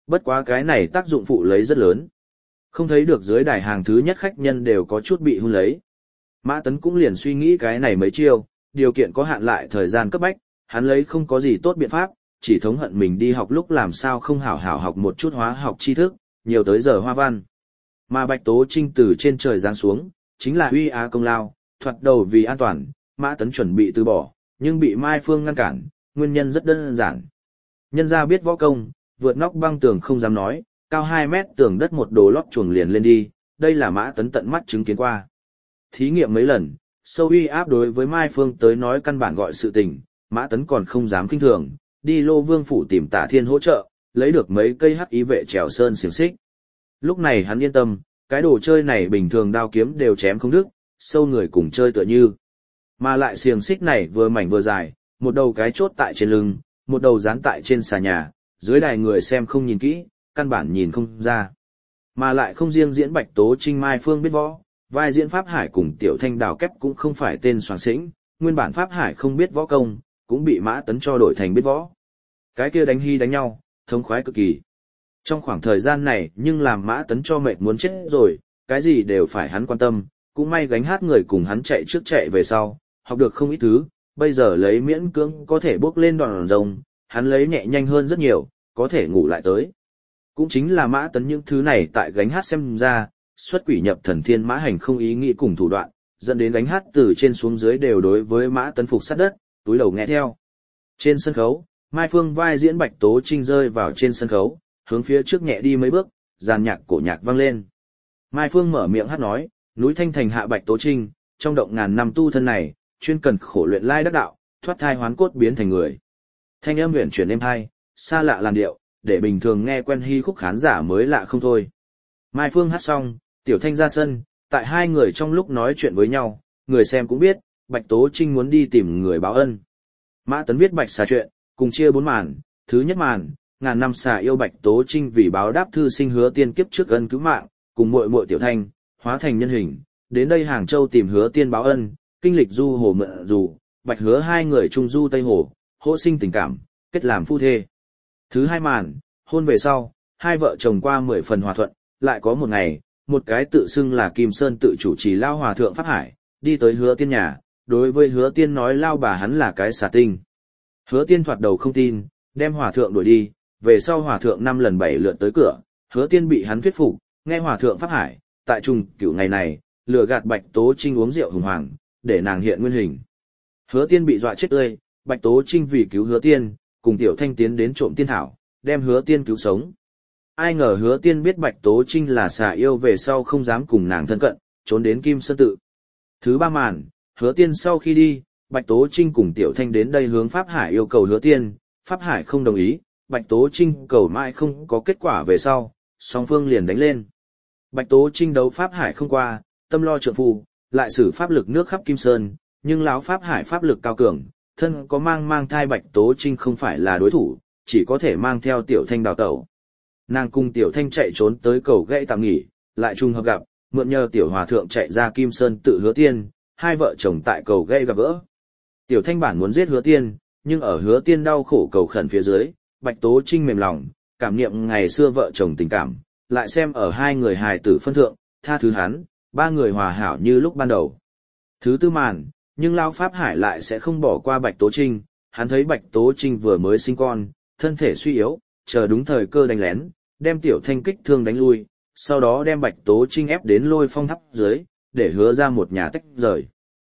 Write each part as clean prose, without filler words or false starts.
Bất quá cái này tác dụng phụ lấy rất lớn. Không thấy được dưới đài hàng thứ nhất khách nhân đều có chút bị hun lấy. Mã Tấn cũng liền suy nghĩ cái này mấy chiêu, điều kiện có hạn lại thời gian cấp bách, hắn lấy không có gì tốt biện pháp, chỉ thống hận mình đi học lúc làm sao không hảo hảo học một chút hóa học tri thức, nhiều tới giờ hoa văn. Mà Bạch Tố Trinh từ trên trời giáng xuống, chính là uy á công lao, thoạt đầu vì an toàn, Mã Tấn chuẩn bị từ bỏ, nhưng bị Mai Phương ngăn cản, nguyên nhân rất đơn giản. Nhân gia biết võ công, vượt nóc băng tường không dám nói, cao 2 mét tường đất một đồ lót chuồng liền lên đi, đây là Mã Tấn tận mắt chứng kiến qua. Thí nghiệm mấy lần, sâu uy áp đối với Mai Phương tới nói căn bản gọi sự tình, Mã Tấn còn không dám kinh thường, đi Lô Vương phủ tìm Tả Thiên hỗ trợ, lấy được mấy cây hắc ý vệ trèo sơn xiềng xích. Lúc này hắn yên tâm, cái đồ chơi này bình thường đao kiếm đều chém không đứt, sâu người cùng chơi tựa như. Mà lại xiềng xích này vừa mảnh vừa dài, một đầu cái chốt tại trên lưng, một đầu dán tại trên xà nhà, dưới đài người xem không nhìn kỹ, căn bản nhìn không ra. Mà lại không riêng diễn Bạch Tố Trinh Mai Phương biết võ, vai diễn Pháp Hải cùng Tiểu Thanh Đào Kép cũng không phải tên soàng xĩnh, nguyên bản Pháp Hải không biết võ công, cũng bị Mã Tấn cho đổi thành biết võ. Cái kia đánh hy đánh nhau, thống khoái cực kỳ. Trong khoảng thời gian này nhưng làm Mã Tấn cho mệt muốn chết rồi, cái gì đều phải hắn quan tâm, cũng may gánh hát người cùng hắn chạy trước chạy về sau, học được không ít thứ, bây giờ lấy miễn cưỡng có thể bước lên đòn rồng, hắn lấy nhẹ nhanh hơn rất nhiều, có thể ngủ lại tới. Cũng chính là Mã Tấn những thứ này tại gánh hát xem ra, xuất quỷ nhập thần thiên mã hành không ý nghĩ cùng thủ đoạn, dẫn đến gánh hát từ trên xuống dưới đều đối với Mã Tấn phục sát đất, túi đầu nghe theo. Trên sân khấu, Mai Phương vai diễn Bạch Tố Trinh rơi vào trên sân khấu, hướng phía trước nhẹ đi mấy bước, dàn nhạc cổ nhạc vang lên. Mai Phương mở miệng hát nói, núi Thanh Thành hạ Bạch Tố Trinh, trong động ngàn năm tu thân này, chuyên cần khổ luyện lai đắc đạo, thoát thai hoán cốt biến thành người. Thanh âm huyền chuyển êm tai, xa lạ làn điệu, để bình thường nghe quen hy khúc khán giả mới lạ không thôi. Mai Phương hát xong, Tiểu Thanh ra sân, tại hai người trong lúc nói chuyện với nhau, người xem cũng biết, Bạch Tố Trinh muốn đi tìm người báo ân. Mã Tấn viết Bạch xà chuyện, cùng chia 4 màn, thứ nhất màn, ngàn năm xà yêu Bạch Tố Trinh vì báo đáp thư sinh Hứa Tiên kiếp trước ân cứu mạng, cùng muội muội Tiểu Thanh, hóa thành nhân hình, đến đây Hàng Châu tìm Hứa Tiên báo ân, kinh lịch du hồ mượn dù, Bạch Hứa hai người chung du Tây Hồ, hỗ sinh tình cảm, kết làm phu thê. Thứ hai màn, hôn về sau, hai vợ chồng qua 10 phần hòa thuận, lại có một ngày, một cái tự xưng là Kim Sơn tự chủ trì lao hòa thượng Pháp Hải, đi tới Hứa Tiên nhà, đối với Hứa Tiên nói lao bà hắn là cái xà tinh. Hứa Tiên thoạt đầu không tin, đem hòa thượng đuổi đi, về sau hòa thượng 5 lần 7 lượt tới cửa, Hứa Tiên bị hắn thuyết phục, nghe hòa thượng Pháp Hải, tại trùng cửu ngày này, lừa gạt Bạch Tố Trinh uống rượu hùng hoàng, để nàng hiện nguyên hình. Hứa Tiên bị dọa chết tươi, Bạch Tố Trinh vì cứu Hứa Tiên, cùng Tiểu Thanh tiến đến trộm tiên thảo, đem Hứa Tiên cứu sống. Ai ngờ Hứa Tiên biết Bạch Tố Trinh là xà yêu về sau không dám cùng nàng thân cận, trốn đến Kim Sơn tự. Thứ ba màn, Hứa Tiên sau khi đi, Bạch Tố Trinh cùng Tiểu Thanh đến đây hướng Pháp Hải yêu cầu Hứa Tiên, Pháp Hải không đồng ý, Bạch Tố Trinh cầu mãi không có kết quả về sau, song phương liền đánh lên. Bạch Tố Trinh đấu Pháp Hải không qua, tâm lo trượng phu, lại sử pháp lực nước khắp Kim Sơn, nhưng lão Pháp Hải pháp lực cao cường, thân có mang thai Bạch Tố Trinh không phải là đối thủ, chỉ có thể mang theo Tiểu Thanh đào tẩu. Nàng cùng Tiểu Thanh chạy trốn tới cầu gãy tạm nghỉ, lại trùng hợp gặp, mượn nhờ Tiểu Hòa thượng chạy ra Kim Sơn tự Hứa Tiên, hai vợ chồng tại cầu gãy gặp gỡ. Tiểu Thanh bản muốn giết Hứa Tiên, nhưng ở Hứa Tiên đau khổ cầu khẩn phía dưới, Bạch Tố Trinh mềm lòng, cảm niệm ngày xưa vợ chồng tình cảm, lại xem ở hai người hài tử phân thượng, tha thứ hắn, ba người hòa hảo như lúc ban đầu. Thứ tư màn, nhưng lão Pháp Hải lại sẽ không bỏ qua Bạch Tố Trinh, hắn thấy Bạch Tố Trinh vừa mới sinh con, thân thể suy yếu, chờ đúng thời cơ đánh lén, đem Tiểu Thanh kích thương đánh lui, sau đó đem Bạch Tố Trinh ép đến Lôi Phong tháp dưới, để Hứa ra một nhà tách rời.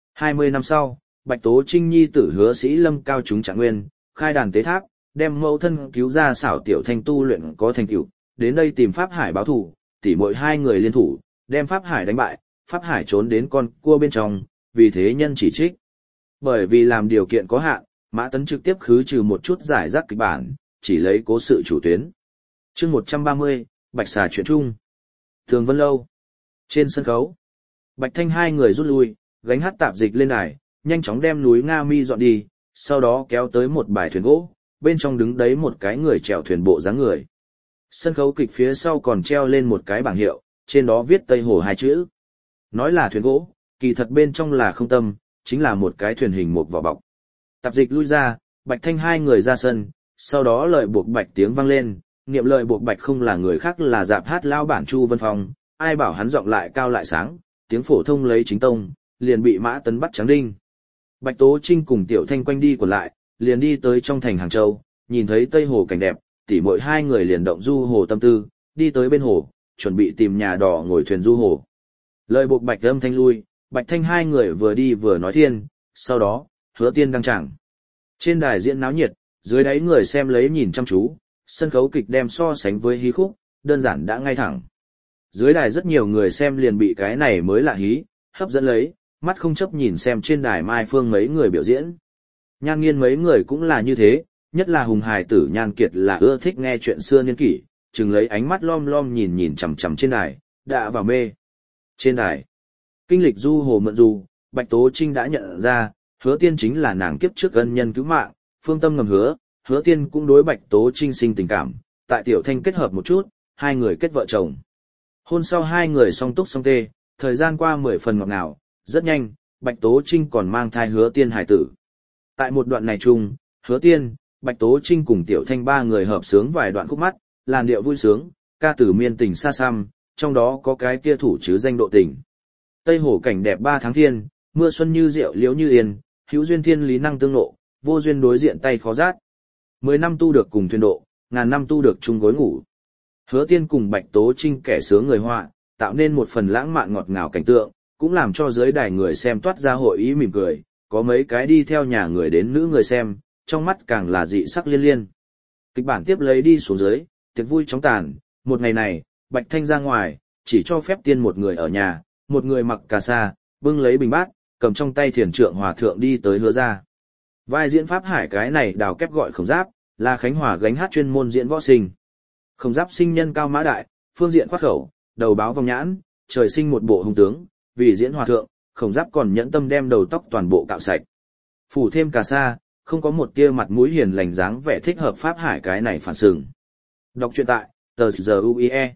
20 năm sau, Bạch Tố Trinh nhi tử Hứa Sĩ Lâm cao chúng Trạng Nguyên, khai đàn tế tháp, đem mẫu thân cứu ra xảo Tiểu Thanh tu luyện có thành tựu, đến đây tìm Pháp Hải báo thù, tỉ muội hai người liên thủ, đem Pháp Hải đánh bại, Pháp Hải trốn đến con cua bên trong, vì thế nhân chỉ trích. Bởi vì làm điều kiện có hạn, Mã Tấn trực tiếp khứ trừ một chút giải rác kịch bản, chỉ lấy cố sự chủ tuyến. Chương 130, Bạch xà chuyện chung. Thường Vân Lâu. Trên sân khấu, Bạch Thanh hai người rút lui, gánh hát tạp dịch lên đài, nhanh chóng đem núi Nga Mi dọn đi, sau đó kéo tới một bài thuyền gỗ, bên trong đứng đấy một cái người chèo thuyền bộ dáng người. Sân khấu kịch phía sau còn treo lên một cái bảng hiệu, trên đó viết Tây Hồ hai chữ. Nói là thuyền gỗ, kỳ thật bên trong là không tâm, chính là một cái thuyền hình một vỏ bọc. Tạp dịch lui ra, Bạch Thanh hai người ra sân, sau đó lời buộc bạch tiếng vang lên, Niệm lời buộc Bạch không là người khác là dạp hát lao bản Chu Vân Phong, ai bảo hắn giọng lại cao lại sáng, tiếng phổ thông lấy chính tông, liền bị Mã Tấn bắt trắng đinh. Bạch Tố Trinh cùng Tiểu Thanh quanh đi quẩn lại, liền đi tới trong thành Hàng Châu, nhìn thấy Tây Hồ cảnh đẹp, tỉ mỗi hai người liền động du hồ tâm tư, đi tới bên hồ, chuẩn bị tìm nhà đỏ ngồi thuyền du hồ. Lời buộc Bạch âm thanh lui, Bạch Thanh hai người vừa đi vừa nói thiên, sau đó, Hứa Tiên đăng tràng. Trên đài diễn náo nhiệt, dưới đáy người xem lấy nhìn chăm chú, sân khấu kịch đem so sánh với hí khúc, đơn giản đã ngay thẳng. Dưới đài rất nhiều người xem liền bị cái này mới lạ hí, hấp dẫn lấy, mắt không chấp nhìn xem trên đài Mai Phương mấy người biểu diễn. Nhan Nghiên mấy người cũng là như thế, nhất là Hùng Hải tử Nhan Kiệt là ưa thích nghe chuyện xưa niên kỷ, chừng lấy ánh mắt lom lom nhìn chằm chằm trên đài, đã vào mê. Trên đài, kinh lịch du hồ mượn dù, Bạch Tố Trinh đã nhận ra, Hứa Tiên chính là nàng kiếp trước ân nhân cứu mạng, phương tâm ngầm hứa, Hứa Tiên cũng đối Bạch Tố Trinh sinh tình cảm, tại Tiểu Thanh kết hợp một chút, hai người kết vợ chồng. Hôn sau hai người song túc song tê, thời gian qua 10 phần ngọt ngào, rất nhanh, Bạch Tố Trinh còn mang thai Hứa Tiên hài tử. Tại một đoạn này chung, Hứa Tiên, Bạch Tố Trinh cùng Tiểu Thanh ba người hợp sướng vài đoạn khúc mắt, làn điệu vui sướng, ca từ miên tình xa xăm, trong đó có cái kia thủ chứ danh độ tình. Tây hồ cảnh đẹp 3 tháng thiên, mưa xuân như rượu liễu như yên, hữu duyên thiên lý năng tương nộ, vô duyên đối diện tay khó rát. 10 năm tu được cùng thuyền độ, ngàn năm tu được chung gối ngủ. Hứa Tiên cùng Bạch Tố Trinh kẻ sướng người họa, tạo nên một phần lãng mạn ngọt ngào cảnh tượng, cũng làm cho dưới đài người xem toát ra hội ý mỉm cười, có mấy cái đi theo nhà người đến nữ người xem, trong mắt càng là dị sắc liên liên. Kịch bản tiếp lấy đi xuống dưới, tiệc vui chóng tàn, một ngày này, Bạch Thanh ra ngoài, chỉ cho phép Tiên một người ở nhà, một người mặc cà sa, bưng lấy bình bát, cầm trong tay thiền trượng hòa thượng đi tới Hứa gia. Vai diễn Pháp Hải cái này đào kép gọi Khổng Giáp, là Khánh Hòa gánh hát chuyên môn diễn võ sinh. Khổng Giáp sinh nhân cao mã đại, phương diện khoát khẩu, đầu báo vòng nhãn, trời sinh một bộ hung tướng, vì diễn hòa thượng, Khổng Giáp còn nhẫn tâm đem đầu tóc toàn bộ cạo sạch. Phủ thêm cà sa, không có một tia mặt mũi hiền lành dáng vẻ thích hợp Pháp Hải cái này phản sừng. Đọc truyện tại tờ ZUIE.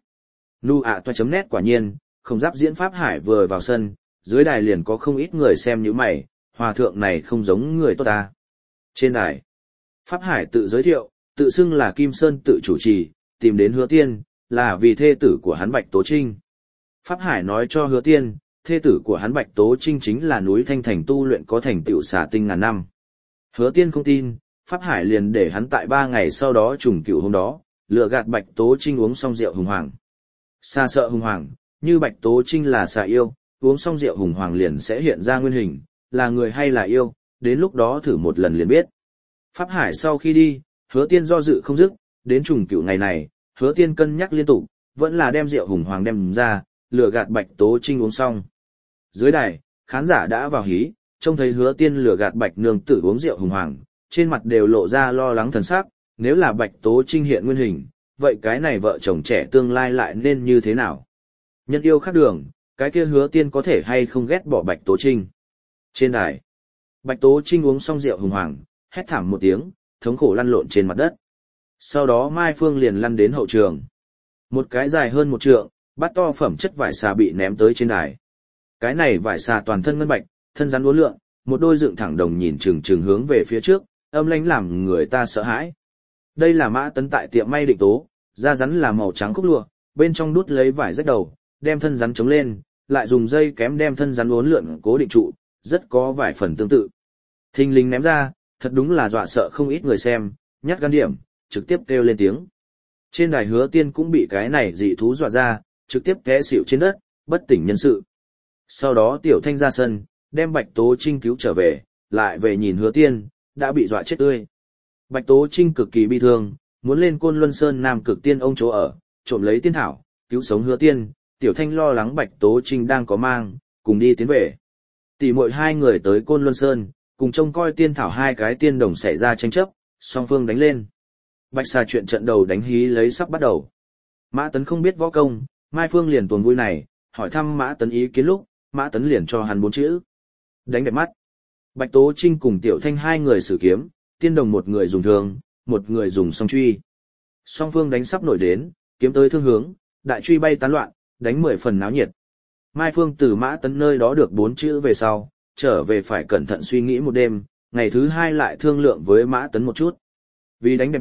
Nu.net quả nhiên, Khổng Giáp diễn Pháp Hải vừa vào sân, dưới đài liền có không ít người xem như mày, hòa thượng này không giống người tốt ta. Trên đài, Pháp Hải tự giới thiệu, tự xưng là Kim Sơn tự chủ trì, tìm đến Hứa Tiên, là vì thê tử của hắn Bạch Tố Trinh. Pháp Hải nói cho Hứa Tiên, thê tử của hắn Bạch Tố Trinh chính là núi Thanh Thành tu luyện có thành tựu xà tinh ngàn năm. Hứa Tiên không tin, Pháp Hải liền để hắn tại 3 ngày sau đó trùng cựu hôm đó, lừa gạt Bạch Tố Trinh uống xong rượu hùng hoàng. Xa sợ hùng hoàng, như Bạch Tố Trinh là xà yêu, uống xong rượu hùng hoàng liền sẽ hiện ra nguyên hình, là người hay là yêu, đến lúc đó thử một lần liền biết. Pháp Hải sau khi đi, Hứa Tiên do dự không dứt, đến trùng cựu ngày này, Hứa Tiên cân nhắc liên tục, vẫn là đem rượu hùng hoàng đem ra, lừa gạt Bạch Tố Trinh uống xong. Dưới đài, khán giả đã vào hí, trông thấy Hứa Tiên lừa gạt Bạch nương tử uống rượu hùng hoàng, trên mặt đều lộ ra lo lắng thần sắc, nếu là Bạch Tố Trinh hiện nguyên hình, vậy cái này vợ chồng trẻ tương lai lại nên như thế nào? Nhân yêu khác đường, cái kia Hứa Tiên có thể hay không ghét bỏ Bạch Tố Trinh? Trên đài, Bạch Tố Trinh uống xong rượu hùng hoàng, hét thảm một tiếng, thống khổ lăn lộn trên mặt đất. Sau đó Mai Phương liền lăn đến hậu trường. Một cái dài hơn 1 trượng, bát to phẩm chất vải xà bị ném tới trên đài. Cái này vải xà toàn thân ngân bạch, thân rắn uốn lượn, một đôi dựng thẳng đồng nhìn chừng chừng hướng về phía trước, âm lãnh làm người ta sợ hãi. Đây là Mã Tấn tại tiệm may định tố, da rắn là màu trắng cúc lụa, bên trong đút lấy vải rách đầu, đem thân rắn chống lên, lại dùng dây kém đem thân rắn uốn lượn cố định trụ, rất có vài phần tương tự. Thình lình ném ra, thật đúng là dọa sợ không ít người xem, nhát gan điểm, trực tiếp kêu lên tiếng. Trên đài Hứa Tiên cũng bị cái này dị thú dọa ra, trực tiếp té xỉu trên đất, bất tỉnh nhân sự. Sau đó Tiểu Thanh ra sân, đem Bạch Tố Trinh cứu trở về, lại về nhìn Hứa Tiên, đã bị dọa chết tươi. Bạch Tố Trinh cực kỳ bi thương, muốn lên Côn Luân Sơn Nam Cực Tiên ông chỗ ở, trộm lấy tiên thảo, cứu sống Hứa Tiên. Tiểu Thanh lo lắng Bạch Tố Trinh đang có mang, cùng đi tiến về. Tỷ muội hai người tới Côn Luân Sơn, cùng trông coi tiên thảo hai cái tiên đồng xảy ra tranh chấp, song phương đánh lên. Bạch xà chuyện trận đầu đánh hí lấy sắp bắt đầu. Mã Tấn không biết võ công, Mai Phương liền tuần vui này, hỏi thăm Mã Tấn ý kiến lúc, Mã Tấn liền cho hắn 4 chữ. Đánh đẹp mắt. Bạch Tố Trinh cùng Tiểu Thanh hai người sử kiếm, tiên đồng một người dùng thương, một người dùng song truy. Song phương đánh sắp nổi đến, kiếm tới thương hướng, đại truy bay tán loạn, đánh 10 phần náo nhiệt. Mai Phương từ Mã Tấn nơi đó được 4 chữ về sau, trở về phải cẩn thận suy nghĩ một đêm, ngày thứ 2 lại thương lượng với Mã Tấn một chút. Vì đánh đẹp mắt,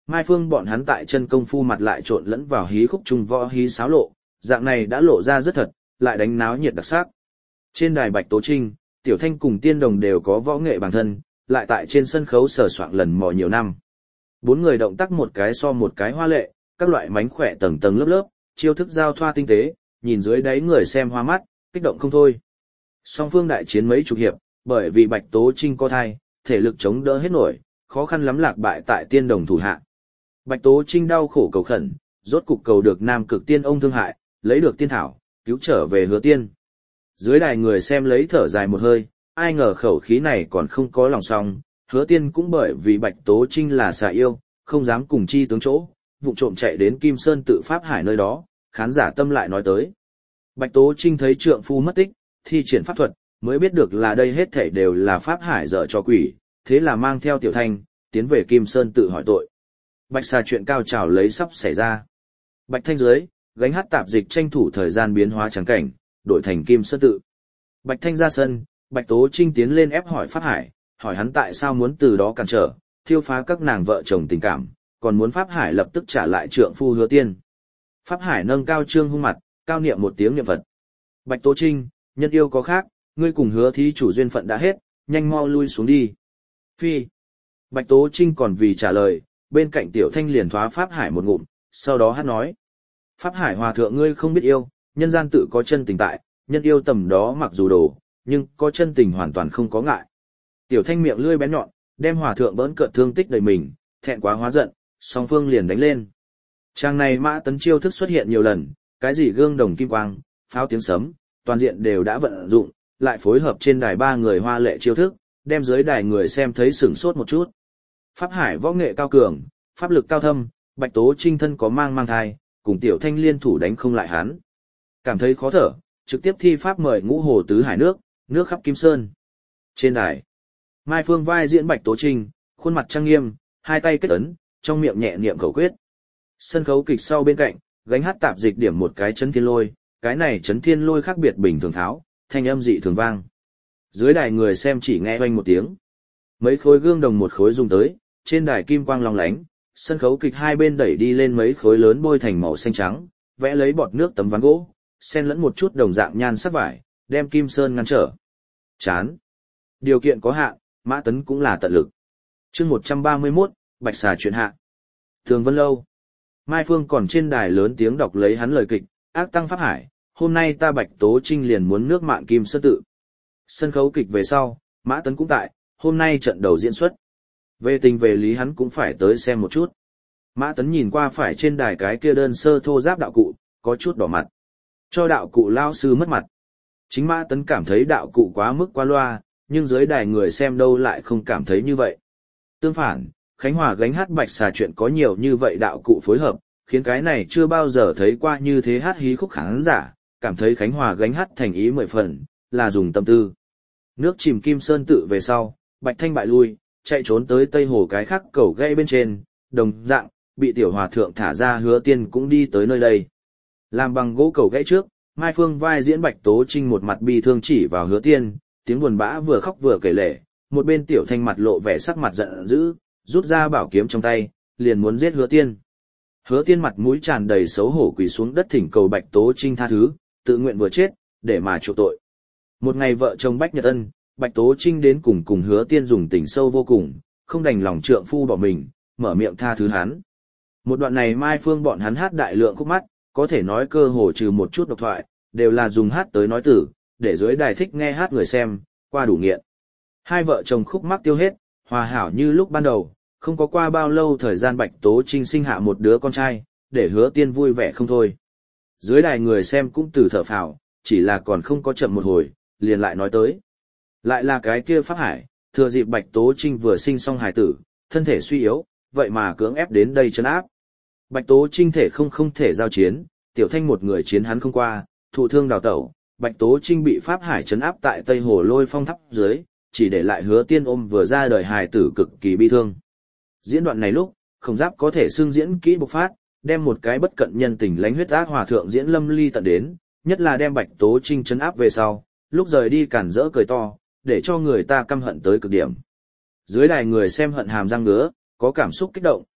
Mai Phương bọn hắn tại chân công phu mặt lại trộn lẫn vào hí khúc trung võ hí sáo lộ, dạng này đã lộ ra rất thật, lại đánh náo nhiệt đặc sắc. Trên đài Bạch Tố Trinh, Tiểu Thanh cùng Tiên Đồng đều có võ nghệ bản thân, lại tại trên sân khấu sờ soạng lần mò nhiều năm. Bốn người động tác một cái so một cái hoa lệ, các loại mánh khỏe tầng tầng lớp lớp, chiêu thức giao thoa tinh tế, nhìn dưới đáy người xem hoa mắt, kích động không thôi. Song phương đại chiến mấy chục hiệp, bởi vì Bạch Tố Trinh có thai, thể lực chống đỡ hết nổi, khó khăn lắm lạc bại tại Tiên Đồng thủ hạ. Bạch Tố Trinh đau khổ cầu khẩn, rốt cục cầu được Nam Cực Tiên ông thương hại, lấy được tiên thảo, cứu trở về Hứa Tiên. Dưới đài người xem lấy thở dài một hơi, ai ngờ khẩu khí này còn không có lòng xong, Hứa Tiên cũng bởi vì Bạch Tố Trinh là xà yêu, không dám cùng chi tướng chỗ, vụng trộm chạy đến Kim Sơn tự Pháp Hải nơi đó, khán giả tâm lại nói tới. Bạch Tố Trinh thấy trượng phu mất tích, thi triển pháp thuật, mới biết được là đây hết thảy đều là Pháp Hải dở cho quỷ, thế là mang theo Tiểu Thanh, tiến về Kim Sơn tự hỏi tội. Bạch xà chuyện cao trào lấy sắp xảy ra. Bạch Thanh dưới, gánh hát tạp dịch tranh thủ thời gian biến hóa trắng cảnh, đổi thành Kim Sơn tự. Bạch Thanh ra sân, Bạch Tố Trinh tiến lên ép hỏi Pháp Hải, hỏi hắn tại sao muốn từ đó cản trở, thiêu phá các nàng vợ chồng tình cảm, còn muốn Pháp Hải lập tức trả lại trượng phu Hứa Tiên. Pháp Hải nâng cao trương hung mặt, cao niệm một tiếng niệm Phật. Bạch Tố Trinh, nhân yêu có khác, ngươi cùng Hứa thí chủ duyên phận đã hết, nhanh mau lui xuống đi. Phi. Bạch Tố Trinh còn vì trả lời, bên cạnh Tiểu Thanh liền thoá Pháp Hải một ngụm, sau đó hát nói. Pháp Hải hòa thượng ngươi không biết yêu, nhân gian tự có chân tình tại, nhân yêu tầm đó mặc dù đồ, nhưng có chân tình hoàn toàn không có ngại. Tiểu Thanh miệng lưỡi bén nhọn, đem hòa thượng bỡn cợt thương tích đầy mình, thẹn quá hóa giận, song phương liền đánh lên. Trang này Mã Tấn chiêu thức xuất hiện nhiều lần, cái gì gương đồng kim quang, pháo tiếng sấm, toàn diện đều đã vận dụng, lại phối hợp trên đài ba người hoa lệ chiêu thức, đem dưới đài người xem thấy sửng sốt một chút. Pháp Hải võ nghệ cao cường, pháp lực cao thâm, Bạch Tố Trinh thân có mang thai, cùng Tiểu Thanh liên thủ đánh không lại hắn. Cảm thấy khó thở, trực tiếp thi pháp mời Ngũ Hồ Tứ Hải nước khắp Kim Sơn. Trên đài, Mai Phương vai diễn Bạch Tố Trinh, khuôn mặt trang nghiêm, hai tay kết ấn, trong miệng nhẹ niệm khẩu quyết. Sân khấu kịch sau bên cạnh, gánh hát tạp dịch điểm một cái chấn thiên lôi, cái này chấn thiên lôi khác biệt bình thường tháo, thanh âm dị thường vang. Dưới đài người xem chỉ nghe oanh một tiếng. Mấy khối gương đồng một khối dùng tới, trên đài kim quang long lánh, sân khấu kịch hai bên đẩy đi lên mấy khối lớn bôi thành màu xanh trắng, vẽ lấy bọt nước tấm ván gỗ, xen lẫn một chút đồng dạng nhan sắc vải, đem Kim Sơn ngăn trở. Chán. Điều kiện có hạn, Mã Tấn cũng là tận lực. Chương 131, Bạch xà chuyện hạ. Tường Vân Lâu. Mai Phương còn trên đài lớn tiếng đọc lấy hắn lời kịch, ác tăng Pháp Hải, hôm nay ta Bạch Tố Trinh liền muốn nước mạng Kim Sơn tự. Sân khấu kịch về sau, Mã Tấn cũng tại, hôm nay trận đầu diễn xuất. Về tình về lý hắn cũng phải tới xem một chút. Mã Tấn nhìn qua phải trên đài cái kia đơn sơ thô giáp đạo cụ, có chút đỏ mặt. Cho đạo cụ lao sư mất mặt. Chính Mã Tấn cảm thấy đạo cụ quá mức qua loa, nhưng dưới đài người xem đâu lại không cảm thấy như vậy. Tương phản, Khánh Hòa gánh hát Bạch xà chuyện có nhiều như vậy đạo cụ phối hợp, khiến cái này chưa bao giờ thấy qua như thế hát hí khúc khán giả, cảm thấy Khánh Hòa gánh hát thành ý 10 phần, là dùng tâm tư. Nước chìm Kim Sơn tự về sau, Bạch Thanh bại lui, chạy trốn tới Tây Hồ cái khắc cầu gây bên trên, đồng dạng, bị tiểu hòa thượng thả ra Hứa Tiên cũng đi tới nơi đây. Làm bằng gỗ cầu gãy trước, Mai Phương vai diễn Bạch Tố Trinh một mặt bi thương chỉ vào Hứa Tiên, tiếng buồn bã vừa khóc vừa kể lể, một bên Tiểu Thanh mặt lộ vẻ sắc mặt giận dữ, rút ra bảo kiếm trong tay, liền muốn giết Hứa Tiên. Hứa Tiên mặt mũi tràn đầy xấu hổ quỳ xuống đất thỉnh cầu Bạch Tố Trinh tha thứ, tự nguyện vừa chết, để mà chuộc tội. Một ngày vợ chồng Bách Nhật Ân, Bạch Tố Trinh đến cùng Hứa Tiên dùng tình sâu vô cùng, không đành lòng trượng phu bỏ mình, mở miệng tha thứ hắn. Một đoạn này Mai Phương bọn hắn hát đại lượng khúc mắt, có thể nói cơ hồ trừ một chút độc thoại, đều là dùng hát tới nói tử, để dưới đài thích nghe hát người xem, qua đủ nghiện. Hai vợ chồng khúc mắc tiêu hết, hòa hảo như lúc ban đầu, không có qua bao lâu thời gian Bạch Tố Trinh sinh hạ một đứa con trai, để Hứa Tiên vui vẻ không thôi. Dưới đài người xem cũng từ thở phào, chỉ là còn không có chậm một hồi, liền lại nói tới. Lại là cái kia Pháp Hải, thừa dịp Bạch Tố Trinh vừa sinh xong hài tử, thân thể suy yếu, vậy mà cưỡng ép đến đây trấn áp. Bạch Tố Trinh thể không thể giao chiến, Tiểu Thanh một người chiến hắn không qua, thụ thương đào tẩu, Bạch Tố Trinh bị Pháp Hải trấn áp tại Tây Hồ Lôi Phong tháp dưới, chỉ để lại Hứa Tiên ôm vừa ra đời hài tử cực kỳ bi thương. Diễn đoạn này lúc, Khổng Giáp có thể xưng diễn kỹ bộc phát, đem một cái bất cận nhân tình lánh huyết ác hòa thượng diễn lâm ly tận đến, nhất là đem Bạch Tố Trinh trấn áp về sau, lúc rời đi cản rỡ cười to, để cho người ta căm hận tới cực điểm. Dưới đài người xem hận hàm răng ngứa, có cảm xúc kích động,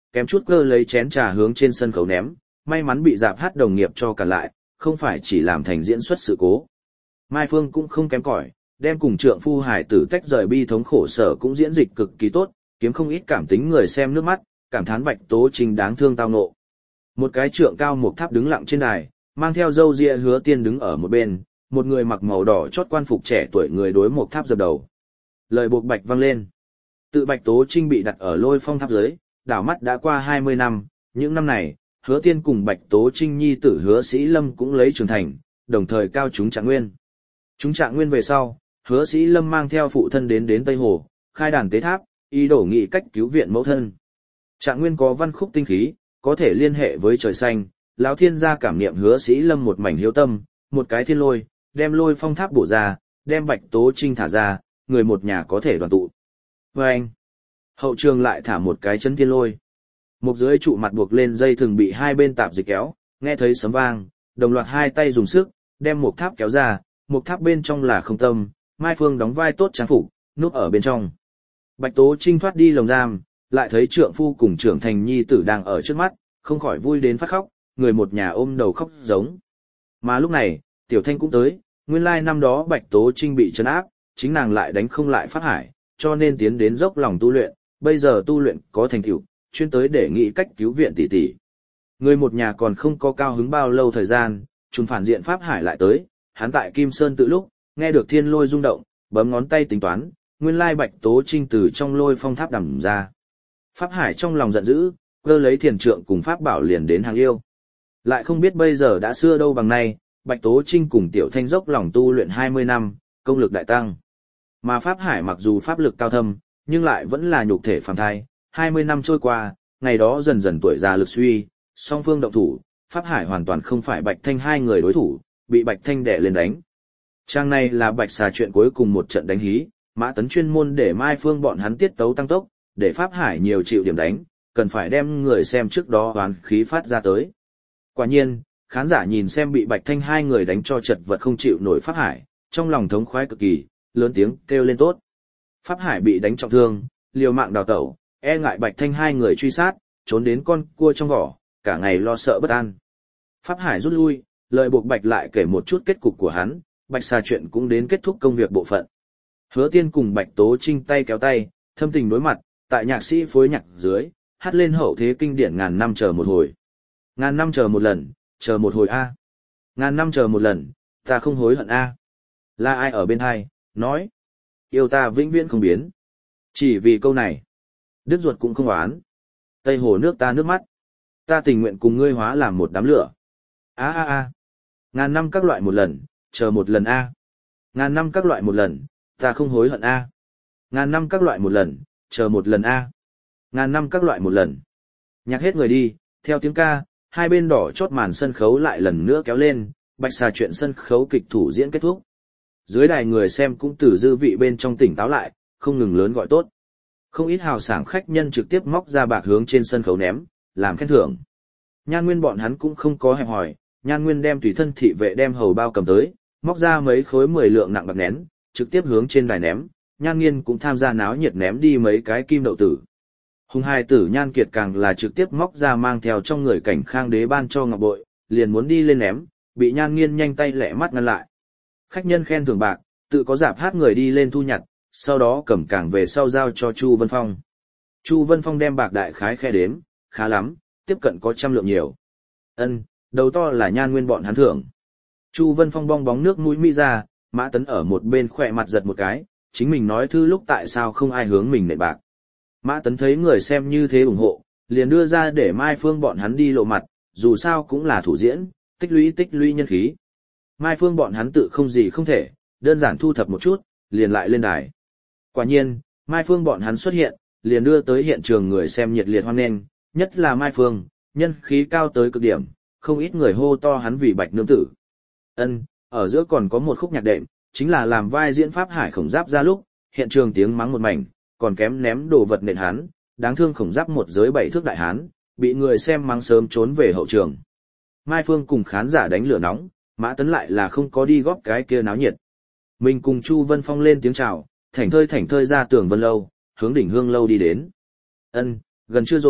kém chút cơ lấy chén trà hướng trên sân khấu ném, may mắn bị dạp hát đồng nghiệp cho cả lại, không phải chỉ làm thành diễn xuất sự cố. Mai Phương cũng không kém cỏi, đem cùng trượng phu hải tử tách rời bi thống khổ sở cũng diễn dịch cực kỳ tốt, kiếm không ít cảm tính người xem nước mắt, cảm thán Bạch Tố Trinh đáng thương tao ngộ. Một cái trượng cao một tháp đứng lặng trên đài, mang theo râu ria Hứa Tiên đứng ở một bên, một người mặc màu đỏ chót quan phục trẻ tuổi người đối một tháp dập đầu. Lời buộc bạch vang lên. Tự Bạch Tố Trinh bị đặt ở Lôi Phong tháp dưới, đảo mắt đã qua 20 năm, những năm này, Hứa Tiên cùng Bạch Tố Trinh nhi tử Hứa Sĩ Lâm cũng lấy trưởng thành, đồng thời cao chúng Trạng Nguyên. Chúng Trạng Nguyên về sau, Hứa Sĩ Lâm mang theo phụ thân đến Tây Hồ, khai đàn tế tháp, ý đồ nghị cách cứu viện mẫu thân. Trạng Nguyên có văn khúc tinh khí, có thể liên hệ với trời xanh, lão thiên gia cảm niệm Hứa Sĩ Lâm một mảnh hiếu tâm, một cái thiên lôi, đem Lôi Phong tháp bổ ra, đem Bạch Tố Trinh thả ra, người một nhà có thể đoàn tụ. Và anh, hậu trường lại thả một cái chấn thiên lôi. Một dưới trụ mặt buộc lên dây thường bị hai bên tạp dịch kéo, nghe thấy sấm vang, đồng loạt hai tay dùng sức, đem một tháp kéo ra, một tháp bên trong là không tâm, Mai Phương đóng vai tốt trang phục, núp ở bên trong. Bạch Tố Trinh thoát đi lồng giam, lại thấy trượng phu cùng trưởng thành nhi tử đang ở trước mắt, không khỏi vui đến phát khóc, người một nhà ôm đầu khóc giống. Mà lúc này, Tiểu Thanh cũng tới, nguyên lai năm đó Bạch Tố Trinh bị trấn áp, chính nàng lại đánh không lại Pháp Hải, cho nên tiến đến dốc lòng tu luyện, bây giờ tu luyện có thành tựu, chuyên tới để nghĩ cách cứu viện tỷ tỷ. Người một nhà còn không có cao hứng bao lâu thời gian, trùng phản diện Pháp Hải lại tới, hắn tại Kim Sơn tự lúc, nghe được thiên lôi rung động, bấm ngón tay tính toán, nguyên lai Bạch Tố Trinh từ trong Lôi Phong tháp đầm ra. Pháp Hải trong lòng giận dữ, cơ lấy thiền trượng cùng Pháp bảo liền đến hàng yêu. Lại không biết bây giờ đã xưa đâu bằng nay, Bạch Tố Trinh cùng Tiểu Thanh dốc lòng tu luyện 20 năm, công lực đại tăng. Mà Pháp Hải mặc dù pháp lực cao thâm, nhưng lại vẫn là nhục thể phàm thai, 20 năm trôi qua, ngày đó dần dần tuổi già lực suy, song phương động thủ, Pháp Hải hoàn toàn không phải Bạch Thanh hai người đối thủ, bị Bạch Thanh đè lên đánh. Trang này là Bạch Xà chuyện cuối cùng một trận đánh hí, Mã Tấn chuyên môn để Mai Phương bọn hắn tiết tấu tăng tốc, để Pháp Hải nhiều chịu điểm đánh, cần phải đem người xem trước đó oán khí phát ra tới. Quả nhiên, khán giả nhìn xem bị Bạch Thanh hai người đánh cho chật vật không chịu nổi Pháp Hải, trong lòng thống khoái cực kỳ, lớn tiếng kêu lên tốt. Pháp Hải bị đánh trọng thương, liều mạng đào tẩu, e ngại Bạch Thanh hai người truy sát, trốn đến con cua trong vỏ, cả ngày lo sợ bất an. Pháp Hải rút lui, lời buộc Bạch lại kể một chút kết cục của hắn, Bạch Xà chuyện cũng đến kết thúc công việc bộ phận. Hứa Tiên cùng Bạch Tố Trinh tay kéo tay, thâm tình đối mặt, tại nhạc sĩ phối nhạc dưới, hát lên hậu thế kinh điển ngàn năm chờ một hồi. Ngàn năm chờ một lần, chờ một hồi a. Ngàn năm chờ một lần, ta không hối hận a. Là ai ở bên hai, nói. Yêu ta vĩnh viễn không biến. Chỉ vì câu này. Đứt ruột cũng không oán. Tây hồ nước ta nước mắt. Ta tình nguyện cùng ngươi hóa làm một đám lửa. A a a. Ngàn năm các loại một lần, chờ một lần a. Ngàn năm các loại một lần, ta không hối hận a. Ngàn năm các loại một lần, chờ một lần a. Ngàn năm các loại một lần. Nhạc hết người đi, theo tiếng ca, hai bên đỏ chót màn sân khấu lại lần nữa kéo lên, Bạch Xà chuyện sân khấu kịch thủ diễn kết thúc. Dưới đài người xem cũng từ dư vị bên trong tỉnh táo lại, không ngừng lớn gọi tốt. Không ít hào sảng khách nhân trực tiếp móc ra bạc hướng trên sân khấu ném, làm khen thưởng. Nhan Nguyên bọn hắn cũng không có hẹp hòi, Nhan Nguyên đem tùy thân thị vệ đem hầu bao cầm tới, móc ra mấy khối 10 lượng nặng bạc nén, trực tiếp hướng trên đài ném. Nhan Nghiên cũng tham gia náo nhiệt ném đi mấy cái kim đậu tử. Hùng hai tử Nhan Kiệt càng là trực tiếp móc ra mang theo trong người Cảnh Khang Đế ban cho ngọc bội, liền muốn đi lên ném, bị Nhan Nghiên nhanh tay lẹ mắt ngăn lại. Khách nhân khen thưởng bạc, tự có dạp hát người đi lên thu nhặt, sau đó cầm càng về sau giao cho Chu Vân Phong. Chu Vân Phong đem bạc đại khái khe đếm, khá lắm, tiếp cận có 100 lượng nhiều. Ân, đầu to là Nhan Nguyên bọn hắn thưởng. Chu Vân Phong bong bóng nước mũi mỹ ra, Mã Tấn ở một bên khỏe mặt giật một cái, chính mình nói thư lúc tại sao không ai hướng mình nện bạc. Mã Tấn thấy người xem như thế ủng hộ, liền đưa ra để Mai Phương bọn hắn đi lộ mặt, dù sao cũng là thủ diễn, tích lũy nhân khí. Mai Phương bọn hắn tự không gì không thể, đơn giản thu thập một chút, liền lại lên đài. Quả nhiên, Mai Phương bọn hắn xuất hiện, liền đưa tới hiện trường người xem nhiệt liệt hoan nghênh, nhất là Mai Phương, nhân khí cao tới cực điểm, không ít người hô to hắn vì Bạch nương tử. Ân, ở giữa còn có một khúc nhạc đệm, chính là làm vai diễn Pháp Hải Khổng Giáp ra lúc, hiện trường tiếng mắng một mảnh, còn kém ném đồ vật nện hắn, đáng thương Khổng Giáp một giới 7 thước đại hán, bị người xem mắng sớm trốn về hậu trường. Mai Phương cùng khán giả đánh lửa nóng, Mã Tấn lại là không có đi góp cái kia náo nhiệt. Mình cùng Chu Vân Phong lên tiếng chào, thảnh thơi ra tường Vân Lâu, hướng đỉnh Hương Lâu đi đến. Ân, gần trưa rồi,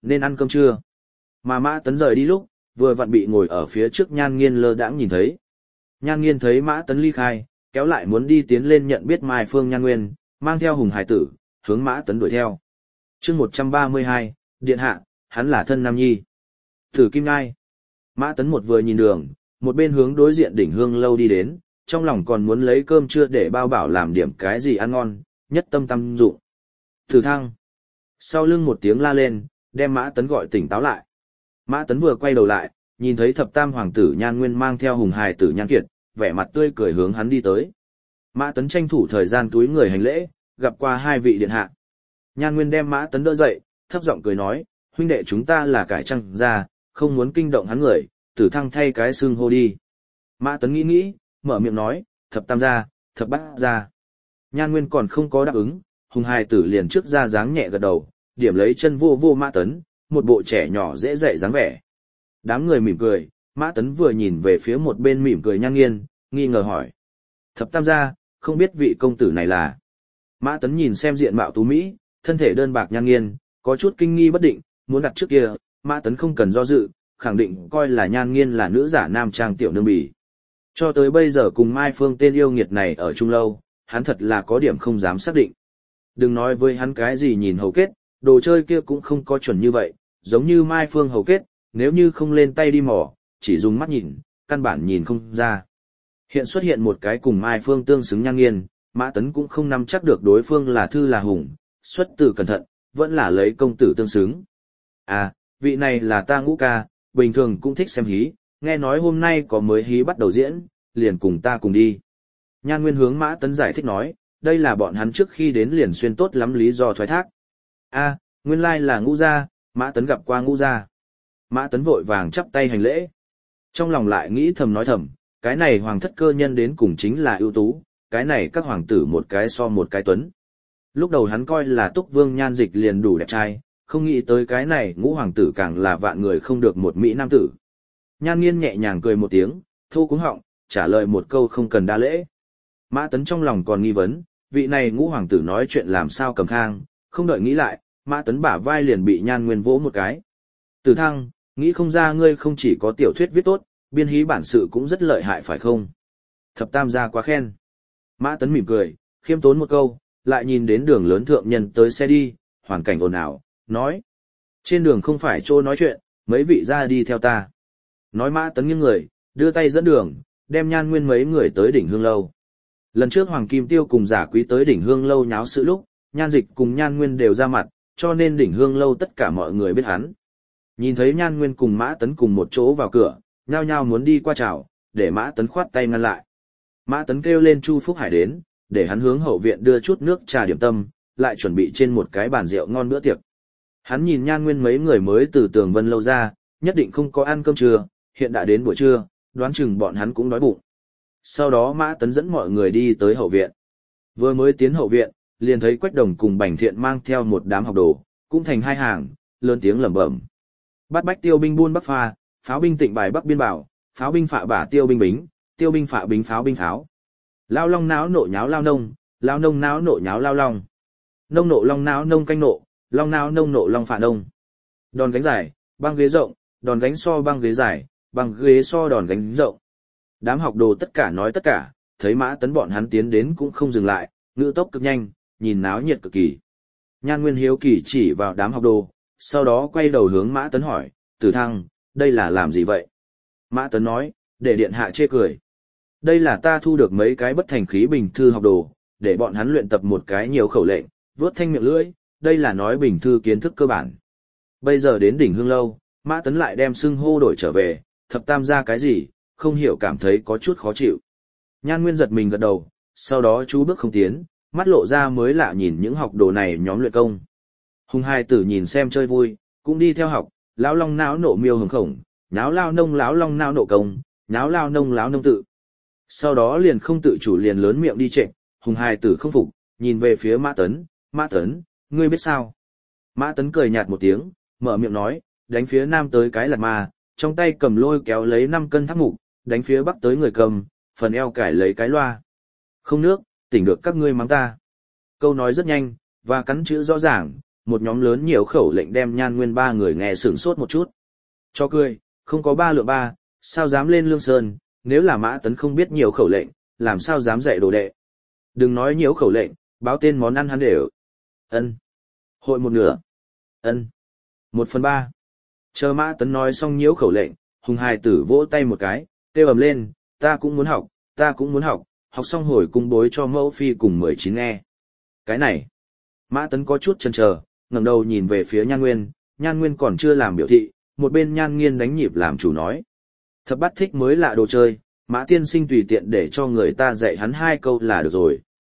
nên ăn cơm trưa. Mà Mã Tấn rời đi lúc, vừa vặn bị ngồi ở phía trước Nhan Nghiên lơ đãng nhìn thấy. Nhan Nghiên thấy Mã Tấn ly khai, kéo lại muốn đi tiến lên nhận biết Mai Phương Nhan Nguyên, mang theo Hùng Hải Tử, hướng Mã Tấn đuổi theo. Chương 132, điện hạ, hắn là thân nam nhi. Thử Kim Ngai. Mã Tấn một vừa nhìn đường, một bên hướng đối diện đỉnh hương lâu đi đến, trong lòng còn muốn lấy cơm trưa để bao bảo làm điểm cái gì ăn ngon, nhất tâm tâm dụng. Thử Thăng. Sau lưng một tiếng la lên, đem Mã Tấn gọi tỉnh táo lại. Mã Tấn vừa quay đầu lại, nhìn thấy thập tam hoàng tử Nhan Nguyên mang theo Hùng Hải Tử Nhan Kiệt, vẻ mặt tươi cười hướng hắn đi tới. Mã Tấn tranh thủ thời gian túi người hành lễ, gặp qua hai vị điện hạ. Nhan Nguyên đem Mã Tấn đỡ dậy, thấp giọng cười nói, huynh đệ chúng ta là cải trăng gia, không muốn kinh động hắn người, Tử Thăng thay cái xưng hô đi. Mã Tấn nghĩ, mở miệng nói, thập tam gia, thập bát gia. Nhan Nguyên còn không có đáp ứng, Hùng Hải Tử liền trước ra dáng nhẹ gật đầu, điểm lấy chân vô vô Mã Tấn, một bộ trẻ nhỏ dễ dạy dáng vẻ. Đám người mỉm cười, Mã Tấn vừa nhìn về phía một bên mỉm cười Nhan Nghiên, nghi ngờ hỏi. Thập tam gia, không biết vị công tử này là. Mã Tấn nhìn xem diện mạo tú Mỹ, thân thể đơn bạc Nhan Nghiên, có chút kinh nghi bất định, muốn đặt trước kia, Mã Tấn không cần do dự, khẳng định coi là Nhan Nghiên là nữ giả nam trang tiểu nương bỉ. Cho tới bây giờ cùng Mai Phương tên yêu nghiệt này ở chung lâu, hắn thật là có điểm không dám xác định. Đừng nói với hắn cái gì nhìn hầu kết, đồ chơi kia cũng không có chuẩn như vậy, giống như Mai Phương hầu kết, nếu như không lên tay đi mò, chỉ dùng mắt nhìn, căn bản nhìn không ra. Hiện xuất hiện một cái cùng Mai Phương tương xứng Nhan Nghiên, Mã Tấn cũng không nắm chắc được đối phương là thư là hùng, xuất từ cẩn thận, vẫn là lấy công tử tương xứng. À, vị này là ta Ngũ ca, bình thường cũng thích xem hí, nghe nói hôm nay có mới hí bắt đầu diễn, liền cùng ta cùng đi. Nhan Nguyên hướng Mã Tấn giải thích nói, đây là bọn hắn trước khi đến liền xuyên tốt lắm lý do thoái thác. À, nguyên lai là Ngũ gia, Mã Tấn gặp qua Ngũ gia. Mã Tấn vội vàng chắp tay hành lễ. Trong lòng lại nghĩ thầm nói thầm, cái này hoàng thất cơ nhân đến cùng chính là ưu tú, cái này các hoàng tử một cái so một cái tuấn. Lúc đầu hắn coi là Túc Vương Nhan Dịch liền đủ đẹp trai, không nghĩ tới cái này Ngũ hoàng tử càng là vạn người không được một mỹ nam tử. Nhan Nghiên nhẹ nhàng cười một tiếng, thô cúng họng, trả lời một câu không cần đa lễ. Mã Tấn trong lòng còn nghi vấn, vị này Ngũ hoàng tử nói chuyện làm sao cầm khang, không đợi nghĩ lại, Mã Tấn bả vai liền bị Nhan Nguyên vỗ một cái. Tử Thăng, nghĩ không ra ngươi không chỉ có tiểu thuyết viết tốt, biên hí bản sự cũng rất lợi hại phải không? Thập tam gia quá khen. Mã Tấn mỉm cười, khiêm tốn một câu, lại nhìn đến đường lớn thượng nhân tới xe đi, hoàn cảnh ồn ào, nói. Trên đường không phải chỗ nói chuyện, mấy vị ra đi theo ta. Nói Mã Tấn nghiêng người, đưa tay dẫn đường, đem Nhan Nguyên mấy người tới đỉnh hương lâu. Lần trước Hoàng Kim Tiêu cùng Giả Quý tới đỉnh hương lâu nháo sự lúc, Nhan Dịch cùng Nhan Nguyên đều ra mặt, cho nên đỉnh hương lâu tất cả mọi người biết hắn. Nhìn thấy Nhan Nguyên cùng Mã Tấn cùng một chỗ vào cửa, nhao nhao muốn đi qua chào, để Mã Tấn khoát tay ngăn lại. Mã Tấn kêu lên Chu Phúc Hải đến, để hắn hướng hậu viện đưa chút nước trà điểm tâm, lại chuẩn bị trên một cái bàn rượu ngon bữa tiệc. Hắn nhìn Nhan Nguyên mấy người mới từ Tường Vân lâu ra, nhất định không có ăn cơm trưa, hiện đã đến buổi trưa, đoán chừng bọn hắn cũng đói bụng. Sau đó Mã Tấn dẫn mọi người đi tới hậu viện. Vừa mới tiến hậu viện, liền thấy Quách Đồng cùng Bành Thiện mang theo một đám học đồ, cũng thành hai hàng, lớn tiếng lẩm bẩm. Bát bách tiêu binh buôn bắc pha, pháo binh tịnh bài bắc biên bảo, pháo binh phạ bả tiêu binh bính, tiêu binh phạ bính pháo binh pháo. Lao long náo nộ nháo lao nông náo nộ nháo lao long. Nông nộ long náo nông canh nộ, long náo nông nộ long phạ nông. Đòn gánh dài, băng ghế rộng, đòn gánh so băng ghế dài, băng ghế so đòn gánh rộng. Đám học đồ tất cả nói tất cả, thấy Mã Tấn bọn hắn tiến đến cũng không dừng lại, ngữ tốc cực nhanh, nhìn náo nhiệt cực kỳ. Nhan Nguyên hiếu kỳ chỉ vào đám học đồ, sau đó quay đầu hướng Mã Tấn hỏi, Tử Thăng, đây là làm gì vậy? Mã Tấn nói, để điện hạ chê cười. Đây là ta thu được mấy cái bất thành khí bình thư học đồ, để bọn hắn luyện tập một cái nhiều khẩu lệnh, vớt thanh miệng lưỡi, đây là nói bình thư kiến thức cơ bản. Bây giờ đến đỉnh hương lâu, Mã Tấn lại đem xưng hô đổi trở về, thập tam gia cái gì, không hiểu cảm thấy có chút khó chịu. Nhan Nguyên giật mình gật đầu, sau đó chú bước không tiến, mắt lộ ra mới lạ nhìn những học đồ này nhóm luyện công. Hùng Hai Tử nhìn xem chơi vui, cũng đi theo học, lão long não nộ miêu hồng khổng, nháo lao nông lão long não nộ công, nháo lao nông láo nông tự. Sau đó liền không tự chủ liền lớn miệng đi trệ, Hùng Hai Tử không phục, nhìn về phía Mã Tấn, ngươi biết sao? Mã Tấn cười nhạt một tiếng, mở miệng nói, đánh phía nam tới cái lạt ma, trong tay cầm lôi kéo lấy 5 cân tháp mục, đánh phía bắc tới người cầm, phần eo cải lấy cái loa. Không nước, tỉnh được các ngươi mắng ta. Câu nói rất nhanh, và cắn chữ rõ ràng, một nhóm lớn nhiều khẩu lệnh đem Nhan Nguyên ba người nghe sửng sốt một chút. Cho cười, không có 3 lượng 3, sao dám lên Lương Sơn, nếu là Mã Tấn không biết nhiều khẩu lệnh, làm sao dám dạy đồ đệ. Đừng nói nhiều khẩu lệnh, báo tên món ăn hắn đều. Ân. Hội một nửa. Ân. 1/3. Chờ Mã Tấn nói xong nhiễu khẩu lệnh, Hùng Hải Tử vỗ tay một cái, kêu ầm lên, ta cũng muốn học, ta cũng muốn học, học xong hồi cung bối cho mẫu phi cùng 19 nghe. Cái này. Mã Tấn có chút chần chờ, ngẩng đầu nhìn về phía Nhan Nguyên còn chưa làm biểu thị, một bên Nhan Nghiên đánh nhịp làm chủ nói. Thập Bát thích mới lạ đồ chơi, Mã tiên sinh tùy tiện để cho người ta dạy hắn 2 câu là được rồi.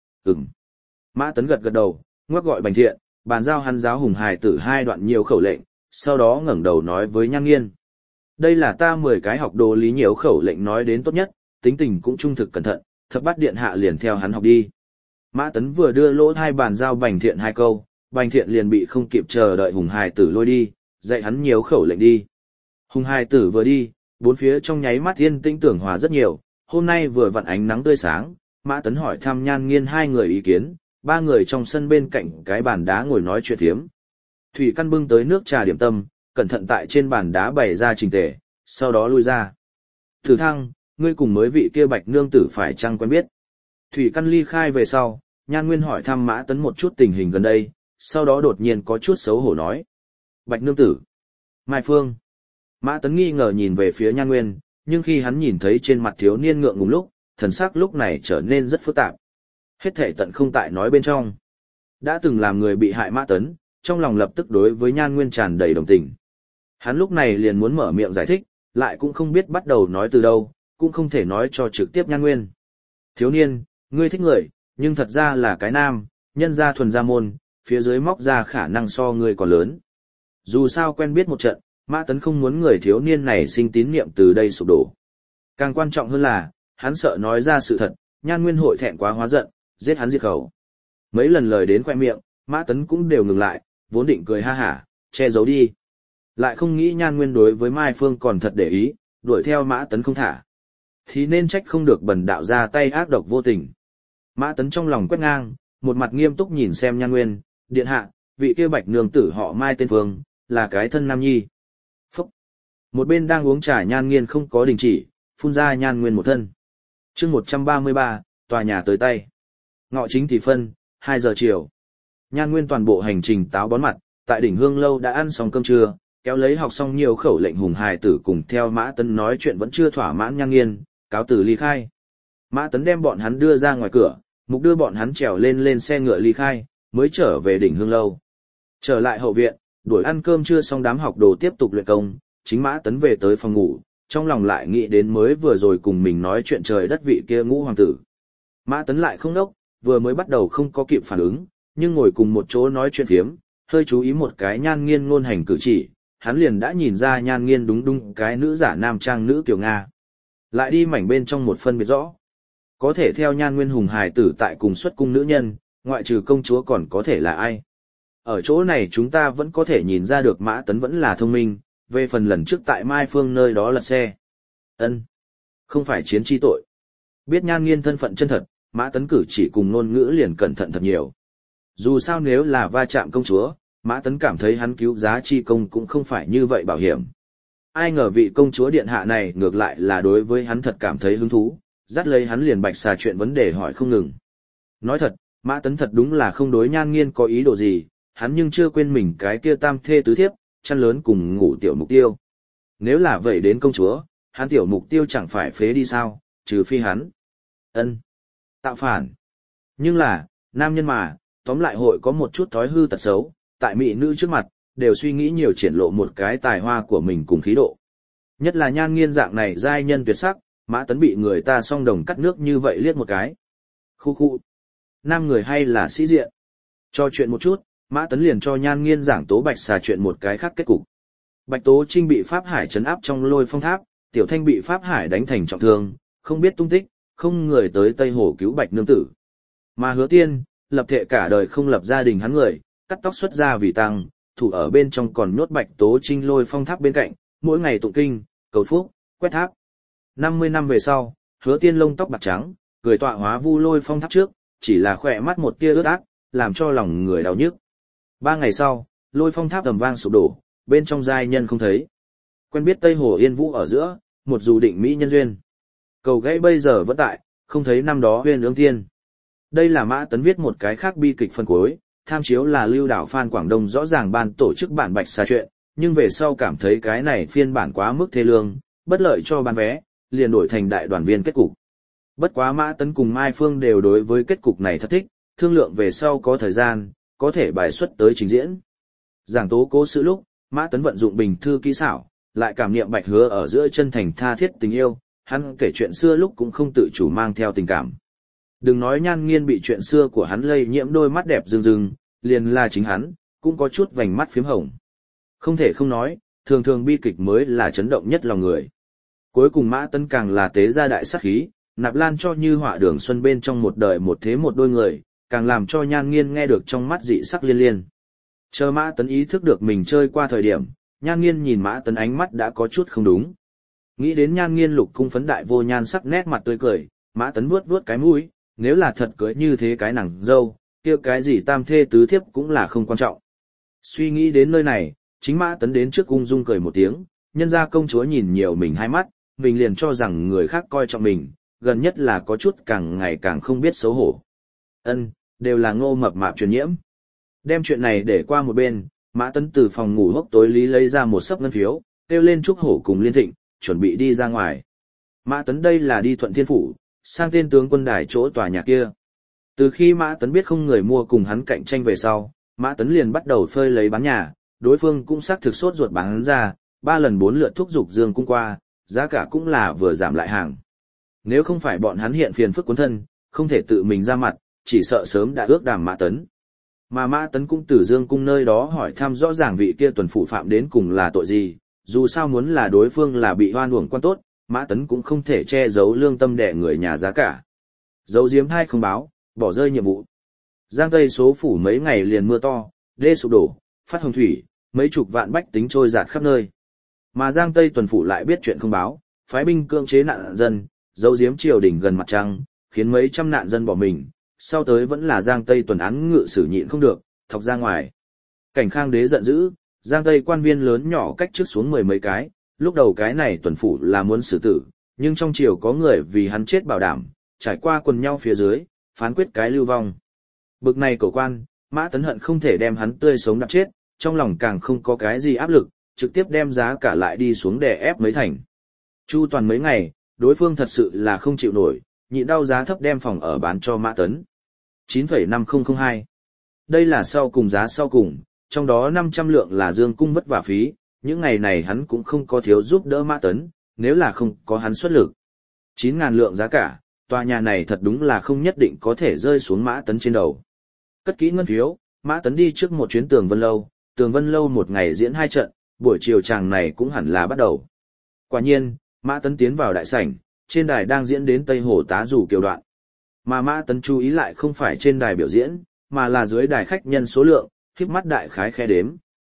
Mã Tấn gật gật đầu, ngoắc gọi Bành Thiện, bàn giao hắn giáo Hùng Hải Tử 2 đoạn nhiều khẩu lệnh, sau đó ngẩng đầu nói với Nhan Nghiên. Đây là ta 10 cái học đồ lý nhiều khẩu lệnh nói đến tốt nhất, tính tình cũng trung thực cẩn thận, Thập Bát điện hạ liền theo hắn học đi. Mã Tấn vừa đưa lỗ thai bàn giao Bành Thiện 2 câu, Bành Thiện liền bị không kịp chờ đợi Hùng Hải Tử lôi đi, dạy hắn nhiều khẩu lệnh đi. Hùng Hải Tử vừa đi, bốn phía trong nháy mắt yên tĩnh tưởng hòa rất nhiều, hôm nay vừa vặn ánh nắng tươi sáng, Mã Tấn hỏi thăm Nhan Nghiên 2 người ý kiến, 3 người trong sân bên cạnh cái bàn đá ngồi nói chuyện phiếm. Thủy Căn bưng tới nước trà điểm tâm, cẩn thận tại trên bàn đá bày ra trình tề, sau đó lui ra. Thử Thăng, ngươi cùng mới vị kia Bạch nương tử phải chăng quen biết? Thủy Căn ly khai về sau, Nhan Nguyên hỏi thăm Mã Tấn một chút tình hình gần đây, sau đó đột nhiên có chút xấu hổ nói. Bạch nương tử. Mai Phương. Mã Tấn nghi ngờ nhìn về phía Nhan Nguyên, nhưng khi hắn nhìn thấy trên mặt thiếu niên ngượng ngùng lúc, thần sắc lúc này trở nên rất phức tạp. Hết thảy tận không tại nói bên trong. Đã từng làm người bị hại Mã Tấn, trong lòng lập tức đối với Nhan Nguyên tràn đầy đồng tình. Hắn lúc này liền muốn mở miệng giải thích, lại cũng không biết bắt đầu nói từ đâu, cũng không thể nói cho trực tiếp Nhan Nguyên. Thiếu niên, ngươi thích người, nhưng thật ra là cái nam, nhân gia thuần gia môn, phía dưới móc ra khả năng so ngươi còn lớn. Dù sao quen biết một trận, Mã Tấn không muốn người thiếu niên này sinh tín niệm từ đây sụp đổ. Càng quan trọng hơn là, hắn sợ nói ra sự thật, Nhan Nguyên hội thẹn quá hóa giận, giết hắn diệt khẩu. Mấy lần lời đến khoe miệng, Mã Tấn cũng đều ngừng lại, vốn định cười ha hả, che giấu đi. Lại không nghĩ Nhan Nguyên đối với Mai Phương còn thật để ý, đuổi theo Mã Tấn không thả. Thì nên trách không được bần đạo ra tay ác độc vô tình. Mã Tấn trong lòng quét ngang, một mặt nghiêm túc nhìn xem Nhan Nguyên, điện hạ, vị kia Bạch nương tử họ Mai tên Phương, là cái thân nam nhi. Phúc! Một bên đang uống trà Nhan Nghiên không có đình chỉ, phun ra Nhan Nguyên một thân. Chương 133, tòa nhà tới tay. Ngọ chính thì phân, 2 giờ chiều. Nhan Nguyên toàn bộ hành trình táo bón mặt, tại đỉnh Hương lâu đã ăn xong cơm trưa, kéo lấy học xong nhiều khẩu lệnh Hùng Hải Tử cùng theo Mã Tấn nói chuyện vẫn chưa thỏa mãn Nhan Nghiên, cáo từ ly khai. Mã Tấn đem bọn hắn đưa ra ngoài cửa, mục đưa bọn hắn trèo lên xe ngựa ly khai, mới trở về đỉnh Hương lâu. Trở lại hậu viện, đuổi ăn cơm trưa xong đám học đồ tiếp tục luyện công, chính Mã Tấn về tới phòng ngủ, trong lòng lại nghĩ đến mới vừa rồi cùng mình nói chuyện trời đất vị kia Ngũ hoàng tử. Mã Tấn lại không đốc, vừa mới bắt đầu không có kịp phản ứng, nhưng ngồi cùng một chỗ nói chuyện phiếm, hơi chú ý một cái Nhan Nghiên ngôn hành cử chỉ, hắn liền đã nhìn ra Nhan Nghiên đúng cái nữ giả nam trang nữ Kiều Nga. Lại đi mảnh bên trong một phân biệt rõ. Có thể theo Nhan Nguyên Hùng Hải Tử tại cùng xuất cung nữ nhân, ngoại trừ công chúa còn có thể là ai. Ở chỗ này chúng ta vẫn có thể nhìn ra được Mã Tấn vẫn là thông minh, về phần lần trước tại Mai Phương nơi đó lật xe. Không phải chiến chi tội. Biết Nhan Nghiên thân phận chân thật, Mã Tấn cử chỉ cùng ngôn ngữ liền cẩn thận thật nhiều. Dù sao nếu là va chạm công chúa, Mã Tấn cảm thấy hắn cứu giá chi công cũng không phải như vậy bảo hiểm. Ai ngờ vị công chúa điện hạ này ngược lại là đối với hắn thật cảm thấy hứng thú, dắt lấy hắn liền bạch xà chuyện vấn đề hỏi không ngừng. Nói thật, Mã Tấn thật đúng là không đối Nhan Nghiên có ý đồ gì, hắn nhưng chưa quên mình cái kia tam thê tứ thiếp, chăn lớn cùng ngủ tiểu mục tiêu. Nếu là vậy đến công chúa, hắn tiểu mục tiêu chẳng phải phế đi sao, trừ phi hắn. Tạo phản. Nhưng là, nam nhân mà, tóm lại hội có một chút thói hư tật xấu, tại mỹ nữ trước mặt, đều suy nghĩ nhiều triển lộ một cái tài hoa của mình cùng khí độ. Nhất là Nhan Nghiên dạng này giai nhân tuyệt sắc, Mã Tấn bị người ta song đồng cắt nước như vậy liếc một cái. Khu. Nam người hay là sĩ diện. Cho chuyện một chút, Mã Tấn liền cho Nhan Nghiên giảng Tố Bạch xà chuyện một cái khác kết cục. Bạch Tố Trinh bị Pháp Hải trấn áp trong Lôi Phong Tháp, Tiểu Thanh bị Pháp Hải đánh thành trọng thương, không biết tung tích, không người tới Tây Hồ cứu Bạch nương tử. Mà Hứa Tiên, lập thệ cả đời không lập gia đình hắn người, cắt tóc xuất gia vì tăng, thủ ở bên trong còn nhốt Bạch Tố Trinh Lôi Phong Tháp bên cạnh, mỗi ngày tụng kinh, cầu phúc, quét tháp. 50 năm về sau, Hứa Tiên lông tóc bạc trắng, cười tọa hóa Vu Lôi Phong Tháp trước, chỉ là khỏe mắt một tia ướt át, làm cho lòng người đau nhức. 3 ngày sau, Lôi Phong tháp ầm vang sụp đổ, bên trong giai nhân không thấy. Quen biết Tây Hồ Yên Vũ ở giữa, một dù định mỹ nhân duyên. Cầu gãy bây giờ vẫn tại, không thấy năm đó Huyên Ương Thiên. Đây là Mã Tấn viết một cái khác bi kịch phần cuối, tham chiếu là Lưu Đảo Phan Quảng Đông rõ ràng ban tổ chức bản Bạch Xà chuyện, nhưng về sau cảm thấy cái này phiên bản quá mức thê lương, bất lợi cho bán vé, liền đổi thành đại đoàn viên kết cục. Bất quá Mã Tấn cùng Mai Phương đều đối với kết cục này thật thích, thương lượng về sau có thời gian, có thể bài xuất tới trình diễn. Giảng tố cố sự lúc, Mã Tấn vận dụng bình thư kỹ xảo, lại cảm niệm Bạch Hứa ở giữa chân thành tha thiết tình yêu, hắn kể chuyện xưa lúc cũng không tự chủ mang theo tình cảm. Đừng nói Nhan Nghiên bị chuyện xưa của hắn lây nhiễm đôi mắt đẹp rưng rưng, liền là chính hắn, cũng có chút vành mắt phím hồng. Không thể không nói, thường thường bi kịch mới là chấn động nhất lòng người. Cuối cùng Mã Tấn càng là tế gia đại sát khí, nạp lan cho Như Họa Đường Xuân bên trong một đời một thế một đôi người, càng làm cho Nhan Nghiên nghe được trong mắt dị sắc liên liên. Chờ Mã Tấn ý thức được mình chơi qua thời điểm, Nhan Nghiên nhìn Mã Tấn ánh mắt đã có chút không đúng. Nghĩ đến Nhan Nghiên lục cung phấn đại vô nhan sắc nét mặt tươi cười, Mã Tấn vuốt vuốt cái mũi, nếu là thật cưới như thế cái nàng dâu, kia cái gì tam thê tứ thiếp cũng là không quan trọng. Suy nghĩ đến nơi này, chính Mã Tấn đến trước ung dung cười một tiếng, nhân ra công chúa nhìn nhiều mình hai mắt, mình liền cho rằng người khác coi trọng mình, gần nhất là có chút càng ngày càng không biết xấu hổ. Đều là Ngô mập mạp truyền nhiễm. Đem chuyện này để qua một bên, Mã Tấn từ phòng ngủ hốc tối lý lấy ra một sấp ngân phiếu, kêu lên Trúc Hổ cùng Liên Thịnh, chuẩn bị đi ra ngoài. Mã Tấn đây là đi Thuận Thiên Phủ, sang tên tướng quân đài chỗ tòa nhà kia. Từ khi Mã Tấn biết không người mua cùng hắn cạnh tranh về sau, Mã Tấn liền bắt đầu phơi lấy bán nhà, đối phương cũng xác thực sốt ruột bán ra, 3 lần 4 lượt thúc giục Dương Cung qua, giá cả cũng là vừa giảm lại hàng. Nếu không phải bọn hắn hiện phiền phức cuốn thân, không thể tự mình ra mặt, chỉ sợ sớm đã ước đàm Mã Tấn. Mà Mã Tấn cũng từ Dương Cung nơi đó hỏi thăm rõ ràng vị kia tuần phủ phạm đến cùng là tội gì, dù sao muốn là đối phương là bị hoan uổng quan tốt, Mã Tấn cũng không thể che giấu lương tâm đẻ người nhà giá cả. Giấu giếm thai không báo, bỏ rơi nhiệm vụ. Giang Tây số phủ mấy ngày liền mưa to, đê sụp đổ, phát hồng thủy, mấy chục vạn bách tính trôi dạt khắp nơi. Mà Giang Tây tuần phủ lại biết chuyện không báo, phái binh cưỡng chế nạn dân, giấu giếm triều đình gần mặt trăng, khiến mấy trăm nạn dân bỏ mình, sau tới vẫn là Giang Tây tuần án ngự sử nhịn không được, thọc ra ngoài. Cảnh Khang đế giận dữ, Giang Tây quan viên lớn nhỏ cách trước xuống 10 mấy cái, lúc đầu cái này tuần phủ là muốn xử tử, nhưng trong triều có người vì hắn chết bảo đảm, trải qua quần nhau phía dưới, phán quyết cái lưu vong. Bực này cổ quan, Mã Tấn hận không thể đem hắn tươi sống đập chết, trong lòng càng không có cái gì áp lực, trực tiếp đem giá cả lại đi xuống đè ép mấy thành. Chu toàn mấy ngày, đối phương thật sự là không chịu nổi, nhịn đau giá thấp đem phòng ở bán cho Mã Tấn. 9,5002. Đây là sau cùng giá sau cùng, trong đó 500 lượng là Dương Cung vất vả phí, những ngày này hắn cũng không có thiếu giúp đỡ Mã Tấn, nếu là không có hắn xuất lực. 9.000 lượng giá cả, tòa nhà này thật đúng là không nhất định có thể rơi xuống Mã Tấn trên đầu. Cất kỹ ngân phiếu, Mã Tấn đi trước một chuyến Tường Vân Lâu một ngày diễn 2 trận, buổi chiều chàng này cũng hẳn là bắt đầu. Quả nhiên, Mã Tấn tiến vào đại sảnh, trên đài đang diễn đến Tây Hồ Tá Dù Kiều đoạn. Mà Mã Tấn chú ý lại không phải trên đài biểu diễn, mà là dưới đài khách nhân số lượng, khép mắt đại khái khe đếm.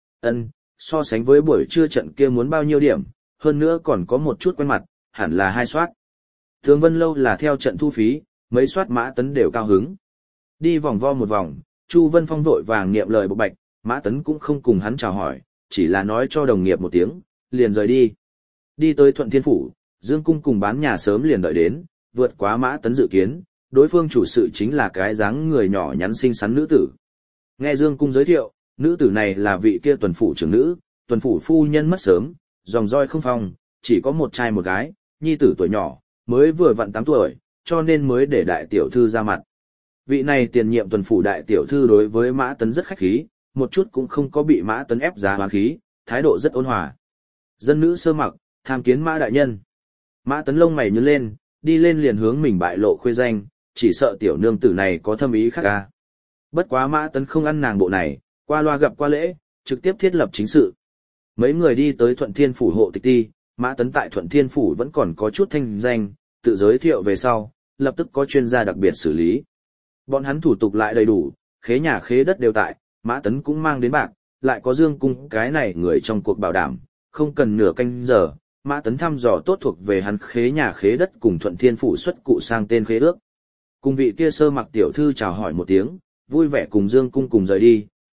So sánh với buổi trưa trận kia muốn bao nhiêu điểm, hơn nữa còn có một chút quen mặt, hẳn là 2 soát. Tường Vân Lâu là theo trận thu phí, mấy soát Mã Tấn đều cao hứng. Đi vòng vo một vòng, Chu Vân Phong vội vàng niệm lời bộc bạch, Mã Tấn cũng không cùng hắn chào hỏi, chỉ là nói cho đồng nghiệp một tiếng, liền rời đi. Đi tới Thuận Thiên Phủ, Dương Cung cùng bán nhà sớm liền đợi đến, vượt quá Mã Tấn dự kiến, đối phương chủ sự chính là cái dáng người nhỏ nhắn xinh xắn nữ tử. Nghe Dương Cung giới thiệu, nữ tử này là vị kia tuần phủ trưởng nữ, tuần phủ phu nhân mất sớm, dòng roi không phong, chỉ có một trai một gái, nhi tử tuổi nhỏ, mới vừa vặn 8 tuổi, cho nên mới để đại tiểu thư ra mặt. Vị này tiền nhiệm tuần phủ đại tiểu thư đối với Mã Tấn rất khách khí, một chút cũng không có bị Mã Tấn ép giá hoán khí, thái độ rất ôn hòa. Dân nữ sơ mặc, tham kiến Mã đại nhân. Mã Tấn lông mày nhướng lên, đi lên liền hướng mình bại lộ khuê danh, chỉ sợ tiểu nương tử này có thâm ý khác ca. Bất quá Mã Tấn không ăn nàng bộ này, qua loa gặp qua lễ, trực tiếp thiết lập chính sự. Mấy người đi tới Thuận Thiên Phủ hộ tịch ti, Mã Tấn tại Thuận Thiên Phủ vẫn còn có chút thanh danh, tự giới thiệu về sau, lập tức có chuyên gia đặc biệt xử lý. Bọn hắn thủ tục lại đầy đủ, khế nhà khế đất đều tại, Mã Tấn cũng mang đến bạc, lại có Dương Cung cái này người trong cuộc bảo đảm, không cần nửa canh giờ, Mã Tấn thăm dò tốt thuộc về hắn khế nhà khế đất cùng Thuận Thiên Phủ xuất cụ sang tên khế ước. Cùng vị kia sơ mặc tiểu thư chào hỏi một tiếng, vui vẻ cùng Dương Cung cùng rời đi,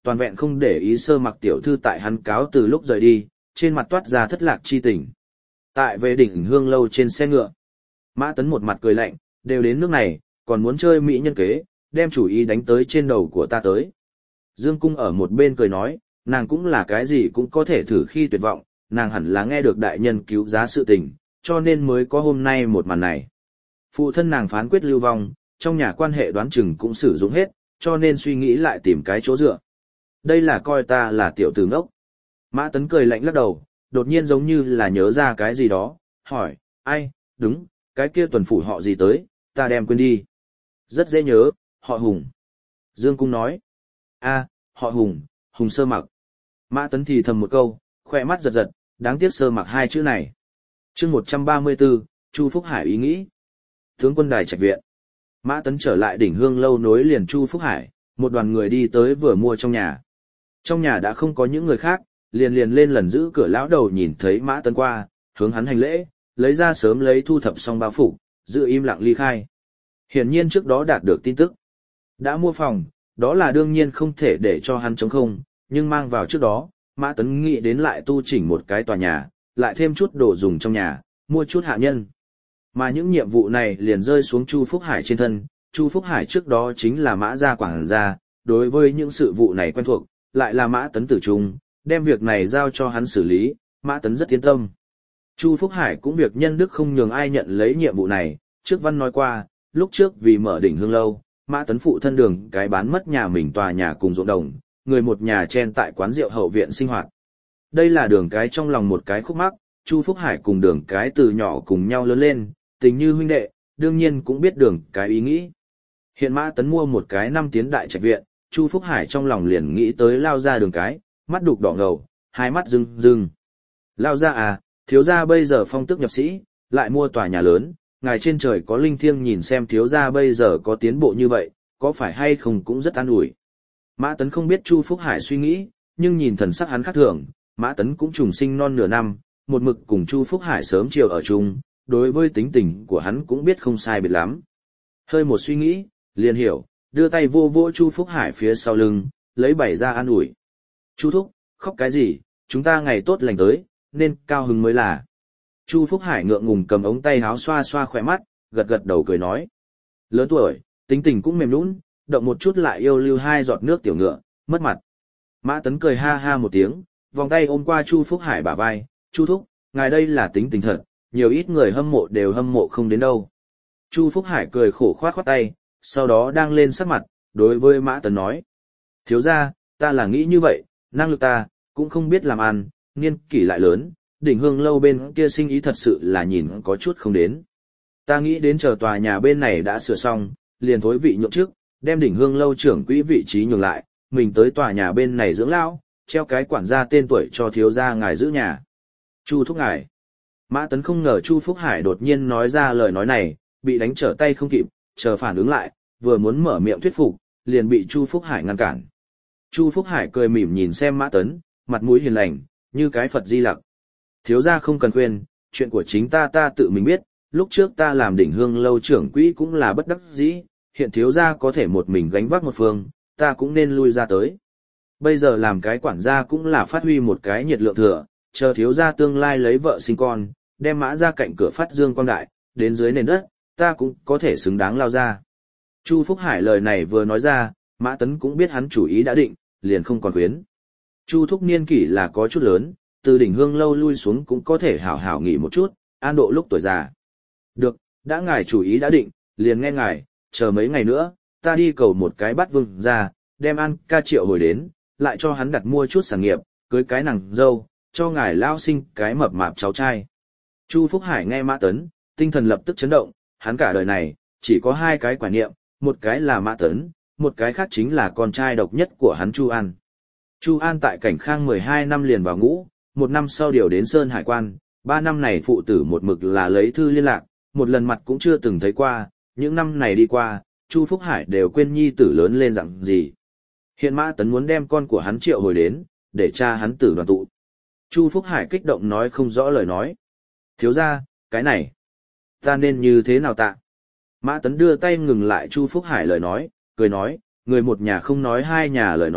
toàn vẹn không để ý Sơ Mặc tiểu thư tại hắn cáo từ lúc rời đi, trên mặt toát ra thất lạc chi tình. Tại về đỉnh hương lâu trên xe ngựa, Mã Tấn một mặt cười lạnh, đều đến nước này, còn muốn chơi mỹ nhân kế, đem chủ ý đánh tới trên đầu của ta tới. Dương Cung ở một bên cười nói, nàng cũng là cái gì cũng có thể thử khi tuyệt vọng, nàng hẳn là nghe được đại nhân cứu giá sự tình, cho nên mới có hôm nay một màn này. Phụ thân nàng phán quyết lưu vong, trong nhà quan hệ đoán chừng cũng sử dụng hết, cho nên suy nghĩ lại tìm cái chỗ dựa. Đây là coi ta là tiểu tử ngốc. Mã Tấn cười lạnh lắc đầu, đột nhiên giống như là nhớ ra cái gì đó, hỏi, ai, đúng, cái kia tuần phủ họ gì tới, ta đem quên đi. Rất dễ nhớ, họ Hùng. Dương Cung nói, a, họ Hùng, Hùng Sơ Mặc. Mã Tấn thì thầm một câu, khoe mắt giật giật, đáng tiếc Sơ Mặc hai chữ này. Chương 134, Chu Phúc Hải ý nghĩ. Tướng quân đài trạch viện. Mã Tấn trở lại đỉnh hương lâu nối liền Chu Phúc Hải, một đoàn người đi tới vừa mua trong nhà. Trong nhà đã không có những người khác, liền lên lần giữ cửa lão đầu nhìn thấy Mã Tấn qua, hướng hắn hành lễ, lấy ra sớm lấy thu thập xong bao phủ, giữ im lặng ly khai. Hiển nhiên trước đó đạt được tin tức. Đã mua phòng, đó là đương nhiên không thể để cho hắn trống không, nhưng mang vào trước đó, Mã Tấn nghĩ đến lại tu chỉnh một cái tòa nhà, lại thêm chút đồ dùng trong nhà, mua chút hạ nhân. Mà những nhiệm vụ này liền rơi xuống Chu Phúc Hải trên thân, Chu Phúc Hải trước đó chính là Mã gia quảng gia, đối với những sự vụ này quen thuộc, lại là Mã Tấn tử trung, đem việc này giao cho hắn xử lý, Mã Tấn rất yên tâm. Chu Phúc Hải cũng việc nhân đức không nhường ai nhận lấy nhiệm vụ này, trước văn nói qua, lúc trước vì mở đỉnh hương lâu, Mã Tấn phụ thân đường cái bán mất nhà mình tòa nhà cùng ruộng đồng, người một nhà chen tại quán rượu hậu viện sinh hoạt. Đây là đường cái trong lòng một cái khúc mắc, Chu Phúc Hải cùng đường cái từ nhỏ cùng nhau lớn lên, tình như huynh đệ, đương nhiên cũng biết đường cái ý nghĩ. Hiện Mã Tấn mua một cái 5 tiến đại trạch viện, Chu Phúc Hải trong lòng liền nghĩ tới lao ra đường cái, mắt đục đỏ ngầu, hai mắt rưng rưng. Lao ra à, thiếu gia bây giờ phong tước nhập sĩ, lại mua tòa nhà lớn, ngài trên trời có linh thiêng nhìn xem thiếu gia bây giờ có tiến bộ như vậy, có phải hay không cũng rất an ủi. Mã Tấn không biết Chu Phúc Hải suy nghĩ, nhưng nhìn thần sắc hắn khác thường, Mã Tấn cũng trùng sinh non nửa năm, một mực cùng Chu Phúc Hải sớm chiều ở chung, đối với tính tình của hắn cũng biết không sai biệt lắm. Hơi một suy nghĩ, liền hiểu, đưa tay vô vô Chu Phúc Hải phía sau lưng, lấy bày ra an ủi. Chu Thúc, khóc cái gì, chúng ta ngày tốt lành tới, nên cao hứng mới là. Chu Phúc Hải ngượng ngùng cầm ống tay áo xoa xoa khỏe mắt, gật gật đầu cười nói. Lớn tuổi, tính tình cũng mềm nhũn, động một chút lại yêu lưu hai giọt nước tiểu ngựa, mất mặt. Mã Tấn cười ha ha một tiếng, vòng tay ôm qua Chu Phúc Hải bả vai, Chu Thúc, ngài đây là tính tình thật, nhiều ít người hâm mộ đều hâm mộ không đến đâu. Chu Phúc Hải cười khổ khoát khoát tay, sau đó đang lên sắc mặt, đối với Mã Tấn nói. Thiếu gia, ta là nghĩ như vậy, năng lực ta, cũng không biết làm ăn, niên kỷ lại lớn, đỉnh hương lâu bên kia sinh ý thật sự là nhìn có chút không đến. Ta nghĩ đến chờ tòa nhà bên này đã sửa xong, liền thối vị nhượng trước, đem đỉnh hương lâu trưởng quỹ vị trí nhường lại, mình tới tòa nhà bên này dưỡng lão, treo cái quản gia tên tuổi cho thiếu gia ngài giữ nhà. Chu Thúc ngài. Mã Tấn không ngờ Chu Phúc Hải đột nhiên nói ra lời nói này, bị đánh trở tay không kịp, chờ phản ứng lại, vừa muốn mở miệng thuyết phục, liền bị Chu Phúc Hải ngăn cản. Chu Phúc Hải cười mỉm nhìn xem Mã Tấn, mặt mũi hiền lành, như cái Phật Di Lặc. Thiếu gia không cần khuyên, chuyện của chính ta tự mình biết, lúc trước ta làm đỉnh hương lâu trưởng quỹ cũng là bất đắc dĩ, hiện thiếu gia có thể một mình gánh vác một phương, ta cũng nên lui ra tới. Bây giờ làm cái quản gia cũng là phát huy một cái nhiệt lượng thừa, chờ thiếu gia tương lai lấy vợ sinh con, đem Mã ra cạnh cửa phát dương quang đại, đến dưới nền đất, ta cũng có thể xứng đáng lao ra. Chu Phúc Hải lời này vừa nói ra, Mã Tấn cũng biết hắn chủ ý đã định, liền không còn khuyến. Chu Thúc niên kỷ là có chút lớn, từ đỉnh hương lâu lui xuống cũng có thể hảo hảo nghỉ một chút, an độ lúc tuổi già. Được, đã ngài chủ ý đã định, liền nghe ngài, chờ mấy ngày nữa, ta đi cầu một cái bát vương ra, đem An ca triệu hồi đến, lại cho hắn đặt mua chút sản nghiệp, cưới cái nàng dâu, cho ngài lao sinh cái mập mạp cháu trai. Chu Phúc Hải nghe Mã Tấn, tinh thần lập tức chấn động, hắn cả đời này, chỉ có hai cái quả niệm, một cái là Mã Tấn, một cái khác chính là con trai độc nhất của hắn Chu An. Chu An tại Cảnh Khang 12 năm liền vào ngũ, 1 năm sau điều đến Sơn Hải quan, 3 năm này phụ tử một mực là lấy thư liên lạc, một lần mặt cũng chưa từng thấy qua, những năm này đi qua, Chu Phúc Hải đều quên nhi tử lớn lên dặn gì. Hiện Mã Tấn muốn đem con của hắn triệu hồi đến, để cha hắn tử đoàn tụ. Chu Phúc Hải kích động nói không rõ lời nói. Thiếu ra, cái này, ta nên như thế nào tạ? Mã Tấn đưa tay ngừng lại Chu Phúc Hải lời nói, cười nói, người một nhà không nói hai nhà lời nói,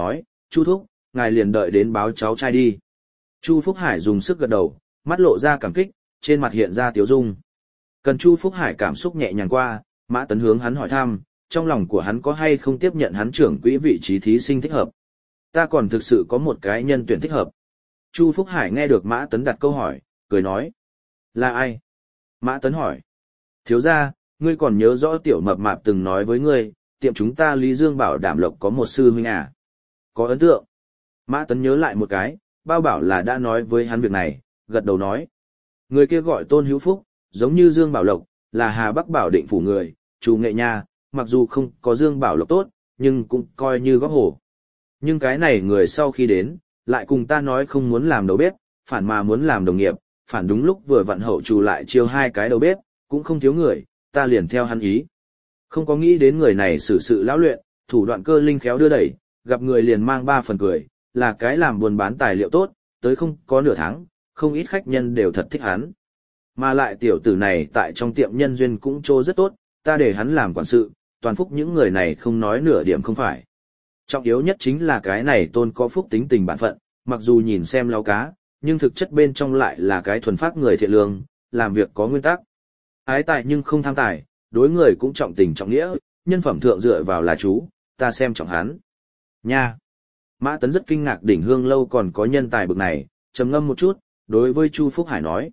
Chu thúc, ngài liền đợi đến báo cháu trai đi. Chu Phúc Hải dùng sức gật đầu, mắt lộ ra cảm kích, trên mặt hiện ra tiếu dung. Cần Chu Phúc Hải cảm xúc nhẹ nhàng qua, Mã Tấn hướng hắn hỏi thăm, trong lòng của hắn có hay không tiếp nhận hắn trưởng quỹ vị trí thí sinh thích hợp. Ta còn thực sự có một cái nhân tuyển thích hợp. Chu Phúc Hải nghe được Mã Tấn đặt câu hỏi, cười nói. Là ai? Mã Tấn hỏi. Thiếu gia, ngươi còn nhớ rõ tiểu mập mạp từng nói với ngươi, tiệm chúng ta Lý Dương Bảo Đảm Lộc có một sư huynh à? Có ấn tượng. Mã Tấn nhớ lại một cái, bao bảo là đã nói với hắn việc này, gật đầu nói. Người kia gọi Tôn Hữu Phúc, giống như Dương Bảo Lộc, là Hà Bắc Bảo Định phủ người, chủ nghệ nha, mặc dù không có Dương Bảo Lộc tốt, nhưng cũng coi như góp hổ. Nhưng cái này người sau khi đến, lại cùng ta nói không muốn làm đầu bếp, phản mà muốn làm đồng nghiệp, phản đúng lúc vừa vặn hậu chủ lại chiêu 2 cái đầu bếp, cũng không thiếu người, ta liền theo hắn ý. Không có nghĩ đến người này xử sự lão luyện, thủ đoạn cơ linh khéo đưa đẩy, gặp người liền mang 3 phần cười, là cái làm buôn bán tài liệu tốt, tới không có nửa tháng, không ít khách nhân đều thật thích hắn. Mà lại tiểu tử này tại trong tiệm nhân duyên cũng trô rất tốt, ta để hắn làm quản sự, toàn phúc những người này không nói nửa điểm không phải. Trọng yếu nhất chính là cái này Tôn có phúc tính tình bản phận, mặc dù nhìn xem lao cá, nhưng thực chất bên trong lại là cái thuần phác người thiện lương, làm việc có nguyên tắc. Ái tài nhưng không tham tài, đối người cũng trọng tình trọng nghĩa, nhân phẩm thượng dựa vào là chú, ta xem trọng hắn. Nha! Mã Tấn rất kinh ngạc đỉnh Hương Lâu còn có nhân tài bực này, trầm ngâm một chút, đối với Chu Phúc Hải nói.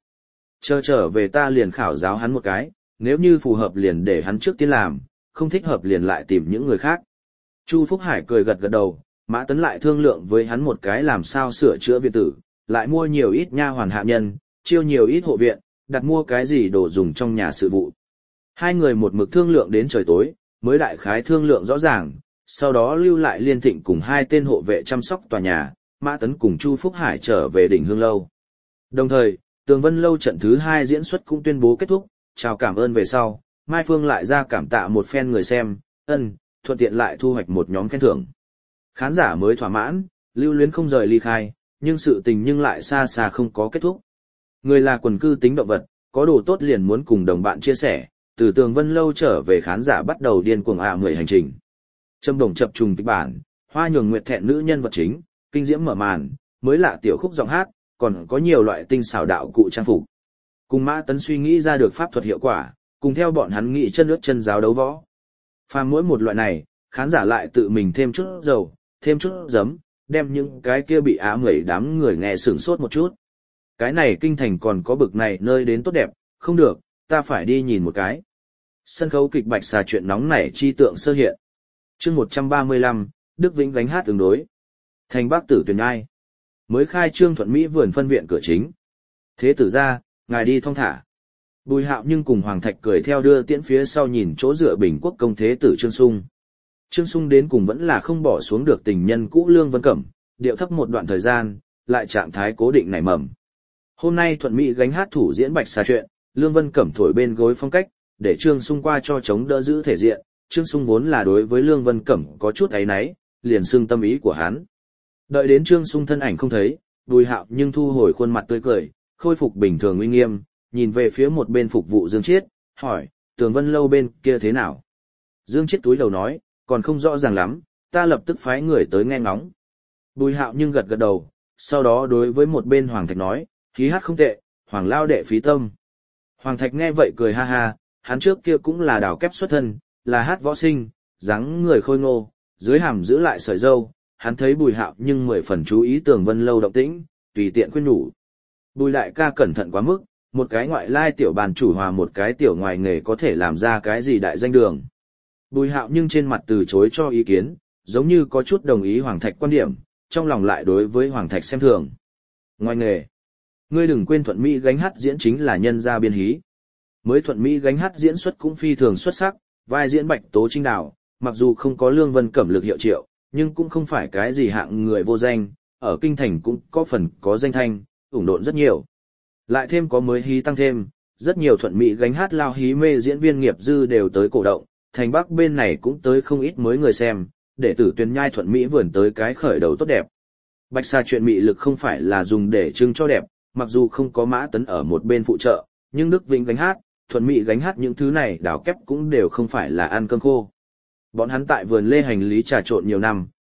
Trở về ta liền khảo giáo hắn một cái, nếu như phù hợp liền để hắn trước tiên làm, không thích hợp liền lại tìm những người khác. Chu Phúc Hải cười gật gật đầu, Mã Tấn lại thương lượng với hắn một cái làm sao sửa chữa viện tử, lại mua nhiều ít nha hoàn hạ nhân, chiêu nhiều ít hộ viện, đặt mua cái gì đồ dùng trong nhà sự vụ. Hai người một mực thương lượng đến trời tối, mới đại khái thương lượng rõ ràng, sau đó lưu lại Liên Thịnh cùng 2 tên hộ vệ chăm sóc tòa nhà, Mã Tấn cùng Chu Phúc Hải trở về đỉnh Hương Lâu. Đồng thời, Tường Vân Lâu trận thứ 2 diễn xuất cũng tuyên bố kết thúc, chào cảm ơn về sau, Mai Phương lại ra cảm tạ một phen người xem, thuận tiện lại thu hoạch một nhóm khen thưởng. Khán giả mới thỏa mãn, lưu luyến không rời ly khai, nhưng sự tình nhưng lại xa xa không có kết thúc. Người là quần cư tính động vật, có đồ tốt liền muốn cùng đồng bạn chia sẻ, từ Tường Vân Lâu trở về khán giả bắt đầu điên cuồng người hành trình. Châm đồng chập trùng kịch bản, Hoa Nhường Nguyệt thẹn nữ nhân vật chính, kinh diễm mở màn, mới lạ tiểu khúc giọng hát, còn có nhiều loại tinh xảo đạo cụ trang phục. Cùng Mã Tấn suy nghĩ ra được pháp thuật hiệu quả, cùng theo bọn hắn nghĩ chân ướt chân giáo đấu võ. Phàm mỗi một loại này, khán giả lại tự mình thêm chút dầu, thêm chút giấm, đem những cái kia bị ngẩy đám người nghe sửng sốt một chút. Cái này kinh thành còn có bực này nơi đến tốt đẹp, không được, ta phải đi nhìn một cái. Sân khấu kịch Bạch Xà chuyện nóng nảy chi tượng sơ hiện. Chương 135, Đức Vĩnh gánh hát tương đối. Thành Bắc Tử Tuyền Nhai. Mới khai trương Thuận Mỹ vườn phân viện cửa chính. Thế tử ra, ngài đi thong thả. Bùi Hạo nhưng cùng Hoàng Thạch cười theo đưa tiễn phía sau nhìn chỗ dựa Bình Quốc công thế tử Trương Sung. Trương Sung đến cùng vẫn là không bỏ xuống được tình nhân cũ Lương Vân Cẩm, điệu thấp một đoạn thời gian, lại trạng thái cố định nảy mầm. Hôm nay Thuận Mỹ gánh hát thủ diễn Bạch Xà chuyện, Lương Vân Cẩm thổi bên gối phong cách, để Trương Sung qua cho chống đỡ giữ thể diện. Trương Sung vốn là đối với Lương Vân Cẩm có chút áy náy, liền xưng tâm ý của hắn. Đợi đến Trương Sung thân ảnh không thấy, Bùi Hạo nhưng thu hồi khuôn mặt tươi cười, khôi phục bình thường uy nghiêm, nhìn về phía một bên phục vụ Dương Chiết, hỏi, Tường Vân Lâu bên kia thế nào? Dương Chiết túi đầu nói, còn không rõ ràng lắm, ta lập tức phái người tới nghe ngóng. Bùi Hạo nhưng gật gật đầu, sau đó đối với một bên Hoàng Thạch nói, khí hát không tệ, Hoàng lao đệ phí tâm. Hoàng Thạch nghe vậy cười ha ha, hắn trước kia cũng là đào kép xuất thân, là hát võ sinh, dáng người khôi ngô, dưới hàm giữ lại sợi râu, hắn thấy Bùi Hạo nhưng 10 phần chú ý Tường Vân Lâu động tĩnh, tùy tiện khuyên nhủ. Bùi đại ca cẩn thận quá mức, một cái ngoại lai tiểu bàn chủ hòa một cái tiểu ngoài nghề có thể làm ra cái gì đại danh đường. Bùi Hạo nhưng trên mặt từ chối cho ý kiến, giống như có chút đồng ý Hoàng Thạch quan điểm, trong lòng lại đối với Hoàng Thạch xem thường. Ngoài nghề, ngươi đừng quên Thuận Mỹ gánh hát diễn chính là nhân gia biên hí. Mới Thuận Mỹ gánh hát diễn xuất cũng phi thường xuất sắc, vai diễn Bạch Tố Trinh Đào, mặc dù không có Lương Vân Cẩm lực hiệu triệu, nhưng cũng không phải cái gì hạng người vô danh, ở kinh thành cũng có phần có danh thanh, ủng độn rất nhiều. Lại thêm có mới hí tăng thêm, rất nhiều Thuận Mỹ gánh hát lao hí mê diễn viên nghiệp dư đều tới cổ động, thành Bắc bên này cũng tới không ít mới người xem, để Tử Tuyền Nhai Thuận Mỹ vườn tới cái khởi đầu tốt đẹp. Bạch Xà chuyện mị lực không phải là dùng để trưng cho đẹp, mặc dù không có Mã Tấn ở một bên phụ trợ, nhưng Đức Vĩnh gánh hát, Thuận Mỹ gánh hát những thứ này đào kép cũng đều không phải là ăn cơm khô. Bọn hắn tại vườn lê hành lý trà trộn nhiều năm,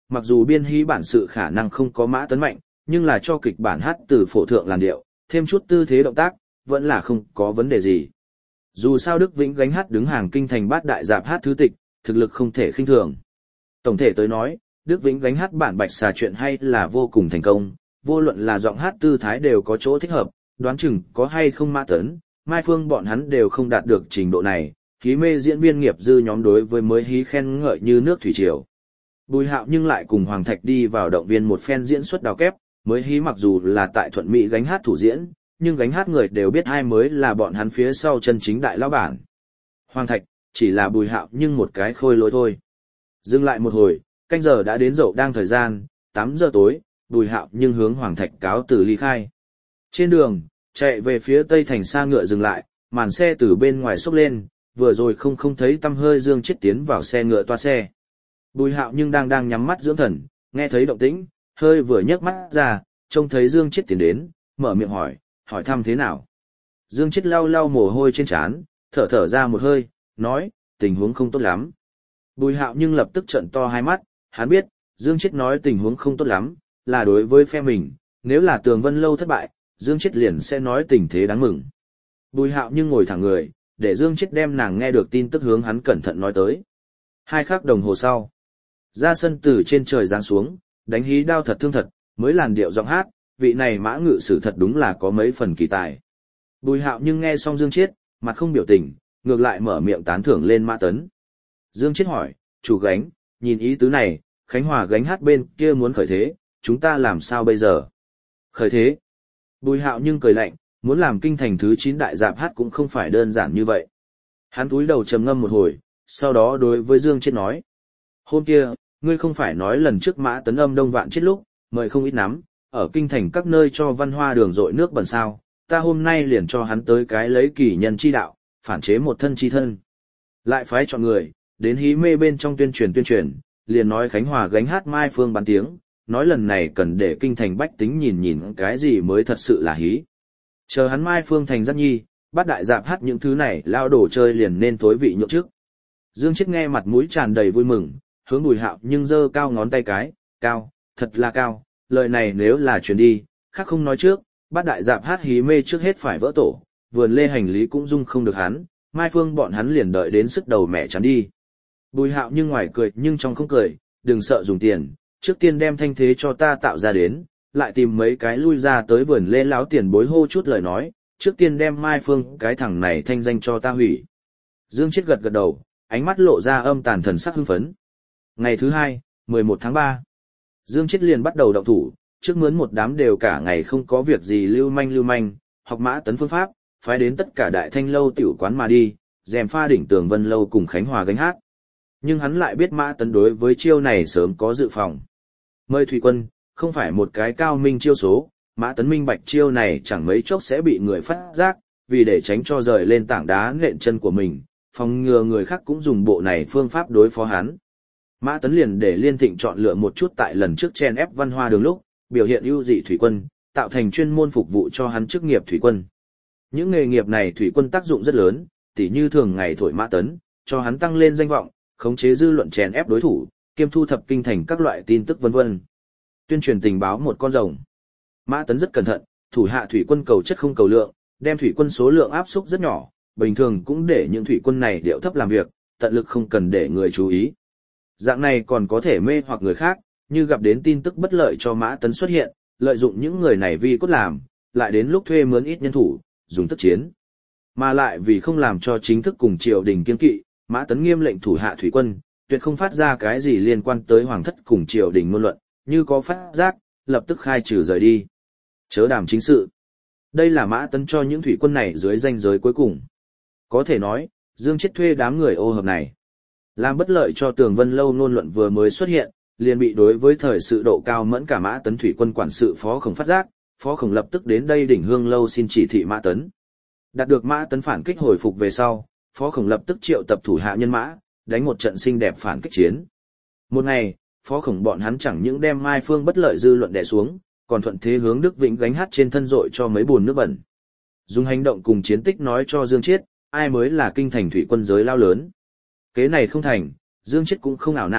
mặc dù biên hí bản sự khả năng không có Mã Tấn mạnh, nhưng là cho kịch bản hát từ phổ thượng làn điệu, thêm chút tư thế động tác, vẫn là không có vấn đề gì. Dù sao Đức Vĩnh gánh hát đứng hàng kinh thành bát đại dạp hát thứ tịch, thực lực không thể khinh thường. Tổng thể tới nói, Đức Vĩnh gánh hát bản Bạch Xà chuyện hay là vô cùng thành công, vô luận là giọng hát tư thái đều có chỗ thích hợp, đoán chừng có hay không Mã Tấn, Mai Phương bọn hắn đều không đạt được trình độ này, hí mê diễn viên nghiệp dư nhóm đối với mới hí khen ngợi như nước thủy triều. Bùi Hạo nhưng lại cùng Hoàng Thạch đi vào động viên một phen diễn xuất đào kép, mới hí mặc dù là tại Thuận Mỹ gánh hát thủ diễn, nhưng gánh hát người đều biết ai mới là bọn hắn phía sau chân chính đại lão bản. Hoàng Thạch, chỉ là Bùi Hạo nhưng một cái khôi lỗi thôi. Dừng lại một hồi, canh giờ đã đến dậu đang thời gian, 8 giờ tối, Bùi Hạo nhưng hướng Hoàng Thạch cáo từ ly khai. Trên đường, chạy về phía tây thành xa ngựa dừng lại, màn xe từ bên ngoài xốc lên, vừa rồi không thấy tăm hơi Dương Chiết tiến vào xe ngựa toa xe. Bùi Hạo nhưng đang nhắm mắt dưỡng thần, nghe thấy động tĩnh, hơi vừa nhấc mắt ra, trông thấy Dương Chiết tiến đến, mở miệng hỏi thăm thế nào. Dương Chiết lau lau mồ hôi trên trán, thở ra một hơi, nói, tình huống không tốt lắm. Bùi Hạo nhưng lập tức trợn to hai mắt, hắn biết, Dương Chiết nói tình huống không tốt lắm, là đối với phe mình, nếu là Tường Vân Lâu thất bại, Dương Chiết liền sẽ nói tình thế đáng mừng. Bùi Hạo nhưng ngồi thẳng người, để Dương Chiết đem nàng nghe được tin tức hướng hắn cẩn thận nói tới. 2 khắc đồng hồ sau, ra sân từ trên trời giáng xuống, đánh hí đao thật thương thật, mới làn điệu giọng hát, vị này Mã ngự sử thật đúng là có mấy phần kỳ tài. Bùi Hạo nhưng nghe xong Dương Chiết, mặt không biểu tình, ngược lại mở miệng tán thưởng lên Mã Tấn. Dương Chiết hỏi, chủ gánh, nhìn ý tứ này, Khánh Hòa gánh hát bên kia muốn khởi thế, chúng ta làm sao bây giờ? Khởi thế? Bùi Hạo nhưng cười lạnh, muốn làm kinh thành thứ 9 đại dạp hát cũng không phải đơn giản như vậy. Hắn cúi đầu trầm ngâm một hồi, sau đó đối với Dương Chiết nói. Hôm kia, ngươi không phải nói lần trước Mã Tấn âm đông vạn chết lúc, mời không ít nắm, ở kinh thành các nơi cho văn hoa đường dội nước bẩn sao, ta hôm nay liền cho hắn tới cái lấy kỳ nhân chi đạo, phản chế một thân chi thân. Lại phái chọn người, đến hí mê bên trong tuyên truyền, liền nói Khánh Hòa gánh hát Mai Phương bán tiếng, nói lần này cần để kinh thành bách tính nhìn cái gì mới thật sự là hí. Chờ hắn Mai Phương thành giác nhi, bắt đại dạp hát những thứ này lao đổ chơi liền nên tối vị nhượng trước. Dương Chiết nghe mặt mũi tràn đầy vui mừng, hướng Bùi Hạo nhưng giơ cao ngón tay cái, cao, thật là cao, lời này nếu là truyền đi, khác không nói trước, bắt đại dạp hát hí mê trước hết phải vỡ tổ, vườn lê hành lý cũng dung không được hắn, Mai Phương bọn hắn liền đợi đến sức đầu mẹ chán đi. Bùi Hạo nhưng ngoài cười nhưng trong không cười, đừng sợ dùng tiền, trước tiên đem thanh thế cho ta tạo ra đến, lại tìm mấy cái lui ra tới vườn lê láo tiền bối hô chút lời nói, trước tiên đem Mai Phương cái thằng này thanh danh cho ta hủy. Dương Chiết gật gật đầu, ánh mắt lộ ra âm tàn thần sắc hưng phấn. Ngày thứ 2, 11 tháng 3, Dương Chiết liền bắt đầu động thủ, trước mướn một đám đều cả ngày không có việc gì lưu manh, học Mã Tấn phương pháp, phái đến tất cả đại thanh lâu tiểu quán mà đi, dèm pha đỉnh Tường Vân Lâu cùng Khánh Hòa gánh hát. Nhưng hắn lại biết Mã Tấn đối với chiêu này sớm có dự phòng. Mời Thủy Quân, không phải một cái cao minh chiêu số, Mã Tấn minh bạch chiêu này chẳng mấy chốc sẽ bị người phát giác, vì để tránh cho rời lên tảng đá nện chân của mình, phòng ngừa người khác cũng dùng bộ này phương pháp đối phó hắn. Mã Tấn liền để Liên Thịnh chọn lựa một chút tại lần trước chen ép văn hoa đường lúc, biểu hiện ưu dị thủy quân, tạo thành chuyên môn phục vụ cho hắn chức nghiệp thủy quân. Những nghề nghiệp này thủy quân tác dụng rất lớn, tỉ như thường ngày thổi Mã Tấn, cho hắn tăng lên danh vọng, khống chế dư luận chèn ép đối thủ, kiêm thu thập kinh thành các loại tin tức vân vân. Tuyên truyền tình báo một con rồng. Mã Tấn rất cẩn thận, thủ hạ thủy quân cầu chất không cầu lượng, đem thủy quân số lượng áp xúc rất nhỏ, bình thường cũng để những thủy quân này điệu thấp làm việc, tận lực không cần để người chú ý. Dạng này còn có thể mê hoặc người khác, như gặp đến tin tức bất lợi cho Mã Tấn xuất hiện, lợi dụng những người này vi cốt làm, lại đến lúc thuê mướn ít nhân thủ, dùng tức chiến. Mà lại vì không làm cho chính thức cùng triều đình kiên kỵ, Mã Tấn nghiêm lệnh thủ hạ thủy quân, tuyệt không phát ra cái gì liên quan tới hoàng thất cùng triều đình ngôn luận, như có phát giác, lập tức khai trừ rời đi. Chớ đàm chính sự. Đây là Mã Tấn cho những thủy quân này dưới ranh giới cuối cùng. Có thể nói, Dương Chiết thuê đám người ô hợp này, làm bất lợi cho Tường Vân Lâu ngôn luận vừa mới xuất hiện, liền bị đối với thời sự độ cao mẫn cả Mã Tấn thủy quân quản sự Phó Khổng phát giác, Phó Khổng lập tức đến đây Đỉnh Hương Lâu xin chỉ thị Mã Tấn. Đạt được Mã Tấn phản kích hồi phục về sau, Phó Khổng lập tức triệu tập thủ hạ nhân mã, đánh một trận xinh đẹp phản kích chiến. Một ngày, Phó Khổng bọn hắn chẳng những đem Mai Phương bất lợi dư luận đè xuống, còn thuận thế hướng Đức Vĩnh gánh hát trên thân dội cho mấy bùn nước bẩn. Dùng hành động cùng chiến tích nói cho Dương Chiết, ai mới là kinh thành thủy quân giới lao lớn. Kế này không thành, Dương Chiết cũng không ảo não,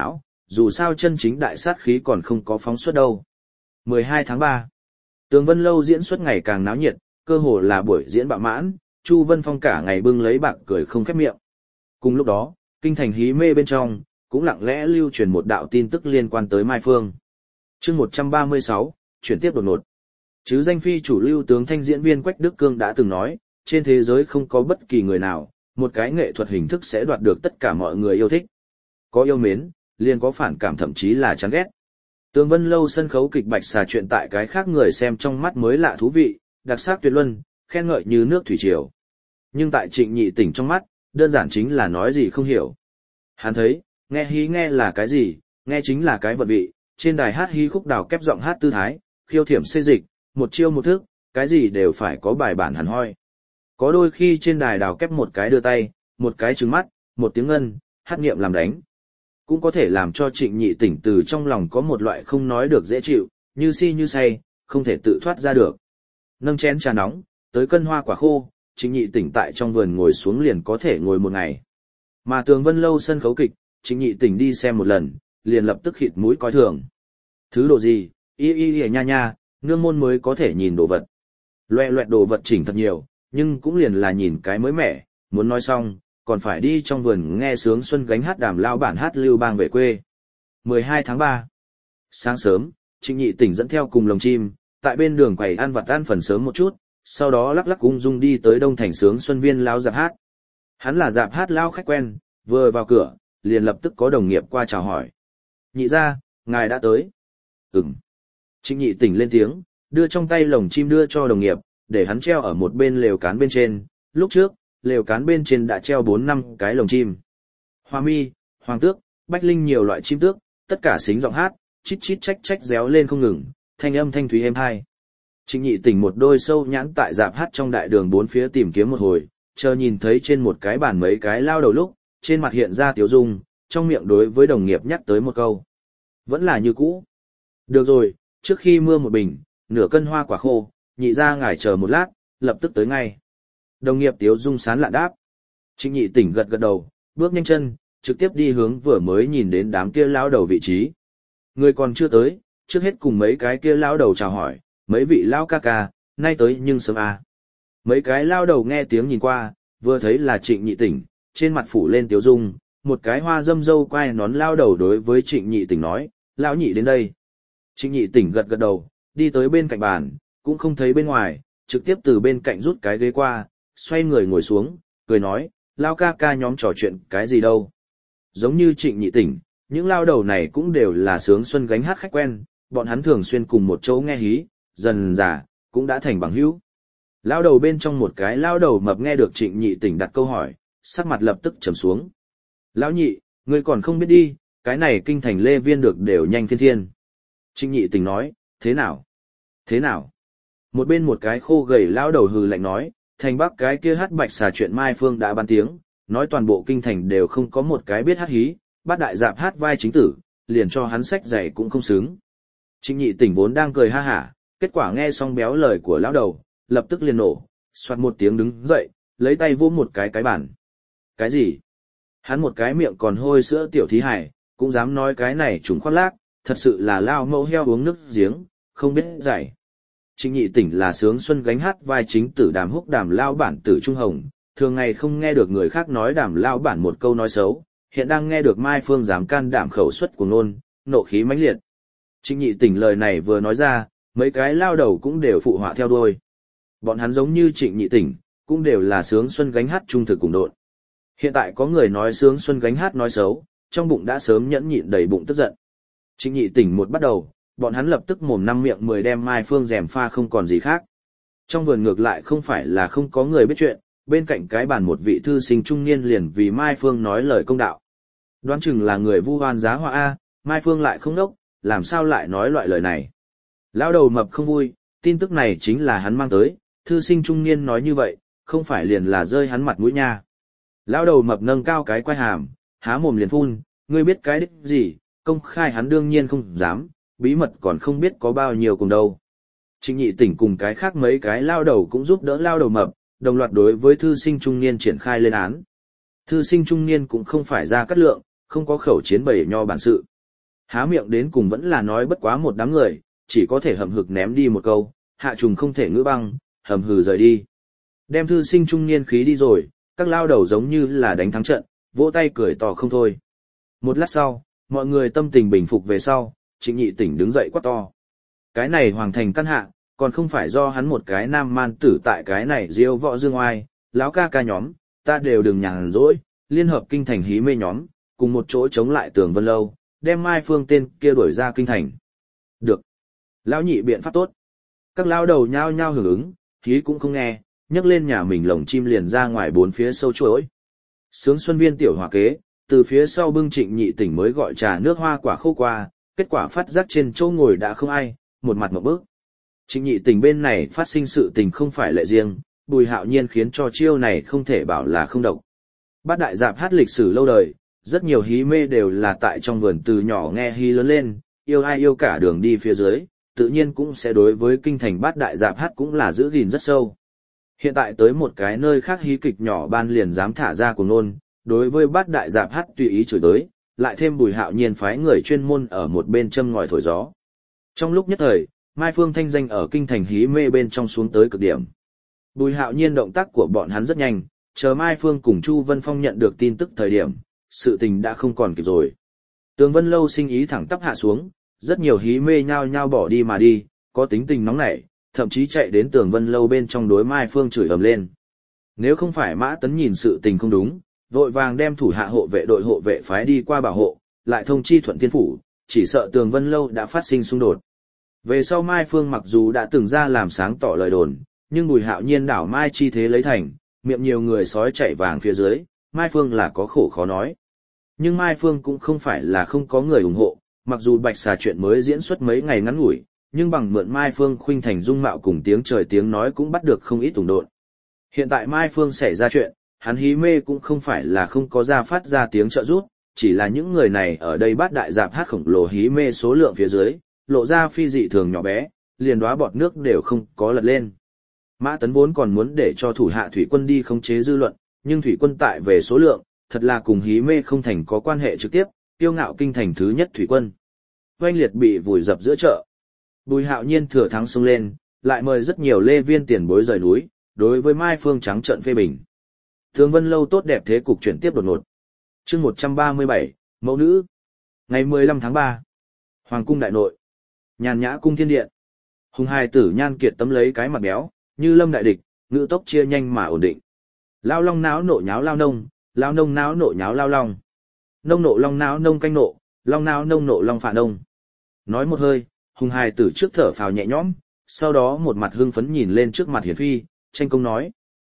dù sao chân chính đại sát khí còn không có phóng xuất đâu. 12 tháng 3. Tường Vân Lâu diễn xuất ngày càng náo nhiệt, cơ hồ là buổi diễn bạo mãn, Chu Vân Phong cả ngày bưng lấy bạc cười không khép miệng. Cùng lúc đó, kinh thành hí mê bên trong, cũng lặng lẽ lưu truyền một đạo tin tức liên quan tới Mai Phương. Chương 136, chuyển tiếp đột ngột. Chứ danh phi chủ lưu tướng thanh diễn viên Quách Đức Cương đã từng nói, trên thế giới không có bất kỳ người nào, một cái nghệ thuật hình thức sẽ đoạt được tất cả mọi người yêu thích. Có yêu mến, liền có phản cảm thậm chí là chán ghét. Tường Vân Lâu sân khấu kịch Bạch Xà chuyện tại cái khác người xem trong mắt mới lạ thú vị, đặc sắc tuyệt luân, khen ngợi như nước thủy triều. Nhưng tại Trịnh Nhị Tỉnh trong mắt, đơn giản chính là nói gì không hiểu. Hắn thấy, nghe hí nghe là cái gì, nghe chính là cái vật vị, trên đài hát hí khúc đào kép giọng hát tư thái, khiêu thiểm xê dịch, một chiêu một thức, cái gì đều phải có bài bản hẳn hoi. Có đôi khi trên đài đào kép một cái đưa tay, một cái trừng mắt, một tiếng ngân, hát nghiệm làm đánh. Cũng có thể làm cho Trịnh Nhị Tỉnh từ trong lòng có một loại không nói được dễ chịu, như si như say, không thể tự thoát ra được. Nâng chén trà nóng, tới cân hoa quả khô, Trịnh Nhị Tỉnh tại trong vườn ngồi xuống liền có thể ngồi một ngày. Mà Tường Vân Lâu sân khấu kịch, Trịnh Nhị Tỉnh đi xem một lần, liền lập tức khịt mũi coi thường. Thứ đồ gì, y nha nha, nương môn mới có thể nhìn đồ vật. Loẹ loẹt đồ vật chỉnh thật nhiều, nhưng cũng liền là nhìn cái mới mẻ, muốn nói xong, còn phải đi trong vườn nghe sướng xuân gánh hát Đàm lao bản hát Lưu Bang về quê. 12 tháng 3. Sáng sớm, Trịnh Nhị Tỉnh dẫn theo cùng lồng chim, tại bên đường quầy ăn vặt ăn phần sớm một chút, sau đó lắc lắc ung dung đi tới Đông Thành sướng xuân viên lao dạp hát. Hắn là dạp hát lao khách quen, vừa vào cửa, liền lập tức có đồng nghiệp qua chào hỏi. Nhị ra, ngài đã tới. Ừm. Trịnh Nhị Tỉnh lên tiếng, đưa trong tay lồng chim đưa cho đồng nghiệp, để hắn treo ở một bên lều cán bên trên. Lúc trước, lều cán bên trên đã treo 4-5 cái lồng chim. Hoa mi, hoàng tước, bách linh nhiều loại chim tước, tất cả xính giọng hát, chít chít trách trách réo lên không ngừng, thanh âm thanh thúy êm hai. Trịnh Nhị Tỉnh một đôi sâu nhãn tại dạp hát trong đại đường bốn phía tìm kiếm một hồi, chờ nhìn thấy trên một cái bàn mấy cái lao đầu lúc, trên mặt hiện ra tiếu dung, trong miệng đối với đồng nghiệp nhắc tới một câu. Vẫn là như cũ. Được rồi, trước khi mưa một bình, nửa cân hoa quả khô, nhị ra ngài chờ một lát, lập tức tới ngay. Đồng nghiệp tiếu dung sán lạ đáp. Trịnh Nhị Tỉnh gật gật đầu, bước nhanh chân, trực tiếp đi hướng vừa mới nhìn đến đám kia lao đầu vị trí. Người còn chưa tới, trước hết cùng mấy cái kia lao đầu chào hỏi, mấy vị lao ca ca, nay tới nhưng sớm à. Mấy cái lao đầu nghe tiếng nhìn qua, vừa thấy là Trịnh Nhị Tỉnh, trên mặt phủ lên tiếu dung, một cái hoa dâm dâu quai nón lao đầu đối với Trịnh Nhị Tỉnh nói, lão nhị đến đây. Trịnh Nhị Tỉnh gật gật đầu, đi tới bên cạnh bàn, cũng không thấy bên ngoài, trực tiếp từ bên cạnh rút cái ghế qua, xoay người ngồi xuống, cười nói, lao ca ca nhóm trò chuyện cái gì đâu. Giống như Trịnh Nhị Tỉnh, những lao đầu này cũng đều là sướng xuân gánh hát khách quen, bọn hắn thường xuyên cùng một chỗ nghe hí, dần dà, cũng đã thành bằng hữu. Lao đầu bên trong một cái lao đầu mập nghe được Trịnh Nhị Tỉnh đặt câu hỏi, sắc mặt lập tức trầm xuống. Lão nhị, ngươi còn không biết đi, cái này kinh thành lê viên được đều nhanh phiên thiên. Trịnh Nhị Tỉnh nói, thế nào? Thế nào? Một bên một cái khô gầy lao đầu hừ lạnh nói, thành bắc cái kia hát Bạch Xà chuyện Mai Phương đã ban tiếng, nói toàn bộ kinh thành đều không có một cái biết hát hí, bát đại dạp hát vai chính tử, liền cho hắn sách giày cũng không xứng. Trịnh Nhị Tỉnh vốn đang cười ha hả, kết quả nghe xong béo lời của lão đầu, lập tức liền nổ, xoạt một tiếng đứng dậy, lấy tay vỗ một cái bàn. Cái gì? Hắn một cái miệng còn hôi sữa tiểu thí hải, cũng dám nói cái này trùng khoác lác, thật sự là lao mẫu heo uống nước giếng, không biết giải. Trịnh Nhị Tỉnh là sướng xuân gánh hát vai chính tử Đàm Húc Đàm lao bản tử Trung Hồng, thường ngày không nghe được người khác nói Đàm lao bản một câu nói xấu, hiện đang nghe được Mai Phương dám can đảm khẩu xuất của nôn, nộ khí mãnh liệt. Trịnh Nhị Tỉnh lời này vừa nói ra, mấy cái lao đầu cũng đều phụ họa theo đuôi. Bọn hắn giống như Trịnh Nhị Tỉnh, cũng đều là sướng xuân gánh hát trung thực cùng độn. Hiện tại có người nói sướng xuân gánh hát nói xấu, trong bụng đã sớm nhẫn nhịn đầy bụng tức giận. Trịnh Nhị Tỉnh một bắt đầu, bọn hắn lập tức mồm năm miệng 10 đem Mai Phương rèm pha không còn gì khác. Trong vườn ngược lại không phải là không có người biết chuyện, bên cạnh cái bàn một vị thư sinh trung niên liền vì Mai Phương nói lời công đạo. Đoán chừng là người vu oan giá họa A, Mai Phương lại không đốc, làm sao lại nói loại lời này. Lão đầu mập không vui, tin tức này chính là hắn mang tới, thư sinh trung niên nói như vậy, không phải liền là rơi hắn mặt mũi nha. Lão đầu mập nâng cao cái quai hàm, há mồm liền phun, ngươi biết cái đích gì, công khai hắn đương nhiên không dám, bí mật còn không biết có bao nhiêu cùng đâu. Trịnh Nhị Tỉnh cùng cái khác mấy cái lao đầu cũng giúp đỡ lao đầu mập, đồng loạt đối với thư sinh trung niên triển khai lên án. Thư sinh trung niên cũng không phải ra cắt lượng, không có khẩu chiến bầy nho bản sự. Há miệng đến cùng vẫn là nói bất quá một đám người, chỉ có thể hậm hực ném đi một câu, hạ trùng không thể ngữ băng, hầm hừ rời đi. Đem thư sinh trung niên khí đi rồi, các lao đầu giống như là đánh thắng trận, vỗ tay cười to không thôi. Một lát sau, mọi người tâm tình bình phục về sau, Trịnh Nhị Tỉnh đứng dậy quát to. Cái này hoàng thành căn hạ, còn không phải do hắn một cái nam man tử tại cái này diêu võ dương oai, lão ca ca nhóm, ta đều đừng nhàn rỗi, liên hợp kinh thành hí mê nhóm, cùng một chỗ chống lại Tường Vân Lâu, đem Mai Phương tên kia đuổi ra kinh thành. Được. Lão nhị biện pháp tốt. Các lão đầu nhao nhao hưởng ứng, hí cũng không nghe, nhấc lên nhà mình lồng chim liền ra ngoài bốn phía sâu chuỗi. Sướng xuân viên tiểu hòa kế, từ phía sau bưng Trịnh Nhị Tỉnh mới gọi trà nước hoa quả khô qua, kết quả phát giác trên chỗ ngồi đã không ai, một mặt ngộp bức. Trịnh Nhị Tỉnh bên này phát sinh sự tình không phải lệ riêng, Bùi Hạo Nhiên khiến cho chiêu này không thể bảo là không độc. Bát đại dạp hát lịch sử lâu đời, rất nhiều hí mê đều là tại trong vườn từ nhỏ nghe hí lớn lên, yêu ai yêu cả đường đi phía dưới, tự nhiên cũng sẽ đối với kinh thành bát đại dạp hát cũng là giữ gìn rất sâu. Hiện tại tới một cái nơi khác hí kịch nhỏ ban liền dám thả ra của nôn, đối với bát đại dạp hát tùy ý chửi tới, lại thêm Bùi Hạo Nhiên phái người chuyên môn ở một bên châm ngòi thổi gió. Trong lúc nhất thời, Mai Phương thanh danh ở kinh thành hí mê bên trong xuống tới cực điểm. Bùi Hạo Nhiên động tác của bọn hắn rất nhanh, chờ Mai Phương cùng Chu Vân Phong nhận được tin tức thời điểm, sự tình đã không còn kịp rồi. Tường Vân Lâu sinh ý thẳng tắp hạ xuống, rất nhiều hí mê nhao nhao bỏ đi mà đi, có tính tình nóng nảy, thậm chí chạy đến Tường Vân Lâu bên trong đối Mai Phương chửi ầm lên. Nếu không phải Mã Tấn nhìn sự tình không đúng, vội vàng đem thủ hạ hộ vệ đội hộ vệ phái đi qua bảo hộ, lại thông chi Thuận Thiên Phủ, chỉ sợ Tường Vân Lâu đã phát sinh xung đột. Về sau Mai Phương mặc dù đã từng ra làm sáng tỏ lời đồn, nhưng Bùi Hạo Nhiên đảo Mai chi thế lấy thành, miệng nhiều người sói chạy vàng phía dưới, Mai Phương là có khổ khó nói. Nhưng Mai Phương cũng không phải là không có người ủng hộ, mặc dù Bạch Xà chuyện mới diễn xuất mấy ngày ngắn ngủi, nhưng bằng mượn Mai Phương khuynh thành dung mạo cùng tiếng trời tiếng nói cũng bắt được không ít ủng độn. Hiện tại Mai Phương xảy ra chuyện, hắn hí mê cũng không phải là không có ra phát ra tiếng trợ giúp, chỉ là những người này ở đây bát đại dạp hát khổng lồ hí mê số lượng phía dưới, lộ ra phi dị thường nhỏ bé, liền đóa bọt nước đều không có lật lên. Mã Tấn vốn còn muốn để cho thủ hạ thủy quân đi khống chế dư luận, nhưng thủy quân tại về số lượng, thật là cùng hí mê không thành có quan hệ trực tiếp, tiêu ngạo kinh thành thứ nhất thủy quân. Oanh liệt bị vùi dập giữa chợ. Bùi Hạo Nhiên thừa thắng xông lên, lại mời rất nhiều lê viên tiền bối rời núi, đối với Mai Phương trắng trợn phê bình. Tường Vân Lâu tốt đẹp thế cục chuyển tiếp đột ngột. Chương 137, mẫu nữ. Ngày 15 tháng 3. Hoàng cung đại nội. Nhàn nhã cung thiên điện. Hùng hài tử Nhan Kiệt tấm lấy cái mặt béo, như lâm đại địch, ngữ tốc chia nhanh mà ổn định. Lao long náo nộ nháo lao nông, lao nông náo nộ nháo lao long. Nông nộ long náo nông canh nộ, long náo nông nộ long phạ nông. Nói một hơi, hùng hài tử trước thở phào nhẹ nhõm, sau đó một mặt hưng phấn nhìn lên trước mặt Hiền Phi, tranh công nói.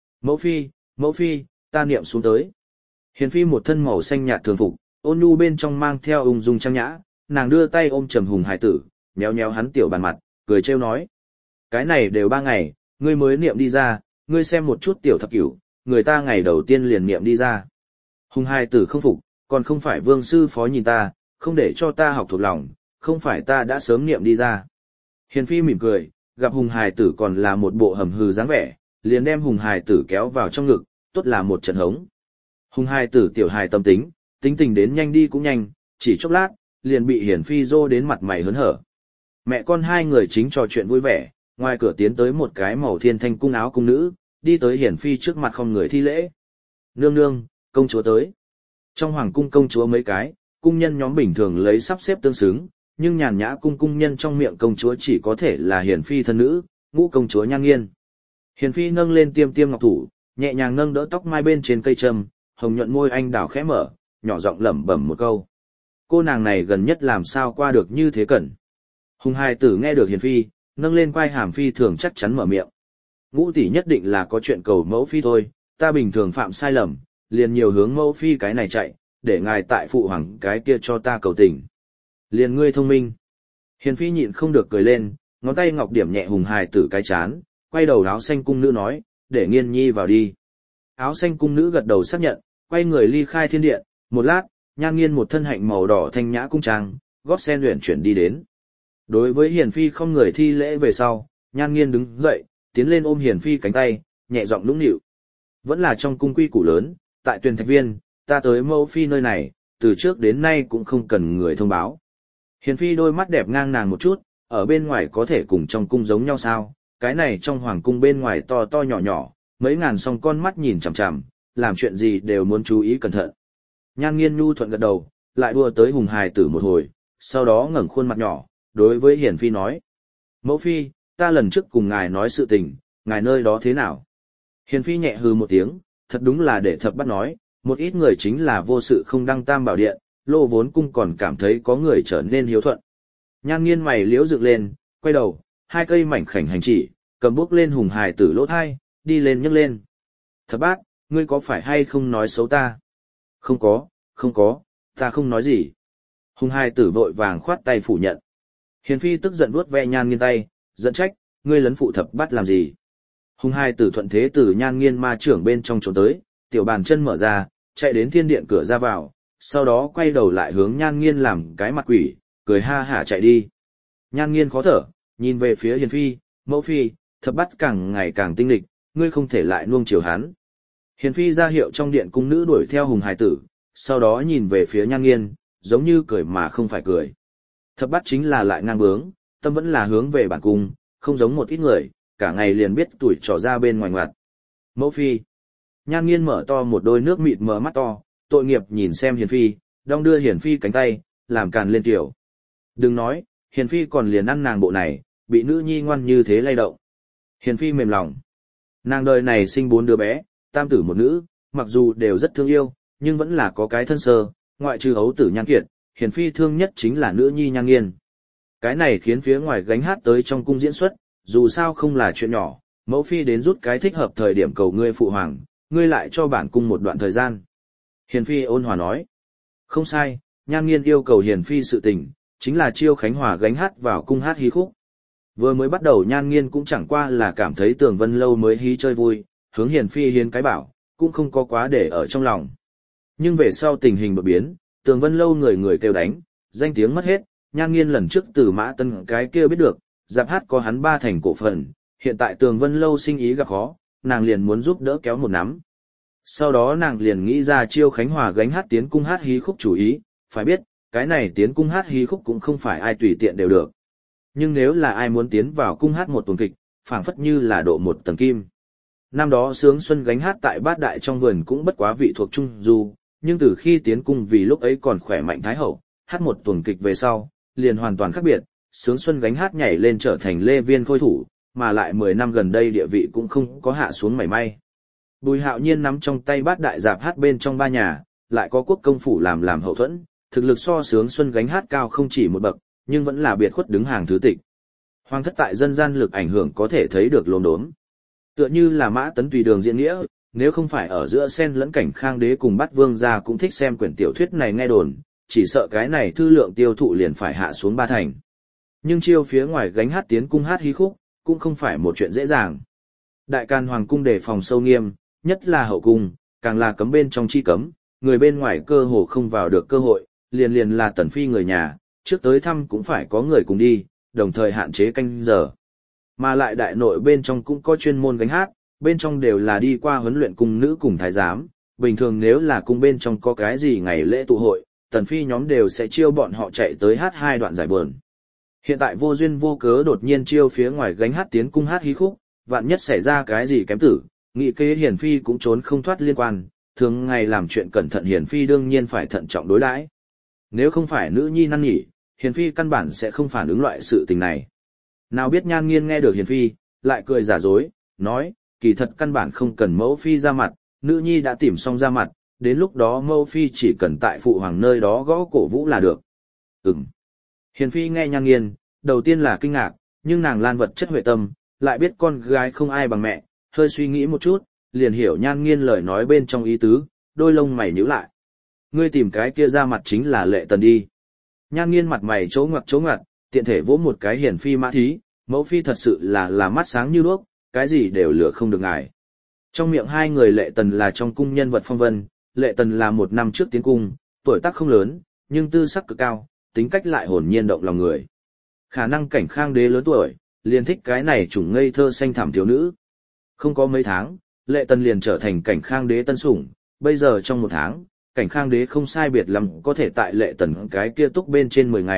Mẫu phi, ta niệm xuống tới. Hiền Phi một thân màu xanh nhạt thường phục, ôn nhu bên trong mang theo ung dung trang nhã, nàng đưa tay ôm trầm hùng hài tử, nhéo nhéo hắn tiểu bàn mặt, cười trêu nói. Cái này đều 3 ngày, ngươi mới niệm đi ra, ngươi xem một chút tiểu thập cửu, người ta ngày đầu tiên liền niệm đi ra. Hùng hài tử không phục, còn không phải vương sư phó nhìn ta, không để cho ta học thuộc lòng, không phải ta đã sớm niệm đi ra. Hiền Phi mỉm cười, gặp hùng hài tử còn là một bộ hầm hừ dáng vẻ, liền đem hùng hài tử kéo vào trong ngực, tốt là một trận hống. Hùng hài tử tiểu hài tâm tính, tính tình đến nhanh đi cũng nhanh, chỉ chốc lát, liền bị Hiển Phi dô đến mặt mày hớn hở. Mẹ con hai người chính trò chuyện vui vẻ, ngoài cửa tiến tới một cái màu thiên thanh cung áo cung nữ, đi tới Hiển Phi trước mặt không người thi lễ. Nương nương, công chúa tới. Trong hoàng cung công chúa mấy cái, cung nhân nhóm bình thường lấy sắp xếp tương xứng, nhưng nhàn nhã cung nhân trong miệng công chúa chỉ có thể là Hiển Phi thân nữ, ngũ công chúa Nhan Nghiên. Hiển Phi nâng lên tiêm tiêm ngọc thủ, nhẹ nhàng nâng đỡ tóc mai bên trên cây trâm, hồng nhuận môi anh đào khẽ mở, nhỏ giọng lẩm bẩm một câu. Cô nàng này gần nhất làm sao qua được như thế cẩn. Hùng hài tử nghe được Hiển Phi, nâng lên quai hàm phi thường chắc chắn mở miệng. Ngũ tỷ nhất định là có chuyện cầu mẫu phi thôi, ta bình thường phạm sai lầm, liền nhiều hướng mẫu phi cái này chạy, để ngài tại phụ hoàng cái kia cho ta cầu tình. Liền ngươi thông minh. Hiển Phi nhịn không được cười lên, ngón tay ngọc điểm nhẹ hùng hài tử cái chán, quay đầu áo xanh cung nữ nói, để Nghiên nhi vào đi. Áo xanh cung nữ gật đầu xác nhận, quay người ly khai thiên điện, một lát, Nhan Nghiên một thân hạnh màu đỏ thanh nhã cung trang, gót sen luyện chuyển đi đến. Đối với Hiển Phi không người thi lễ về sau, Nhan Nghiên đứng dậy, tiến lên ôm Hiển Phi cánh tay, nhẹ giọng nũng nịu. Vẫn là trong cung quy củ lớn, tại Tuyền Thạch Viên, ta tới mẫu phi nơi này, từ trước đến nay cũng không cần người thông báo. Hiền phi đôi mắt đẹp ngang nàng một chút, ở bên ngoài có thể cùng trong cung giống nhau sao, cái này trong hoàng cung bên ngoài to to nhỏ nhỏ, mấy ngàn song con mắt nhìn chằm chằm, làm chuyện gì đều muốn chú ý cẩn thận. Nhan Nghiên nhu thuận gật đầu, lại đua tới Hùng hài tử một hồi, sau đó ngẩng khuôn mặt nhỏ, đối với Hiền phi nói: "Mẫu phi, ta lần trước cùng ngài nói sự tình, ngài nơi đó thế nào?" Hiền phi nhẹ hừ một tiếng, thật đúng là để Thập Bát nói, một ít người chính là vô sự không đăng tam bảo điện, Lô Vốn cung còn cảm thấy có người trở nên hiếu thuận. Nhan Nghiên mày liễu dựng lên, quay đầu, hai cây mảnh khảnh hành chỉ, cầm bước lên Hùng hài tử lỗ thai, đi lên nhấc lên. "Thập Bát, ngươi có phải hay không nói xấu ta?" Không có, ta không nói gì." Hùng hài tử vội vàng khoát tay phủ nhận. Hiền phi tức giận vuốt ve Nhan Nghiên tay, giận trách: "Ngươi lấn phụ Thập Bát làm gì?" Hùng hài tử thuận thế từ Nhan Nghiên ma trưởng bên trong trốn tới, tiểu bàn chân mở ra, chạy đến thiên điện cửa ra vào, sau đó quay đầu lại hướng Nhan Nghiên làm cái mặt quỷ, cười ha hả chạy đi. Nhan Nghiên khó thở, nhìn về phía Hiền phi: "Mẫu phi, Thập Bát càng ngày càng tinh lịch, ngươi không thể lại nuông chiều hắn." Hiền phi ra hiệu trong điện cung nữ đuổi theo Hùng hài tử, sau đó nhìn về phía Nhan Nghiên, giống như cười mà không phải cười. Thập Bát chính là lại ngang bướng, tâm vẫn là hướng về bản cung, không giống một ít người, cả ngày liền biết tuổi trò ra bên ngoài ngoặt. "Mẫu phi." Nhan Nghiên mở to một đôi nước mịt mờ mắt to, tội nghiệp nhìn xem Hiền phi, đong đưa Hiền phi cánh tay, làm càn lên tiểu. Đừng nói, Hiền phi còn liền ăn nàng bộ này, bị nữ nhi ngoan như thế lay động. Hiền phi mềm lòng. Nàng đời này sinh 4 đứa bé, tam tử một nữ, mặc dù đều rất thương yêu, nhưng vẫn là có cái thân sơ, ngoại trừ ấu tử Nhan Kiệt, Hiền phi thương nhất chính là nữ nhi Nhan Nghiên. Cái này khiến phía ngoài gánh hát tới trong cung diễn xuất, dù sao không là chuyện nhỏ, mẫu phi đến rút cái thích hợp thời điểm cầu ngươi phụ hoàng, ngươi lại cho bản cung một đoạn thời gian. Hiền phi ôn hòa nói. Không sai, Nhan Nghiên yêu cầu Hiền phi sự tình, chính là chiêu Khánh Hòa gánh hát vào cung hát hí khúc. Vừa mới bắt đầu Nhan Nghiên cũng chẳng qua là cảm thấy Tường Vân Lâu mới hí chơi vui, hướng Hiền phi hiến cái bảo, cũng không có quá để ở trong lòng. Nhưng về sau tình hình đột biến, Tường Vân Lâu người người kêu đánh, danh tiếng mất hết, Nhan Nghiên lần trước từ Mã Tân cái kia biết được, dạp hát có hắn 3 thành cổ phần, hiện tại Tường Vân Lâu sinh ý gặp khó, nàng liền muốn giúp đỡ kéo một nắm. Sau đó nàng liền nghĩ ra chiêu Khánh Hòa gánh hát tiến cung hát hí khúc chủ ý, phải biết, cái này tiến cung hát hí khúc cũng không phải ai tùy tiện đều được. Nhưng nếu là ai muốn tiến vào cung hát một tuần kịch, phảng phất như là độ một tầng kim. Năm đó Sướng Xuân gánh hát tại Bát Đại trong vườn cũng bất quá vị thuộc Trung Du, nhưng từ khi tiến cung vì lúc ấy còn khỏe mạnh thái hậu, hát một tuần kịch về sau, liền hoàn toàn khác biệt, Sướng Xuân gánh hát nhảy lên trở thành Lê Viên khôi thủ, mà lại 10 năm gần đây địa vị cũng không có hạ xuống mảy may. Bùi Hạo Nhiên nắm trong tay Bát Đại dạp hát bên trong 3 nhà, lại có quốc công phủ làm hậu thuẫn, thực lực so Sướng Xuân gánh hát cao không chỉ một bậc, nhưng vẫn là biệt khuất đứng hàng thứ tịch. Hoàng thất tại dân gian lực ảnh hưởng có thể thấy được lốm đốm. Tựa như là Mã Tấn tùy đường diễn nghĩa, nếu không phải ở giữa xen lẫn Cảnh Khang đế cùng Bát Vương gia cũng thích xem quyển tiểu thuyết này nghe đồn, chỉ sợ cái này thư lượng tiêu thụ liền phải hạ xuống 3 thành. Nhưng chiêu phía ngoài gánh hát tiến cung hát hí khúc, cũng không phải một chuyện dễ dàng. Đại Can Hoàng cung đề phòng sâu nghiêm, nhất là hậu cung, càng là cấm bên trong chi cấm, người bên ngoài cơ hồ không vào được cơ hội, liền là Tần phi người nhà, trước tới thăm cũng phải có người cùng đi, đồng thời hạn chế canh giờ. Mà lại đại nội bên trong cũng có chuyên môn gánh hát, bên trong đều là đi qua huấn luyện cung nữ cùng thái giám, bình thường nếu là cung bên trong có cái gì ngày lễ tụ hội, Tần phi nhóm đều sẽ chiêu bọn họ chạy tới hát 2 đoạn giải buồn. Hiện tại vô duyên vô cớ đột nhiên chiêu phía ngoài gánh hát tiến cung hát hí khúc, vạn nhất xảy ra cái gì kém tử, nghị kế Hiền phi cũng trốn không thoát liên quan, thường ngày làm chuyện cẩn thận Hiền phi đương nhiên phải thận trọng đối đãi. Nếu không phải nữ nhi năn nỉ, Hiền phi căn bản sẽ không phản ứng loại sự tình này. Nào biết Nhan Nghiên nghe được Hiền phi, lại cười giả dối, nói, kỳ thật căn bản không cần mẫu phi ra mặt, nữ nhi đã tìm xong ra mặt, đến lúc đó mẫu phi chỉ cần tại phụ hoàng nơi đó gõ cổ vũ là được. Hiền phi nghe Nhan Nghiên, đầu tiên là kinh ngạc, nhưng nàng lan vật chất huệ tâm, lại biết con gái không ai bằng mẹ, hơi suy nghĩ một chút, liền hiểu Nhan Nghiên lời nói bên trong ý tứ, đôi lông mày nhíu lại. Ngươi tìm cái kia ra mặt chính là Lệ Tần đi. Nhan Nghiên mặt mày chỗ ngoặt, tiện thể vỗ một cái Hiền phi mã thí, mẫu phi thật sự là mắt sáng như đuốc, cái gì đều lừa không được ngài. Trong miệng hai người Lệ Tần là trong cung nhân vật phong vân, Lệ Tần là 1 năm trước tiến cung, tuổi tác không lớn, nhưng tư sắc cực cao, tính cách lại hồn nhiên động lòng người. Khả năng Cảnh Khang đế lớn tuổi, liền thích cái này chủng ngây thơ xanh thẳm thiếu nữ. Không có mấy tháng, Lệ Tần liền trở thành Cảnh Khang đế tân sủng, bây giờ trong 1 tháng, Cảnh Khang đế không sai biệt lắm có thể tại Lệ Tần cái kia túc bên trên 10 ngày,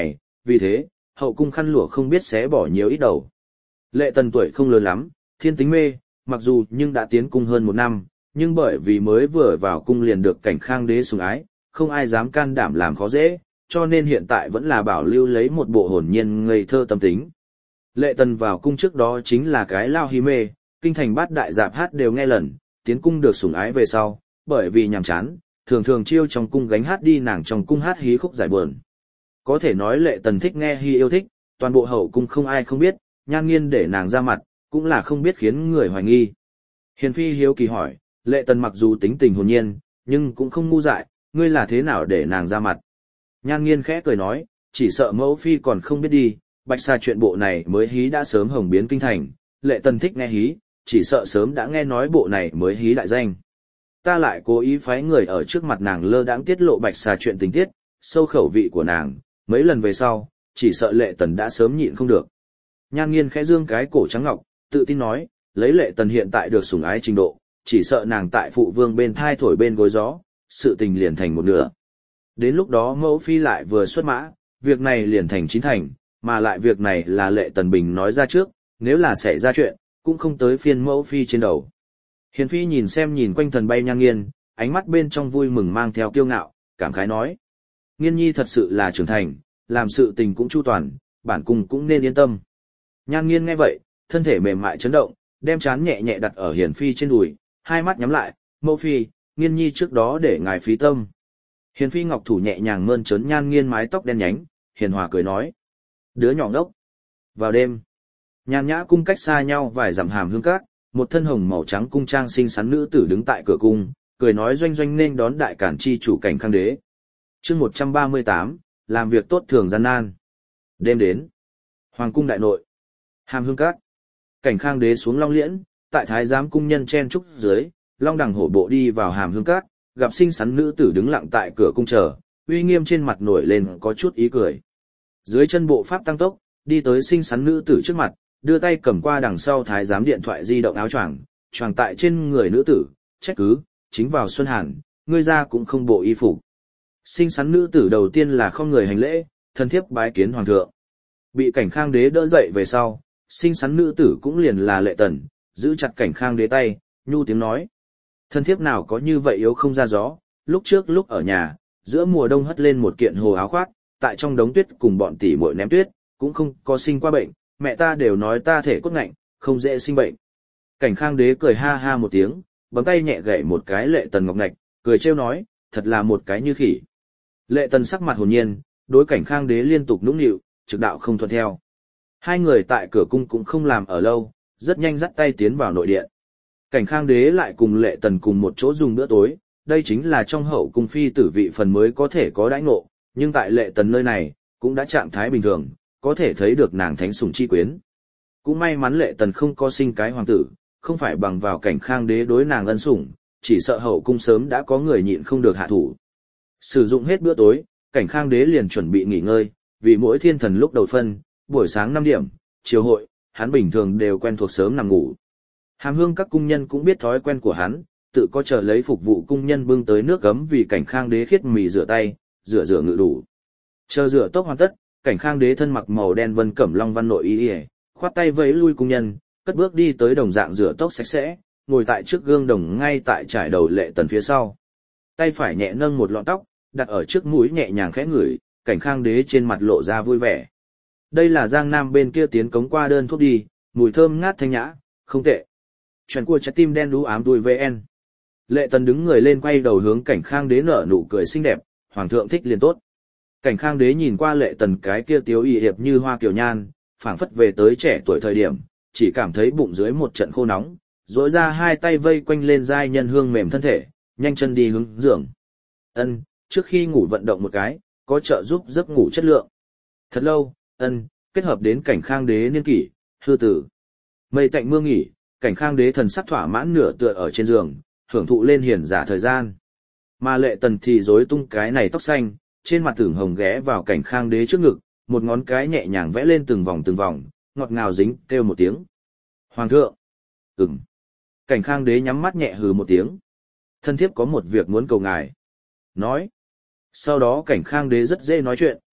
vì thế, hậu cung khăn lụa không biết xé bỏ nhiều ít đầu. Lệ Tần tuổi không lớn lắm, thiên tính mê, mặc dù nhưng đã tiến cung hơn 1 năm, nhưng bởi vì mới vừa vào cung liền được Cảnh Khang đế sủng ái, không ai dám can đảm làm khó dễ, cho nên hiện tại vẫn là bảo lưu lấy một bộ hồn nhiên ngây thơ tâm tính. Lệ Tần vào cung trước đó chính là cái lao hí mê, kinh thành bát đại dạp hát đều nghe lần, tiến cung được sủng ái về sau, bởi vì nhàm chán, thường thường chiêu trong cung gánh hát đi nàng trong cung hát hí khúc giải buồn. Có thể nói Lệ Tần thích nghe hí yêu thích, toàn bộ hậu cung không ai không biết, Nhan Nghiên để nàng ra mặt, cũng là không biết khiến người hoài nghi. Hiền phi hiếu kỳ hỏi, Lệ Tần mặc dù tính tình hồn nhiên, nhưng cũng không ngu dại, ngươi là thế nào để nàng ra mặt? Nhan Nghiên khẽ cười nói, chỉ sợ mẫu phi còn không biết đi, Bạch Sa chuyện bộ này mới hí đã sớm hồng biến kinh thành, Lệ Tần thích nghe hí, chỉ sợ sớm đã nghe nói bộ này mới hí đại danh. Ta lại cố ý phái người ở trước mặt nàng lơ đãng tiết lộ Bạch Sa chuyện tình tiết, sâu khẩu vị của nàng, mấy lần về sau, chỉ sợ Lệ Tần đã sớm nhịn không được. Nhan Nghiên khẽ dương cái cổ trắng ngọc, tự tin nói, lấy Lệ Tần hiện tại được sủng ái trình độ, chỉ sợ nàng tại phụ vương bên thai thổi bên gối gió, sự tình liền thành một nửa. Đến lúc đó mẫu phi lại vừa xuất mã, việc này liền thành chín thành, mà lại việc này là Lệ Tần Bình nói ra trước, nếu là xảy ra chuyện, cũng không tới phiên mẫu phi trên đầu. Hiền phi nhìn quanh thần bay Nhan Nghiên, ánh mắt bên trong vui mừng mang theo kiêu ngạo, cảm khái nói. Nghiên nhi thật sự là trưởng thành, làm sự tình cũng chu toàn, bản cung cũng nên yên tâm. Nhan Nghiên nghe vậy, thân thể mềm mại chấn động, đem trán nhẹ nhẹ đặt ở Hiền phi trên đùi, hai mắt nhắm lại, mẫu phi, Nghiên nhi trước đó để ngài phí tâm. Hiền phi ngọc thủ nhẹ nhàng mơn trớn Nhan Nghiên mái tóc đen nhánh, hiền hòa cười nói. Đứa nhỏ ngốc. Vào đêm, nhàn nhã cung cách xa nhau vài dặm Hàm Hương Các, một thân hồng màu trắng cung trang xinh xắn nữ tử đứng tại cửa cung, cười nói doanh doanh nên đón đại cản chi chủ Cảnh Khang đế. Chương 138, làm việc tốt thường gian nan. Đêm đến, hoàng cung đại nội, Hàm Hương Các. Cảnh Khang đế xuống Long Liễn, tại thái giám cung nhân chen trúc dưới, long đằng hổ bộ đi vào Hàm Hương Các, gặp xinh xắn nữ tử đứng lặng tại cửa cung chờ, uy nghiêm trên mặt nổi lên có chút ý cười. Dưới chân bộ pháp tăng tốc, đi tới xinh xắn nữ tử trước mặt, đưa tay cầm qua đằng sau thái giám điện thoại di động áo choàng, choàng tại trên người nữ tử, trách cứ, chính vào xuân hàn, ngươi ra cũng không bộ y phục. Xinh xắn nữ tử đầu tiên là không người hành lễ, thân thiếp bái kiến hoàng thượng. Bị Cảnh Khang đế đỡ dậy về sau, xinh xắn nữ tử cũng liền là Lệ Tần, giữ chặt Cảnh Khang đế tay, nhu tiếng nói. Thân thiếp nào có như vậy yếu không ra gió, lúc trước lúc ở nhà, giữa mùa đông hất lên một kiện hồ áo khoác, tại trong đống tuyết cùng bọn tỷ muội ném tuyết, cũng không có sinh qua bệnh, mẹ ta đều nói ta thể cốt ngạnh, không dễ sinh bệnh. Cảnh Khang đế cười ha ha một tiếng, bấm tay nhẹ gậy một cái Lệ Tần ngọc ngạch, cười trêu nói, thật là một cái như khỉ. Lệ Tần sắc mặt hồn nhiên, đối Cảnh Khang đế liên tục nũng nịu, trực đạo không thuận theo. Hai người tại cửa cung cũng không làm ở lâu, rất nhanh dắt tay tiến vào nội điện. Cảnh Khang đế lại cùng Lệ Tần cùng một chỗ dùng bữa tối, đây chính là trong hậu cung phi tử vị phần mới có thể có đãi ngộ, nhưng tại Lệ Tần nơi này, cũng đã trạng thái bình thường, có thể thấy được nàng thánh sủng chi quyến. Cũng may mắn Lệ Tần không có sinh cái hoàng tử, không phải bằng vào Cảnh Khang đế đối nàng ân sủng, chỉ sợ hậu cung sớm đã có người nhịn không được hạ thủ. Sử dụng hết bữa tối, Cảnh Khang đế liền chuẩn bị nghỉ ngơi, vì mỗi thiên thần lúc đầu phân, buổi sáng 5 điểm, chiều hội, hắn bình thường đều quen thuộc sớm nằm ngủ. Hàm Hương các cung nhân cũng biết thói quen của hắn, tự có chờ lấy phục vụ cung nhân bưng tới nước gấm vì Cảnh Khang đế khiết mì rửa tay, rửa ngự đủ. Chờ rửa tóc hoàn tất, Cảnh Khang đế thân mặc màu đen vân cẩm long văn nội y, khoát tay vẫy lui cung nhân, cất bước đi tới đồng dạng rửa tóc sạch sẽ, ngồi tại trước gương đồng ngay tại trải đầu Lệ Tần phía sau. Tay phải nhẹ nâng một lọn tóc, đặt ở trước mũi nhẹ nhàng khẽ ngửi, Cảnh Khang đế trên mặt lộ ra vui vẻ. Đây là Giang Nam bên kia tiến cống qua đơn thuốc đi, mùi thơm ngát thanh nhã, không tệ. Chuyện của trái tim đen đú ám đuôi VN. Lệ Tần đứng người lên quay đầu hướng Cảnh Khang đế nở nụ cười xinh đẹp, hoàng thượng thích liền tốt. Cảnh Khang đế nhìn qua Lệ Tần cái kia tiếu y hiệp như hoa kiều nhan, phảng phất về tới trẻ tuổi thời điểm, chỉ cảm thấy bụng dưới một trận khô nóng, duỗi ra hai tay vây quanh lên giai nhân hương mềm thân thể, nhanh chân đi hướng giường. Ân, trước khi ngủ vận động một cái, có trợ giúp giấc ngủ chất lượng. Thật lâu, ân, kết hợp đến Cảnh Khang đế niên kỷ, hư tử. Mây tạnh mưa nghỉ, Cảnh Khang đế thần sắc thỏa mãn nửa tựa ở trên giường, hưởng thụ lên hiền giả thời gian. Mà Lệ Tần thì rối tung cái này tóc xanh, trên mặt tưởng hồng ghé vào Cảnh Khang đế trước ngực, một ngón cái nhẹ nhàng vẽ lên từng vòng, ngọt ngào dính, kêu một tiếng. Hoàng thượng! Ừm! Cảnh Khang đế nhắm mắt nhẹ hừ một tiếng. Thân thiếp có một việc muốn cầu ngài. Nói! Sau đó Cảnh Khang đế rất dễ nói chuyện,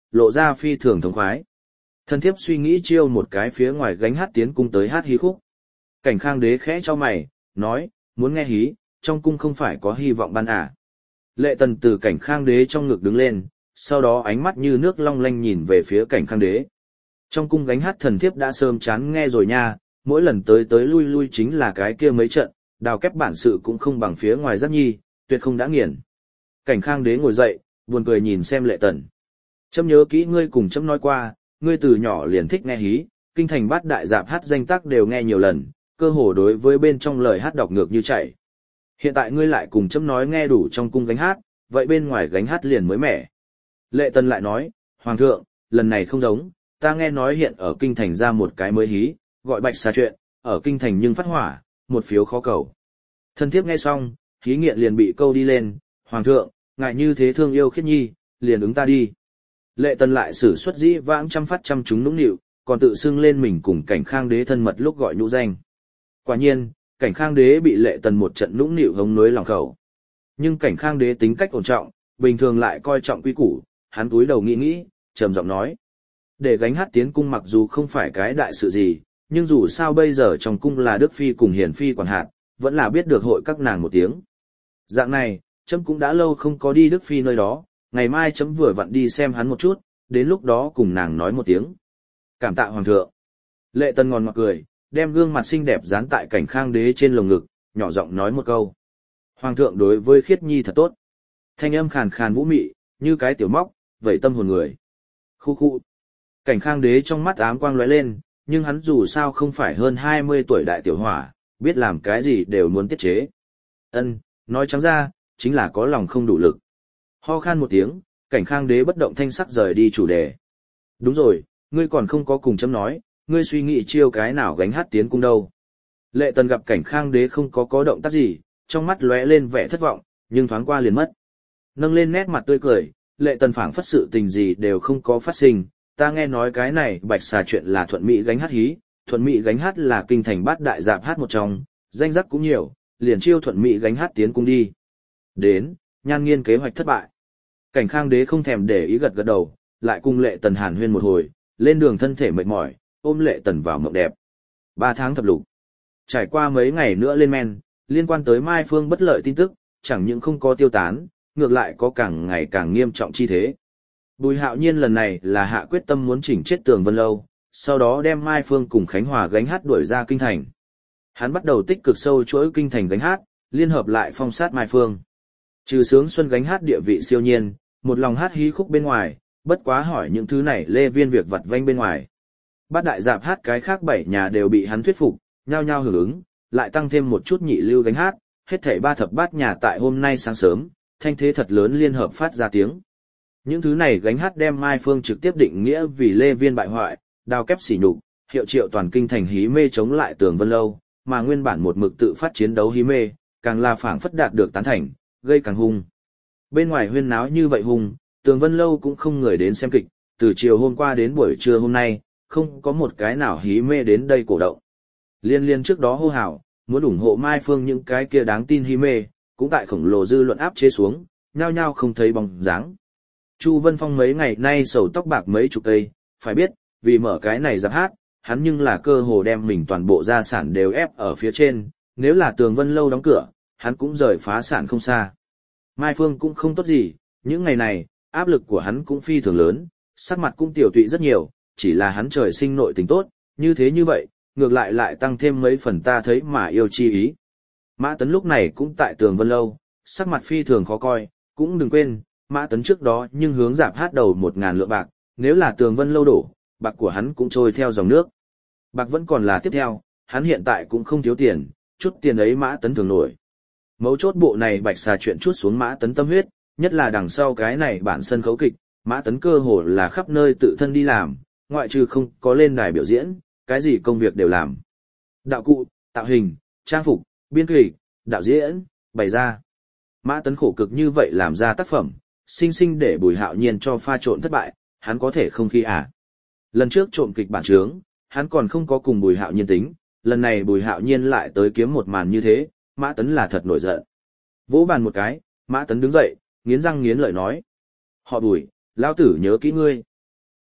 lộ ra phi thường thống khoái. Thần thiếp suy nghĩ chiêu một cái phía ngoài gánh hát tiến cung tới hát hí khúc. Cảnh Khang Đế khẽ cho mày, nói, muốn nghe hí, trong cung không phải có hy vọng ban à. Lệ Tần từ Cảnh Khang Đế trong ngực đứng lên, sau đó ánh mắt như nước long lanh nhìn về phía Cảnh Khang Đế. Trong cung gánh hát thần thiếp đã sớm chán nghe rồi nha, mỗi lần tới tới lui lui chính là cái kia mấy trận, đào kép bản sự cũng không bằng phía ngoài Giác Nhi, tuyệt không đã nghiền. Cảnh Khang Đế ngồi dậy, buồn cười nhìn xem Lệ Tần. Chấm nhớ kỹ ngươi cùng chấm nói qua, ngươi từ nhỏ liền thích nghe hí, kinh thành bát đại dạp hát danh tác đều nghe nhiều lần, cơ hồ đối với bên trong lời hát đọc ngược như chảy. Hiện tại ngươi lại cùng chấm nói nghe đủ trong cung gánh hát, vậy bên ngoài gánh hát liền mới mẻ. Lệ Tần lại nói, Hoàng thượng, lần này không giống, ta nghe nói hiện ở kinh thành ra một cái mới hí, gọi Bạch Xà chuyện, ở kinh thành nhưng phát hỏa, một phiếu khó cầu. Thân thiếp nghe xong, hí nghiện liền bị câu đi lên, Hoàng thượng, ngại như thế thương yêu Khiết Nhi, liền ứng ta đi. Lệ Tần lại sử xuất dĩ vãng trăm phát trăm chúng nũng nịu, còn tự xưng lên mình cùng Cảnh Khang Đế thân mật lúc gọi nhũ danh. Quả nhiên, Cảnh Khang Đế bị Lệ Tần một trận nũng nịu hống núi lòng khẩu. Nhưng Cảnh Khang Đế tính cách ổn trọng, bình thường lại coi trọng quy củ, hắn cúi đầu nghĩ nghĩ, trầm giọng nói: để gánh hát tiến cung mặc dù không phải cái đại sự gì, nhưng dù sao bây giờ trong cung là Đức Phi cùng Hiền Phi quản hạt, vẫn là biết được hội các nàng một tiếng. Dạng này, chấm cũng đã lâu không có đi Đức Phi nơi đó, ngày mai chấm vừa vặn đi xem hắn một chút, đến lúc đó cùng nàng nói một tiếng. Cảm tạ Hoàng thượng. Lệ Tần ngòn ngọt cười, đem gương mặt xinh đẹp dán tại Cảnh Khang Đế trên lồng ngực, nhỏ giọng nói một câu. Hoàng thượng đối với Khiết Nhi thật tốt. Thanh âm khàn khàn vũ mị, như cái tiểu móc, vậy tâm hồn người. Khu khu. Cảnh Khang Đế trong mắt ám quang lóe lên, nhưng hắn dù sao không phải hơn 20 tuổi đại tiểu hỏa, biết làm cái gì đều muốn tiết chế. Ân, nói trắng ra, chính là có lòng không đủ lực. Ho khan một tiếng, Cảnh Khang Đế bất động thanh sắc rời đi chủ đề. Đúng rồi, ngươi còn không có cùng chấm nói, ngươi suy nghĩ chiêu cái nào gánh hát tiến cung đâu. Lệ Tần gặp Cảnh Khang Đế không có động tác gì, trong mắt lóe lên vẻ thất vọng, nhưng thoáng qua liền mất. Nâng lên nét mặt tươi cười, Lệ Tần phảng phất sự tình gì đều không có phát sinh, ta nghe nói cái này Bạch Xà chuyện là Thuận Mỹ gánh hát hí, Thuận Mỹ gánh hát là kinh thành bát đại dạp hát một trong, danh giác cũng nhiều, liền chiêu Thuận Mỹ gánh hát tiến cung đi. Đến, Nhan Nghiên kế hoạch thất bại. Cảnh Khang Đế không thèm để ý gật gật đầu, lại cùng Lệ Tần hàn huyên một hồi, lên đường thân thể mệt mỏi, ôm Lệ Tần vào mộng đẹp. 3 tháng thập lục. Trải qua mấy ngày nữa lên men, liên quan tới Mai Phương bất lợi tin tức, chẳng những không có tiêu tán, ngược lại có càng ngày càng nghiêm trọng chi thế. Bùi Hạo Nhiên lần này là hạ quyết tâm muốn chỉnh chết Tường Vân Lâu, sau đó đem Mai Phương cùng Khánh Hòa gánh hát đuổi ra kinh thành. Hắn bắt đầu tích cực sâu chuỗi kinh thành gánh hát, liên hợp lại phong sát Mai Phương. Trừ Sướng Xuân gánh hát địa vị siêu nhiên, một lòng hát hí khúc bên ngoài, bất quá hỏi những thứ này Lê Viên việc vặt vanh bên ngoài. Bát đại dạp hát cái khác 7 nhà đều bị hắn thuyết phục, nhao nhao hưởng ứng, lại tăng thêm một chút nhị lưu gánh hát, hết thảy 3 thập bát nhà tại hôm nay sáng sớm, thanh thế thật lớn liên hợp phát ra tiếng. Những thứ này gánh hát đem Mai Phương trực tiếp định nghĩa vì Lê Viên bại hoại, đao kép sỉ nhục, hiệu triệu toàn kinh thành hí mê chống lại Tường Vân Lâu, mà nguyên bản một mực tự phát chiến đấu hí mê, càng là phảng phất đạt được tán thành, gây càng hung. Bên ngoài huyên náo như vậy hung, Tường Vân Lâu cũng không người đến xem kịch, từ chiều hôm qua đến buổi trưa hôm nay, không có một cái nào hí mê đến đây cổ động. Liên trước đó hô hào, muốn ủng hộ Mai Phương những cái kia đáng tin hí mê, cũng tại khổng lồ dư luận áp chế xuống, nhao nhao không thấy bóng dáng. Chu Vân Phong mấy ngày nay sầu tóc bạc mấy chục cây, phải biết, vì mở cái này giáp hát, hắn nhưng là cơ hồ đem mình toàn bộ gia sản đều ép ở phía trên, nếu là Tường Vân Lâu đóng cửa, hắn cũng rời phá sản không xa. Mai Phương cũng không tốt gì, những ngày này, áp lực của hắn cũng phi thường lớn, sắc mặt cũng tiểu tụy rất nhiều, chỉ là hắn trời sinh nội tình tốt, như vậy, ngược lại tăng thêm mấy phần ta thấy mà yêu chi ý. Mã Tấn lúc này cũng tại Tường Vân Lâu, sắc mặt phi thường khó coi, cũng đừng quên, Mã Tấn trước đó nhưng hướng giạp hát đầu 1.000 lượng bạc, nếu là Tường Vân Lâu đổ, bạc của hắn cũng trôi theo dòng nước. Bạc vẫn còn là tiếp theo, hắn hiện tại cũng không thiếu tiền, chút tiền ấy Mã Tấn thường nổi. Mấu chốt bộ này Bạch Xà chuyện chút xuống Mã Tấn tâm huyết, nhất là đằng sau cái này bản sân khấu kịch, Mã Tấn cơ hồ là khắp nơi tự thân đi làm, ngoại trừ không có lên đài biểu diễn, cái gì công việc đều làm. Đạo cụ, tạo hình, trang phục, biên kịch, đạo diễn, bày ra. Mã Tấn khổ cực như vậy làm ra tác phẩm, sinh để Bùi Hạo Nhiên cho pha trộn thất bại, hắn có thể không khi à. Lần trước trộm kịch bản chướng, hắn còn không có cùng Bùi Hạo Nhiên tính, lần này Bùi Hạo Nhiên lại tới kiếm một màn như thế, Mã Tấn là thật nổi giận. Vỗ bàn một cái, Mã Tấn đứng dậy, nghiến răng nghiến lợi nói. Họ Bùi, lão tử nhớ kỹ ngươi.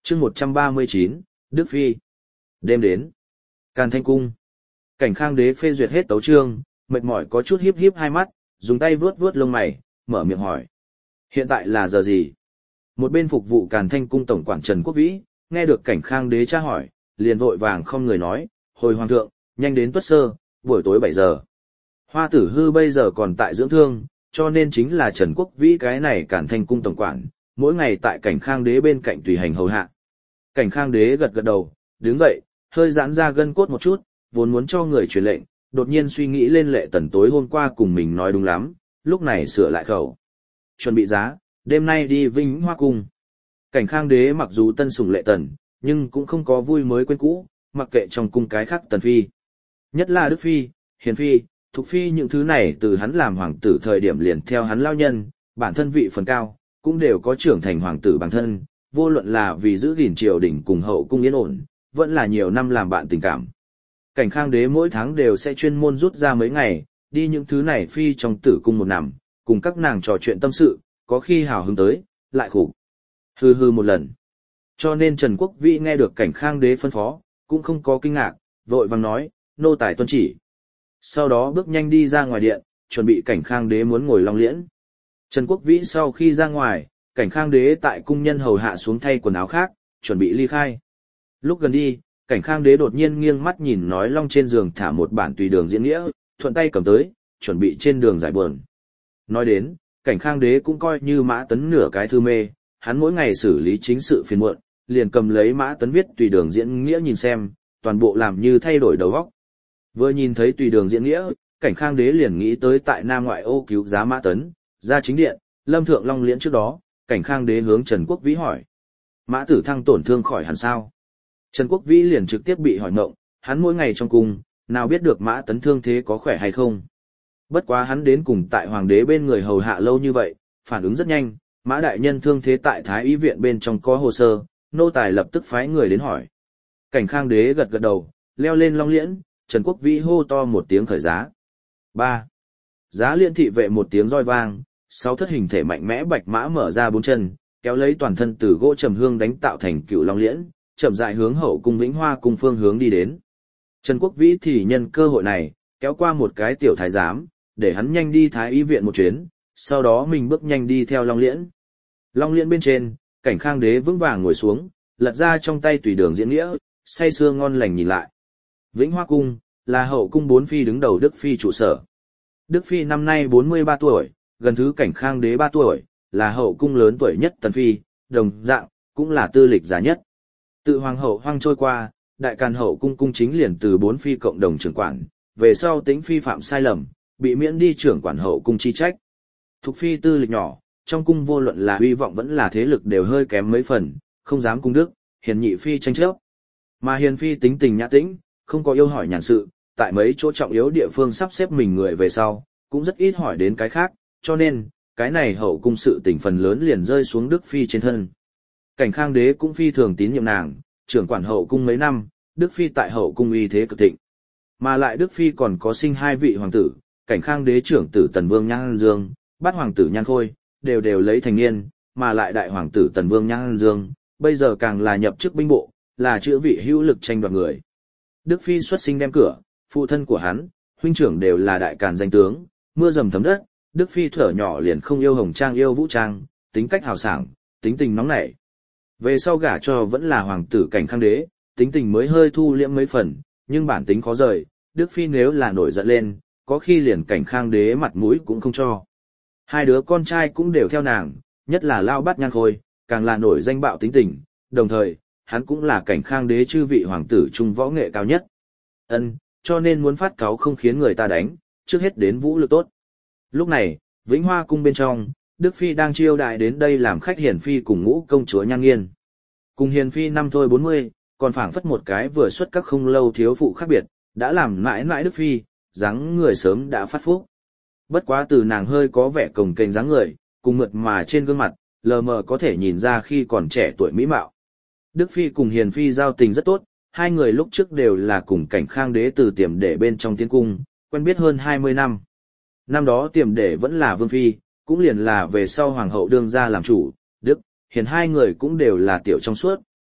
Chương 139, Đức Phi. Đêm đến. Càn Thanh cung. Cảnh Khang đế phê duyệt hết tấu chương, mệt mỏi có chút híp híp hai mắt, dùng tay vuốt vuốt lông mày, mở miệng hỏi. Hiện tại là giờ gì? Một bên phục vụ Càn Thanh cung tổng quản Trần Quốc Vĩ, nghe được Cảnh Khang đế tra hỏi, liền vội vàng không người nói, hồi hoàng thượng, nhanh đến Tuất Sơ, buổi tối 7 giờ. Hoa Tử Hư bây giờ còn tại dưỡng thương, cho nên chính là Trần Quốc Vĩ cái này Càn Thanh cung tổng quản, mỗi ngày tại Cảnh Khang đế bên cạnh tùy hành hầu hạ. Cảnh Khang đế gật gật đầu, đứng dậy, hơi giãn ra gân cốt một chút, vốn muốn cho người truyền lệnh, đột nhiên suy nghĩ lên Lệ Tần tối hôm qua cùng mình nói đúng lắm, lúc này sửa lại khẩu. Chuẩn bị giá, đêm nay đi Vĩnh Hoa cung. Cảnh Khang đế mặc dù tân sủng Lệ Tần, nhưng cũng không có vui mới quên cũ, mặc kệ trong cung cái khác Tần phi. Nhất là Đức phi, Hiền phi, Thục phi những thứ này từ hắn làm hoàng tử thời điểm liền theo hắn lao nhân, bản thân vị phần cao, cũng đều có trưởng thành hoàng tử bản thân, vô luận là vì giữ gìn triều đình cùng hậu cung yên ổn, vẫn là nhiều năm làm bạn tình cảm. Cảnh Khang đế mỗi tháng đều sẽ chuyên môn rút ra mấy ngày, đi những thứ này phi trong tử cung một nằm, cùng các nàng trò chuyện tâm sự, có khi hào hứng tới, lại khủng. Hừ hừ một lần. Cho nên Trần Quốc Vĩ nghe được Cảnh Khang đế phân phó, cũng không có kinh ngạc, vội vàng nói, nô tài tuân chỉ. Sau đó bước nhanh đi ra ngoài điện, chuẩn bị Cảnh Khang đế muốn ngồi long liễn. Trần Quốc Vĩ sau khi ra ngoài, Cảnh Khang đế tại cung nhân hầu hạ xuống thay quần áo khác, chuẩn bị ly khai. Lúc gần đi, Cảnh Khang đế đột nhiên nghiêng mắt nhìn nói long trên giường thả một bản tùy đường diễn nghĩa, thuận tay cầm tới, chuẩn bị trên đường giải buồn. Nói đến, Cảnh Khang đế cũng coi như Mã Tấn nửa cái thư mê, hắn mỗi ngày xử lý chính sự phiền muộn, liền cầm lấy Mã Tấn viết tùy đường diễn nghĩa nhìn xem, toàn bộ làm như thay đổi đầu óc. Vừa nhìn thấy tùy đường diễn nghĩa, Cảnh Khang đế liền nghĩ tới tại Nam ngoại ô cứu giá Mã Tấn, ra chính điện, lâm thượng long liễn trước đó, Cảnh Khang đế hướng Trần Quốc Vĩ hỏi. Mã Tử Thăng tổn thương khỏi hẳn sao? Trần Quốc Vĩ liền trực tiếp bị hỏi ngộng, hắn mỗi ngày trong cung, nào biết được Mã Tấn thương thế có khỏe hay không. Bất quá hắn đến cùng tại hoàng đế bên người hầu hạ lâu như vậy, phản ứng rất nhanh, Mã đại nhân thương thế tại Thái y viện bên trong có hồ sơ, nô tài lập tức phái người đến hỏi. Cảnh Khang đế gật gật đầu, leo lên long liễn, Trần Quốc Vĩ hô to một tiếng khởi giá. 3. Giá liễn thị vệ một tiếng roi vang, 6 thất hình thể mạnh mẽ bạch mã mở ra 4 chân, kéo lấy toàn thân từ gỗ trầm hương đánh tạo thành cựu long liễn, chậm rãi hướng hậu cung Vĩnh Hoa cung phương hướng đi đến. Trần Quốc Vĩ thì nhân cơ hội này, kéo qua một cái tiểu thái giám, để hắn nhanh đi Thái y viện một chuyến, sau đó mình bước nhanh đi theo long liễn. Long liễn bên trên, Cảnh Khang đế vững vàng ngồi xuống, lật ra trong tay tùy đường diễn nghĩa, say sưa ngon lành nhìn lại. Vĩnh Hoa cung là hậu cung 4 phi đứng đầu Đức phi trụ sở. Đức phi năm nay 43 tuổi, gần thứ Cảnh Khang đế 3 tuổi, là hậu cung lớn tuổi nhất Tần phi, đồng dạng cũng là tư lịch già nhất. Tự hoàng hậu hoang trôi qua, đại càn hậu cung cung chính liền từ 4 phi cộng đồng trưởng quản, về sau tính phi phạm sai lầm, bị miễn đi trưởng quản hậu cung chi trách. Thục phi tư lịch nhỏ, trong cung vô luận là uy vọng vẫn là thế lực đều hơi kém mấy phần, không dám cung đức, hiền nhị phi tranh chấp. Mà hiền phi tính tình nhã tĩnh, không có yêu hỏi nhàn sự, tại mấy chỗ trọng yếu địa phương sắp xếp mình người về sau, cũng rất ít hỏi đến cái khác, cho nên, cái này hậu cung sự tình phần lớn liền rơi xuống Đức phi trên thân. Cảnh Khang đế cũng phi thường tín nhiệm nàng, trưởng quản hậu cung mấy năm, Đức phi tại hậu cung uy thế cực thịnh. Mà lại Đức phi còn có sinh 2 vị hoàng tử, Cảnh Khang đế trưởng tử Tần Vương Nhan Dương, bát hoàng tử Nhan Khôi, đều lấy thành niên, mà lại đại hoàng tử Tần Vương Nhan Dương, bây giờ càng là nhập chức binh bộ, là chữ vị hữu lực tranh đoạt người. Đức phi xuất sinh đem cửa, phụ thân của hắn, huynh trưởng đều là đại càn danh tướng, mưa dầm thấm đất, Đức phi thuở nhỏ liền không yêu hồng trang yêu vũ trang, tính cách hào sảng, tính tình nóng nảy. Về sau gả cho vẫn là hoàng tử Cảnh Khang đế, tính tình mới hơi thu liễm mấy phần, nhưng bản tính khó rời, Đức phi nếu là nổi giận lên, có khi liền Cảnh Khang đế mặt mũi cũng không cho. 2 đứa con trai cũng đều theo nàng, nhất là Lao Bát Nhan Khôi, càng là nổi danh bạo tính tình, đồng thời, hắn cũng là Cảnh Khang đế chư vị hoàng tử trung võ nghệ cao nhất. Cho nên muốn phát cáu không khiến người ta đánh, trước hết đến vũ lực tốt. Lúc này, Vĩnh Hoa cung bên trong, Đức phi đang chiêu đại đến đây làm khách Hiền phi cùng Ngũ công chúa Nhan Nghiên. Cùng Hiền phi năm thôi 40, còn phảng phất một cái vừa xuất các không lâu thiếu phụ khác biệt, đã làm mãi mãi Đức phi, dáng người sớm đã phát phúc. Bất quá từ nàng hơi có vẻ cồng kềnh dáng người, cùng mượt mà trên gương mặt, lờ mờ có thể nhìn ra khi còn trẻ tuổi mỹ mạo. Đức phi cùng Hiền phi giao tình rất tốt, 2 người lúc trước đều là cùng Cảnh Khang đế từ Tiềm Để bên trong tiến cung, quen biết hơn 20 năm. Năm đó Tiềm Để vẫn là vương phi, cũng liền là về sau hoàng hậu đương ra làm chủ, Đức, Hiền 2 người cũng đều là tiểu trong suốt,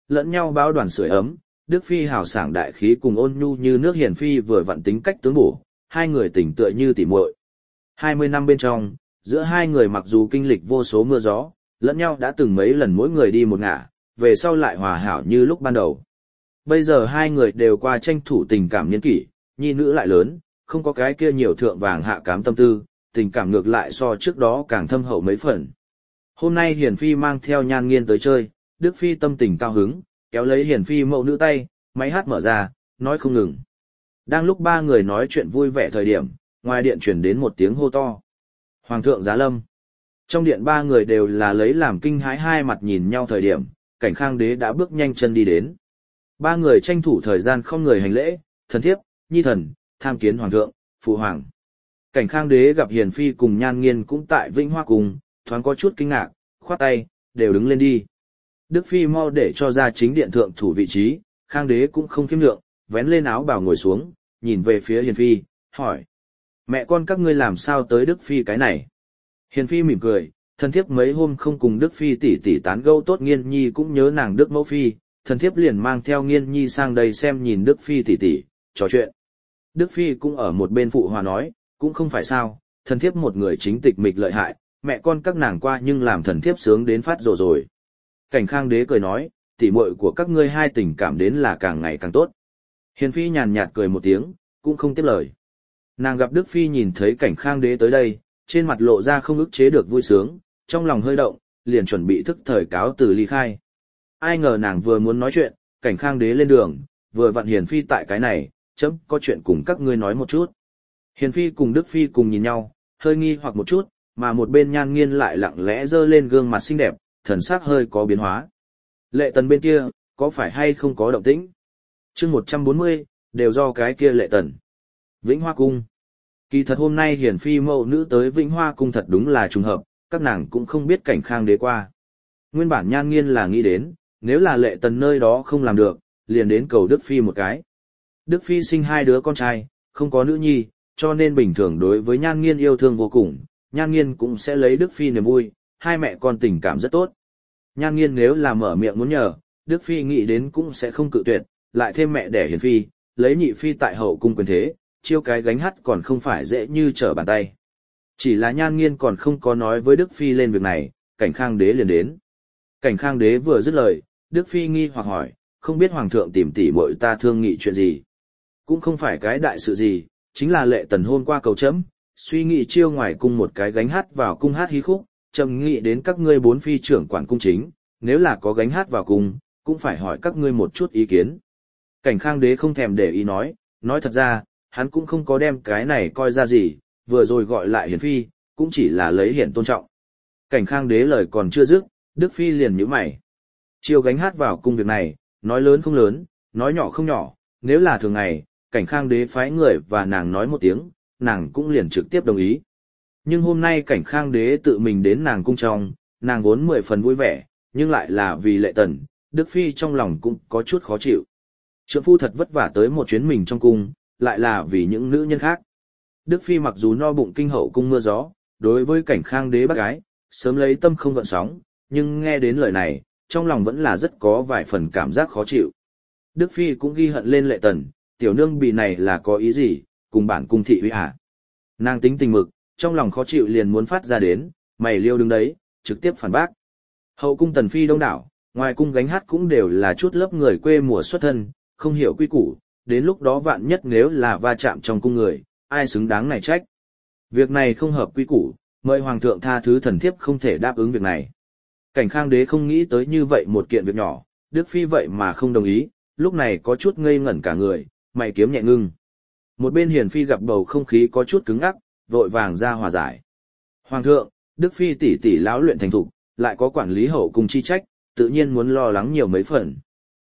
lẫn nhau báo đoàn sưởi ấm, Đức Phi hào sảng đại khí cùng ôn nhu như nước hiền phi vừa vặn tính cách tướng bổ, hai người tình tựa như tỉ muội. 20 năm bên trong, giữa hai người mặc dù kinh lịch vô số mưa gió, lẫn nhau đã từng mấy lần mỗi người đi một ngả, về sau lại hòa hảo như lúc ban đầu. Bây giờ hai người đều qua tranh thủ tình cảm niên kỷ, nhi nữ lại lớn, không có cái kia nhiều thượng vàng hạ cám tâm tư, tình cảm ngược lại so trước đó càng thâm hậu mấy phần. Hôm nay Hiền Phi mang theo Nhan Nghiên tới chơi, Đức Phi tâm tình cao hứng, kéo lấy Hiền Phi mẫu nữ tay, máy hát mở ra, nói không ngừng. Đang lúc ba người nói chuyện vui vẻ thời điểm, ngoài điện truyền đến một tiếng hô to. Hoàng thượng giá lâm. Trong điện ba người đều là lấy làm kinh hãi, hai mặt nhìn nhau thời điểm, Cảnh Khang đế đã bước nhanh chân đi đến. Ba người tranh thủ thời gian không người hành lễ, thần thiếp, nhi thần, tham kiến hoàng thượng, phụ hoàng. Cảnh Khang đế gặp Hiền Phi cùng Nhan Nghiên cũng tại Vĩnh Hoa cùng, thoáng có chút kinh ngạc, khoát tay, đều đứng lên đi. Đức Phi mau để cho ra chính điện thượng thủ vị trí, Khang đế cũng không khiêm lượng, vén lên áo bào ngồi xuống, nhìn về phía Hiền Phi, hỏi. Mẹ con các ngươi làm sao tới Đức Phi cái này? Hiền Phi mỉm cười, thần thiếp mấy hôm không cùng Đức Phi tỷ tỷ tán gẫu tốt, Nghiên nhi cũng nhớ nàng Đức mẫu Phi, thần thiếp liền mang theo Nghiên nhi sang đây xem nhìn Đức Phi tỷ tỷ, trò chuyện. Đức Phi cũng ở một bên phụ hòa nói, cũng không phải sao, thần thiếp một người chính tịch mịch lợi hại, mẹ con các nàng qua nhưng làm thần thiếp sướng đến phát rồ rồi. Cảnh Khang đế cười nói, tỷ muội của các ngươi hai tình cảm đến là càng ngày càng tốt. Hiền Phi nhàn nhạt cười một tiếng, cũng không tiếp lời. Nàng gặp Đức Phi nhìn thấy Cảnh Khang đế tới đây, trên mặt lộ ra không ức chế được vui sướng, trong lòng hơi động, liền chuẩn bị thức thời cáo từ ly khai. Ai ngờ nàng vừa muốn nói chuyện, Cảnh Khang đế lên đường, vừa vặn Hiền Phi tại cái này, chấm có chuyện cùng các ngươi nói một chút. Hiền Phi cùng Đức Phi cùng nhìn nhau, hơi nghi hoặc một chút, mà một bên Nhan Nghiên lại lặng lẽ giơ lên gương mặt xinh đẹp, thần sắc hơi có biến hóa. Lệ Tần bên kia, có phải hay không có động tĩnh? Chương 140, đều do cái kia Lệ Tần. Vĩnh Hoa cung. Kỳ thật hôm nay Hiền Phi mẫu nữ tới Vĩnh Hoa cung thật đúng là trùng hợp, các nàng cũng không biết Cảnh Khang đế qua. Nguyên bản Nhan Nghiên là nghĩ đến, nếu là Lệ Tần nơi đó không làm được, liền đến cầu Đức Phi một cái. Đức Phi sinh hai đứa con trai, không có nữ nhi, cho nên bình thường đối với Nhan Nghiên yêu thương vô cùng, Nhan Nghiên cũng sẽ lấy Đức Phi niềm vui, hai mẹ con tình cảm rất tốt. Nhan Nghiên nếu là mở miệng muốn nhờ, Đức Phi nghĩ đến cũng sẽ không cự tuyệt, lại thêm mẹ đẻ Hiền Phi, lấy nhị Phi tại hậu cung quyền thế, chiêu cái gánh hát còn không phải dễ như trở bàn tay. Chỉ là Nhan Nghiên còn không có nói với Đức Phi lên việc này, Cảnh Khang đế liền đến. Cảnh Khang đế vừa dứt lời, Đức Phi nghi hoặc hỏi, không biết hoàng thượng tìm tỷ muội ta thương nghị chuyện gì. Cũng không phải cái đại sự gì, chính là Lệ Tần hôm qua cầu chấm, suy nghĩ chiêu ngoài cung một cái gánh hát vào cung hát hí khúc, trầm nghĩ đến các ngươi bốn phi trưởng quản cung chính, nếu là có gánh hát vào cung, cũng phải hỏi các ngươi một chút ý kiến. Cảnh Khang đế không thèm để ý nói thật ra, hắn cũng không có đem cái này coi ra gì, vừa rồi gọi lại Hiền Phi, cũng chỉ là lấy hiển tôn trọng. Cảnh Khang đế lời còn chưa dứt, Đức Phi liền nhíu mày. Chiêu gánh hát vào cung việc này, nói lớn không lớn, nói nhỏ không nhỏ, nếu là thường ngày, Cảnh Khang đế phái người và nàng nói một tiếng, nàng cũng liền trực tiếp đồng ý. Nhưng hôm nay Cảnh Khang đế tự mình đến nàng cung trong, nàng vốn 10 phần vui vẻ, nhưng lại là vì Lệ Tần, Đức Phi trong lòng cũng có chút khó chịu. Trượng phu thật vất vả tới một chuyến mình trong cung, lại là vì những nữ nhân khác. Đức Phi mặc dù no bụng kinh hậu cung mưa gió, đối với Cảnh Khang đế bác gái, sớm lấy tâm không gợn sóng, nhưng nghe đến lời này, trong lòng vẫn là rất có vài phần cảm giác khó chịu. Đức Phi cũng ghi hận lên Lệ Tần, tiểu nương bị này là có ý gì, cùng bản cung thị uy hả. Nàng tính tình mực, trong lòng khó chịu liền muốn phát ra đến, mày liêu đứng đấy, trực tiếp phản bác. Hậu cung Tần Phi đông đảo, ngoài cung gánh hát cũng đều là chút lớp người quê mùa xuất thân, không hiểu quy củ, đến lúc đó vạn nhất nếu là va chạm trong cung người, ai xứng đáng này trách. Việc này không hợp quy củ, mời hoàng thượng tha thứ thần thiếp không thể đáp ứng việc này. Cảnh Khang đế không nghĩ tới như vậy một kiện việc nhỏ, Đức Phi vậy mà không đồng ý, lúc này có chút ngây ngẩn cả người, mày kiếm nhẹ ngưng. Một bên Hiền Phi gặp bầu không khí có chút cứng ngắc, vội vàng ra hòa giải. Hoàng thượng, Đức Phi tỷ tỷ lão luyện thành thục, lại có quản lý hậu cung chi trách, tự nhiên muốn lo lắng nhiều mấy phần.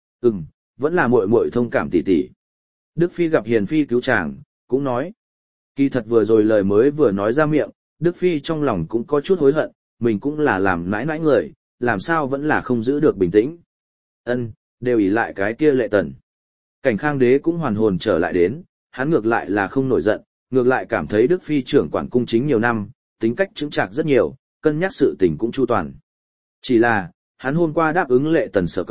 Vẫn là muội muội thông cảm tỷ tỷ. Đức Phi gặp Hiền Phi cứu chàng, cũng nói. Kỳ thật vừa rồi lời mới vừa nói ra miệng, Đức Phi trong lòng cũng có chút hối hận, mình cũng là làm nãi nãi người, làm sao vẫn là không giữ được bình tĩnh. Đều ỷ lại cái kia Lệ Tần. Cảnh Khang đế cũng hoàn hồn trở lại đến, hắn ngược lại là không nổi giận, ngược lại cảm thấy Đức Phi trưởng quản cung chính nhiều năm, tính cách chững chạc rất nhiều, cân nhắc sự tình cũng chu toàn. Chỉ là, hắn hôm qua đáp ứng Lệ Tần sở cầu,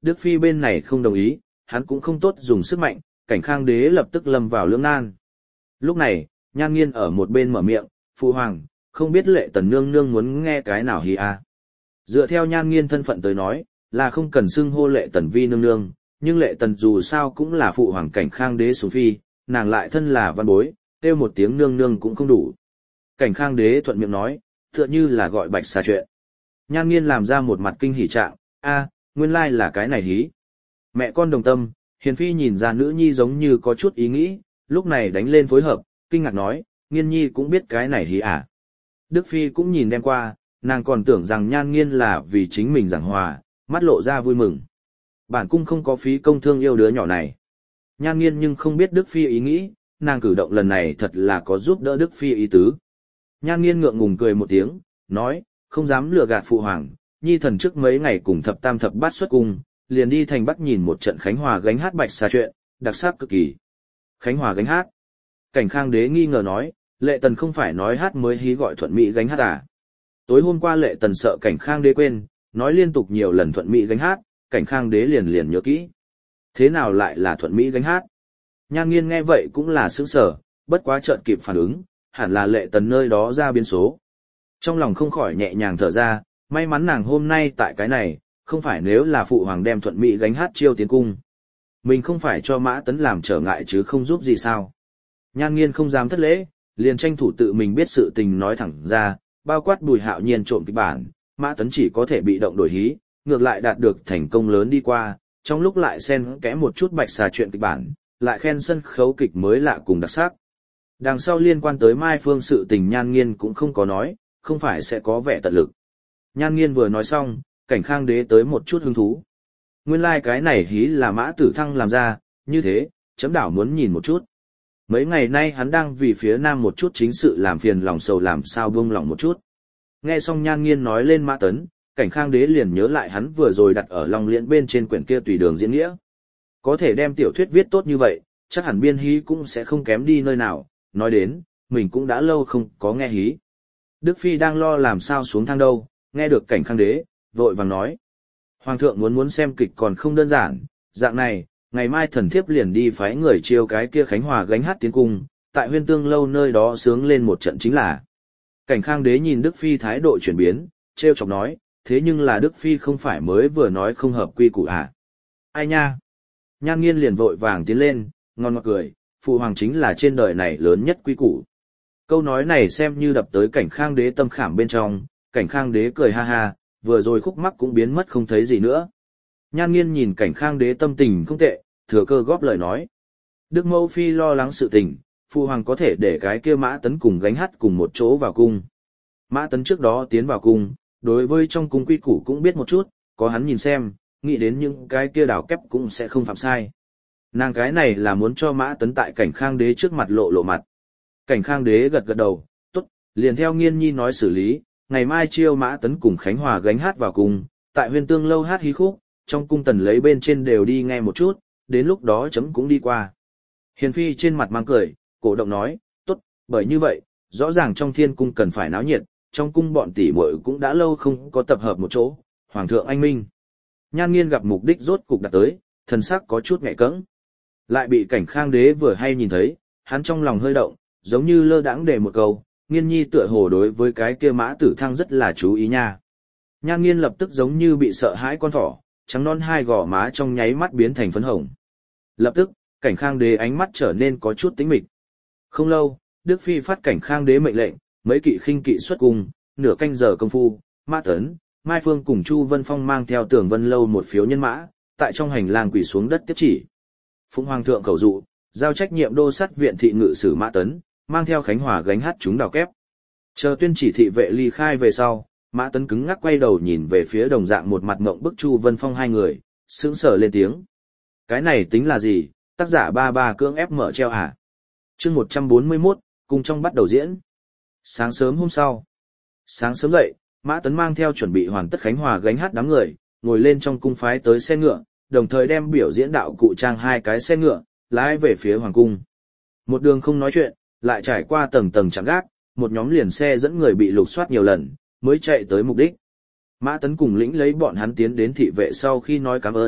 Đức Phi bên này không đồng ý, hắn cũng không tốt dùng sức mạnh, Cảnh Khang Đế lập tức lâm vào lưỡng nan. Lúc này, Nhan Nghiên ở một bên mở miệng, "Phụ hoàng, không biết Lệ Tần nương nương muốn nghe cái nào hí à?" Dựa theo Nhan Nghiên thân phận tới nói, là không cần xưng hô Lệ Tần vi nương nương, nhưng Lệ Tần dù sao cũng là phụ hoàng Cảnh Khang Đế sủng phi, nàng lại thân là văn bối, kêu một tiếng nương nương cũng không đủ. Cảnh Khang Đế thuận miệng nói, tựa như là gọi Bạch Xà chuyện. Nhan Nghiên làm ra một mặt kinh hỉ trạng, "A, nguyên lai là cái này hí." Mẹ con đồng tâm, Hiền Phi nhìn ra nữ nhi giống như có chút ý nghĩ, lúc này đánh lên phối hợp, kinh ngạc nói, Nghiên nhi cũng biết cái này hí à. Đức Phi cũng nhìn đem qua, nàng còn tưởng rằng Nhan Nghiên là vì chính mình giảng hòa, mắt lộ ra vui mừng. Bản cung không có phí công thương yêu đứa nhỏ này. Nhan Nghiên nhưng không biết Đức Phi ý nghĩ, nàng cử động lần này thật là có giúp đỡ Đức Phi ý tứ. Nhan Nghiên ngượng ngùng cười một tiếng, nói, không dám lừa gạt phụ hoàng, nhi thần trước mấy ngày cùng thập tam thập bát xuất cung, liền đi thành Bắc nhìn một trận Khánh Hòa gánh hát Bạch Xà chuyện, đặc sắc cực kỳ. Khánh Hòa gánh hát. Cảnh Khang Đế nghi ngờ nói, Lệ Tần không phải nói hát mới hí gọi Thuận Mỹ gánh hát à? Tối hôm qua Lệ Tần sợ Cảnh Khang Đế quên, nói liên tục nhiều lần Thuận Mỹ gánh hát, Cảnh Khang Đế liền nhớ kỹ. Thế nào lại là Thuận Mỹ gánh hát? Nhan Nghiên nghe vậy cũng là sững sờ, bất quá chợt kịp phản ứng, hẳn là Lệ Tần nơi đó ra biến số. Trong lòng không khỏi nhẹ nhàng thở ra, may mắn nàng hôm nay tại cái này, không phải nếu là phụ hoàng đem Thuận Mỹ gánh hát chiêu tiến cung. Mình không phải cho Mã Tấn làm trở ngại chứ không giúp gì sao. Nhan Nghiên không dám thất lễ, liền tranh thủ tự mình biết sự tình nói thẳng ra, bao quát Bùi Hạo Nhiên trộm kịch bản, Mã Tấn chỉ có thể bị động đổi hí, ngược lại đạt được thành công lớn đi qua, trong lúc lại xen kẽ một chút Bạch Xà chuyện kịch bản, lại khen sân khấu kịch mới lạ cùng đặc sắc. Đằng sau liên quan tới Mai Phương sự tình Nhan Nghiên cũng không có nói, không phải sẽ có vẻ tận lực. Nhan Nghiên vừa nói xong, Cảnh Khang Đế tới một chút hứng thú. Nguyên lai cái này hí là Mã Tử Thăng làm ra, như thế, chấm đảo muốn nhìn một chút. Mấy ngày nay hắn đang vì phía Nam một chút chính sự làm phiền lòng sầu làm sao buông lòng một chút. Nghe xong Nhan Nghiên nói lên Mã Tấn, Cảnh Khang Đế liền nhớ lại hắn vừa rồi đặt ở Long Liễn bên trên quyển kia Tùy Đường diễn nghĩa. Có thể đem tiểu thuyết viết tốt như vậy, chắc hẳn biên hí cũng sẽ không kém đi nơi nào, nói đến, mình cũng đã lâu không có nghe hí. Đức Phi đang lo làm sao xuống thang đâu, nghe được Cảnh Khang Đế, vội vàng nói. Hoàng thượng muốn xem kịch còn không đơn giản, dạng này, ngày mai thần thiếp liền đi phái người chiêu cái kia Khánh Hòa gánh hát tiến cung, tại Huyên Tương lâu nơi đó sướng lên một trận chính là. Cảnh Khang Đế nhìn Đức Phi thái độ chuyển biến, trêu chọc nói, thế nhưng là Đức Phi không phải mới vừa nói không hợp quy củ à? Ai nha? Nhan Nghiên liền vội vàng tiến lên, ngon ngọt cười, phụ hoàng chính là trên đời này lớn nhất quy củ. Câu nói này xem như đập tới Cảnh Khang Đế tâm khảm bên trong, Cảnh Khang Đế cười ha ha, vừa rồi khúc mắc cũng biến mất không thấy gì nữa. Nhan Nghiên nhìn Cảnh Khang Đế tâm tình không tệ, thừa cơ góp lời nói. Đức Mẫu Phi lo lắng sự tình, phụ hoàng có thể để cái kia Mã Tấn cùng gánh hát cùng một chỗ vào cung. Mã Tấn trước đó tiến vào cung, đối với trong cung quy củ cũng biết một chút, có hắn nhìn xem, nghĩ đến những cái kia đảo kép cũng sẽ không phạm sai. Nàng cái này là muốn cho Mã Tấn tại Cảnh Khang Đế trước mặt lộ mặt. Cảnh Khang Đế gật gật đầu, tốt, liền theo Nghiên nhi nói xử lý, ngày mai chiêu Mã Tấn cùng Khánh Hòa gánh hát vào cung, tại Huyên Tương lâu hát hí khúc, trong cung tần lấy bên trên đều đi nghe một chút, đến lúc đó chấm cũng đi qua. Hiền Phi trên mặt mang cười, cổ động nói, tốt, bởi như vậy, rõ ràng trong thiên cung cần phải náo nhiệt, trong cung bọn tỷ muội cũng đã lâu không có tập hợp một chỗ, Hoàng thượng anh minh. Nhan Nghiên gặp mục đích rốt cục đạt tới, thần sắc có chút nhẹ cẫng. Lại bị Cảnh Khang Đế vừa hay nhìn thấy, hắn trong lòng hơi động, giống như lơ đãng để một câu, Nghiên nhi tựa hồ đối với cái kia Mã Tử Thăng rất là chú ý nha. Nhan Nghiên lập tức giống như bị sợ hãi con thỏ, trắng non hai gò má trong nháy mắt biến thành phấn hồng. Lập tức, Cảnh Khang Đế ánh mắt trở nên có chút tĩnh mịch. Không lâu, Đức Phi phát Cảnh Khang Đế mệnh lệnh, mấy kỵ khinh kỵ xuất cung, nửa canh giờ công phu, Mã Tấn, Mai Phương cùng Chu Vân Phong mang theo Tưởng Vân Lâu một phiếu nhân mã, tại trong hành lang quỳ xuống đất tiếp chỉ. Phụng Hoàng thượng khẩu dụ, giao trách nhiệm đô sát viện thị ngự sử Mã Tấn, mang theo Khánh Hòa gánh hát chúng đào kép. Chờ tuyên chỉ thị vệ ly khai về sau, Mã Tấn cứng ngắc quay đầu nhìn về phía đồng dạng một mặt ngộng bức Chu Vân Phong hai người, sững sờ lên tiếng. Cái này tính là gì, tác giả ba cưỡng ép mở treo à? Chương 141, cùng trong bắt đầu diễn. Sáng sớm hôm sau. Sáng sớm dậy, Mã Tấn mang theo chuẩn bị hoàn tất Khánh Hòa gánh hát đám người, ngồi lên trong cung phái tới xe ngựa, đồng thời đem biểu diễn đạo cụ trang hai cái xe ngựa, lái về phía hoàng cung. Một đường không nói chuyện, lại trải qua tầng tầng chạm gác, một nhóm liền xe dẫn người bị lục soát nhiều lần, mới chạy tới mục đích. Mã Tấn cùng lĩnh lấy bọn hắn tiến đến thị vệ sau khi nói cảm ơn,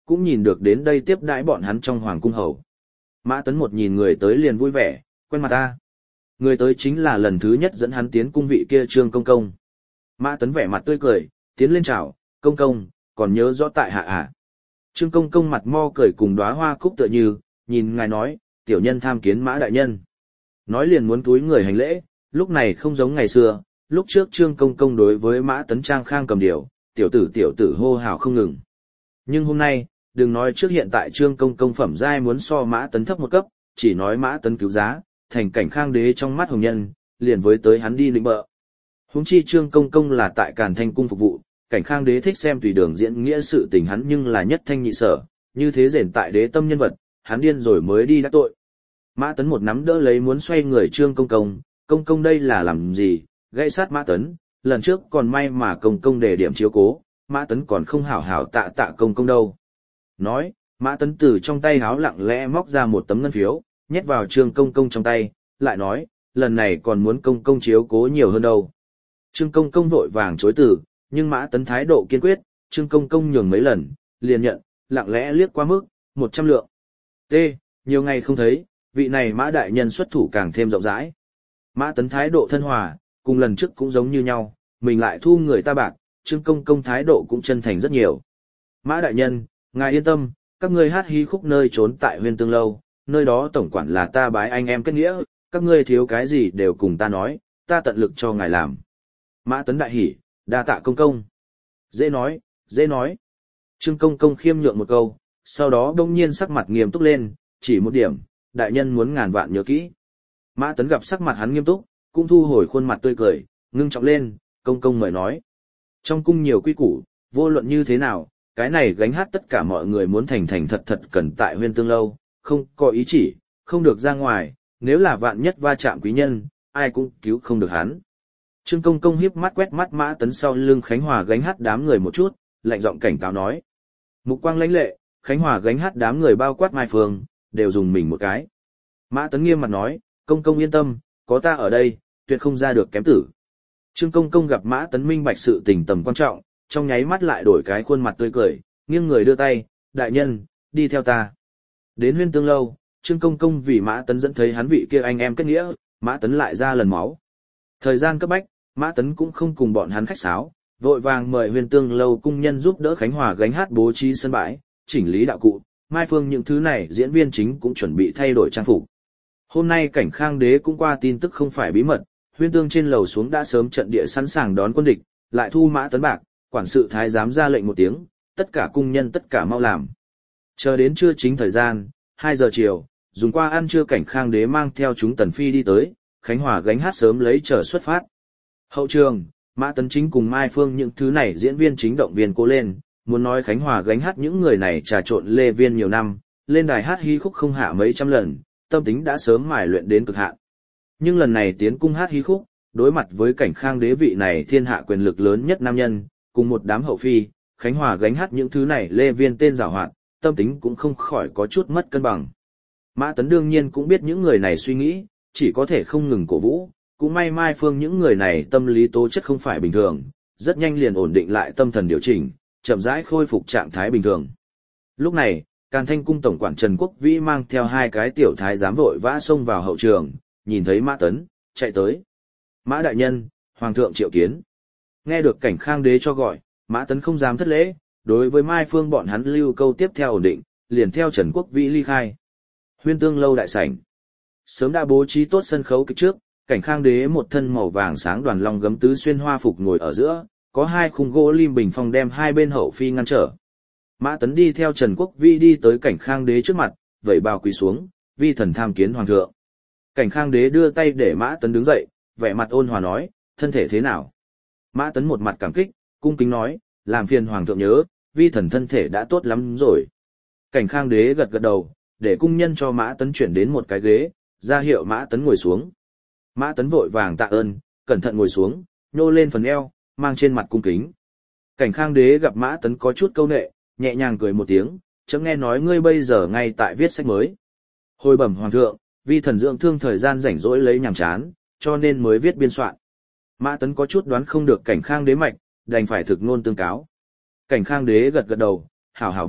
cũng nhìn được đến đây tiếp đãi bọn hắn trong hoàng cung hầu. Mã Tấn một nhìn người tới liền vui vẻ, quen mặt ta. Người tới chính là lần thứ nhất dẫn hắn tiến cung vị kia Trương Công Công. Mã Tấn vẻ mặt tươi cười, tiến lên chào, công công, còn nhớ rõ tại hạ à. Trương Công Công mặt mo cười cùng đóa hoa cúc tựa như, nhìn ngài nói, tiểu nhân tham kiến Mã đại nhân. Nói liền muốn túi người hành lễ, lúc này không giống ngày xưa, lúc trước Trương Công Công đối với Mã Tấn trang khang cầm điệu, tiểu tử hô hào không ngừng. Nhưng hôm nay, đừng nói trước hiện tại Trương Công Công phẩm giai muốn so Mã Tấn thấp một cấp, chỉ nói Mã Tấn cứu giá, thành cảnh khang đế trong mắt hồng nhân, liền với tới hắn đi lĩnh bợ. Huống chi Trương Công Công là tại Càn Thanh cung phục vụ, cảnh khang đế thích xem tùy đường diễn nghĩa sự tình hắn nhưng là nhất thanh nhị sở, như thế rèn tại đế tâm nhân vật, hắn điên rồi mới đi đắc tội. Mã Tấn một nắm đỡ lấy muốn xoay người Trương Công Công đây là làm gì, gãy sát Mã Tấn, lần trước còn may mà Công Công đề điểm chiếu cố, Mã Tấn còn không hảo hảo tạ Công Công đâu. Nói, Mã Tấn từ trong tay háo lặng lẽ móc ra một tấm ngân phiếu, nhét vào Trương Công Công trong tay, lại nói, lần này còn muốn Công Công chiếu cố nhiều hơn đâu. Trương Công Công vội vàng chối từ, nhưng Mã Tấn thái độ kiên quyết, Trương Công Công nhường mấy lần, liền nhận, lặng lẽ liếc qua mức, 100 lượng. T, nhiều ngày không thấy, vị này Mã đại nhân xuất thủ càng thêm rộng rãi. Mã Tấn thái độ thân hòa, cùng lần trước cũng giống như nhau, mình lại thu người ta bạc, Trương Công Công thái độ cũng chân thành rất nhiều. Mã đại nhân, ngài yên tâm, các ngươi hát hí khúc nơi trốn tại Huyên Tương Lâu, nơi đó tổng quản là ta bái anh em kết nghĩa, các ngươi thiếu cái gì đều cùng ta nói, ta tận lực cho ngài làm. Mã Tấn đại hỉ, đa tạ công công. Dễ nói, dễ nói. Trương Công Công khiêm nhượng một câu, sau đó đông nhiên sắc mặt nghiêm túc lên, chỉ một điểm, đại nhân muốn ngàn vạn nhớ kỹ. Mã Tấn gặp sắc mặt hắn nghiêm túc, cũng thu hồi khuôn mặt tươi cười, ngưng trọng lên, công công mời nói. Trong cung nhiều quy củ, vô luận như thế nào, cái này gánh hát tất cả mọi người muốn thành thành thật thật cần tại Huyên Tương Lâu, không có ý chỉ, không được ra ngoài, nếu là vạn nhất va chạm quý nhân, ai cũng cứu không được hắn. Trương Công Công hiếp mắt quét mắt Mã Tấn sau lưng Khánh Hòa gánh hát đám người một chút, lạnh giọng cảnh cáo nói. Mục quang lãnh lệ, Khánh Hòa gánh hát đám người bao quát Mai Phương, đều dùng mình một cái. Mã Tấn nghiêm mặt nói, công công yên tâm, có ta ở đây, tuyệt không ra được kém tử. Trương Công Công gặp Mã Tấn minh bạch sự tình tầm quan trọng, trong nháy mắt lại đổi cái khuôn mặt tươi cười, nghiêng người đưa tay, đại nhân, đi theo ta. Đến Huyên Tương Lâu, Trương Công Công vì Mã Tấn dẫn thấy hắn vị kia anh em kết nghĩa, Mã Tấn lại ra lần máu. Thời gian cấp bách, Mã Tấn cũng không cùng bọn hắn khách sáo, vội vàng mời Huyên Tương Lâu cung nhân giúp đỡ Khánh Hòa gánh hát bố trí sân bãi, chỉnh lý đạo cụ, Mai Phương những thứ này diễn viên chính cũng chuẩn bị thay đổi trang phục. Hôm nay cảnh khang đế cũng qua tin tức không phải bí mật, Huyên Tương trên lầu xuống đã sớm trận địa sẵn sàng đón quân địch, lại thu Mã Tấn bạc, quản sự thái giám ra lệnh một tiếng, tất cả cung nhân tất cả mau làm. Chờ đến trưa chính thời gian, 2 giờ chiều, dùng qua ăn trưa cảnh khang đế mang theo chúng tần phi đi tới, Khánh Hòa gánh hát sớm lấy chờ xuất phát. Hậu trường, Mã Tấn chính cùng Mai Phương những thứ này diễn viên chính động viên cô lên, muốn nói Khánh Hòa gánh hát những người này trà trộn lê viên nhiều năm, lên đài hát hí khúc không hạ mấy trăm lần, tâm tính đã sớm mài luyện đến cực hạn. Nhưng lần này tiến cung hát hí khúc, đối mặt với cảnh khang đế vị này thiên hạ quyền lực lớn nhất nam nhân, cùng một đám hậu phi, Khánh Hòa gánh hát những thứ này lê viên tên giảo hoạt, tâm tính cũng không khỏi có chút mất cân bằng. Mã Tấn đương nhiên cũng biết những người này suy nghĩ, chỉ có thể không ngừng cổ vũ, cũng may Mai Phương những người này tâm lý tố chất không phải bình thường, rất nhanh liền ổn định lại tâm thần điều chỉnh, chậm rãi khôi phục trạng thái bình thường. Lúc này, Càn Thanh cung tổng quản Trần Quốc Vĩ mang theo 2 cái tiểu thái giám vội vã xông vào hậu trường, nhìn thấy Mã Tấn, chạy tới. Mã đại nhân, hoàng thượng triệu kiến. Nghe được cảnh khang đế cho gọi, Mã Tấn không dám thất lễ, đối với Mai Phương bọn hắn lưu câu tiếp theo ổn định, liền theo Trần Quốc Vĩ ly khai. Huyên Tương Lâu đại sảnh. Sớm đã bố trí tốt sân khấu kịch trước, cảnh khang đế một thân màu vàng sáng đoàn long gấm tứ xuyên hoa phục ngồi ở giữa, có 2 khung gỗ lim bình phong đem 2 bên hậu phi ngăn trở. Mã Tấn đi theo Trần Quốc Vĩ đi tới cảnh khang đế trước mặt, vẫy bào quỳ xuống, vi thần tham kiến hoàng thượng. Cảnh khang đế đưa tay để Mã Tấn đứng dậy, vẻ mặt ôn hòa nói, thân thể thế nào? Mã Tấn một mặt cảm kích, cung kính nói, làm phiền hoàng thượng nhớ, vi thần thân thể đã tốt lắm rồi. Cảnh khang đế gật gật đầu, để cung nhân cho Mã Tấn chuyển đến một cái ghế, ra hiệu Mã Tấn ngồi xuống. Mã Tấn vội vàng tạ ơn, cẩn thận ngồi xuống, nhô lên phần eo, mang trên mặt cung kính. Cảnh khang đế gặp Mã Tấn có chút câu nệ, nhẹ nhàng cười một tiếng, chấm nghe nói ngươi bây giờ ngay tại viết sách mới. Hồi bẩm hoàng thượng, vi thần dưỡng thương thời gian rảnh rỗi lấy nhàm chán, cho nên mới viết biên soạn. Mã Tấn có chút đoán không được cảnh khang đế mạch, đành phải thực ngôn tương cáo. Cảnh khang đế gật gật đầu, hảo hảo viết,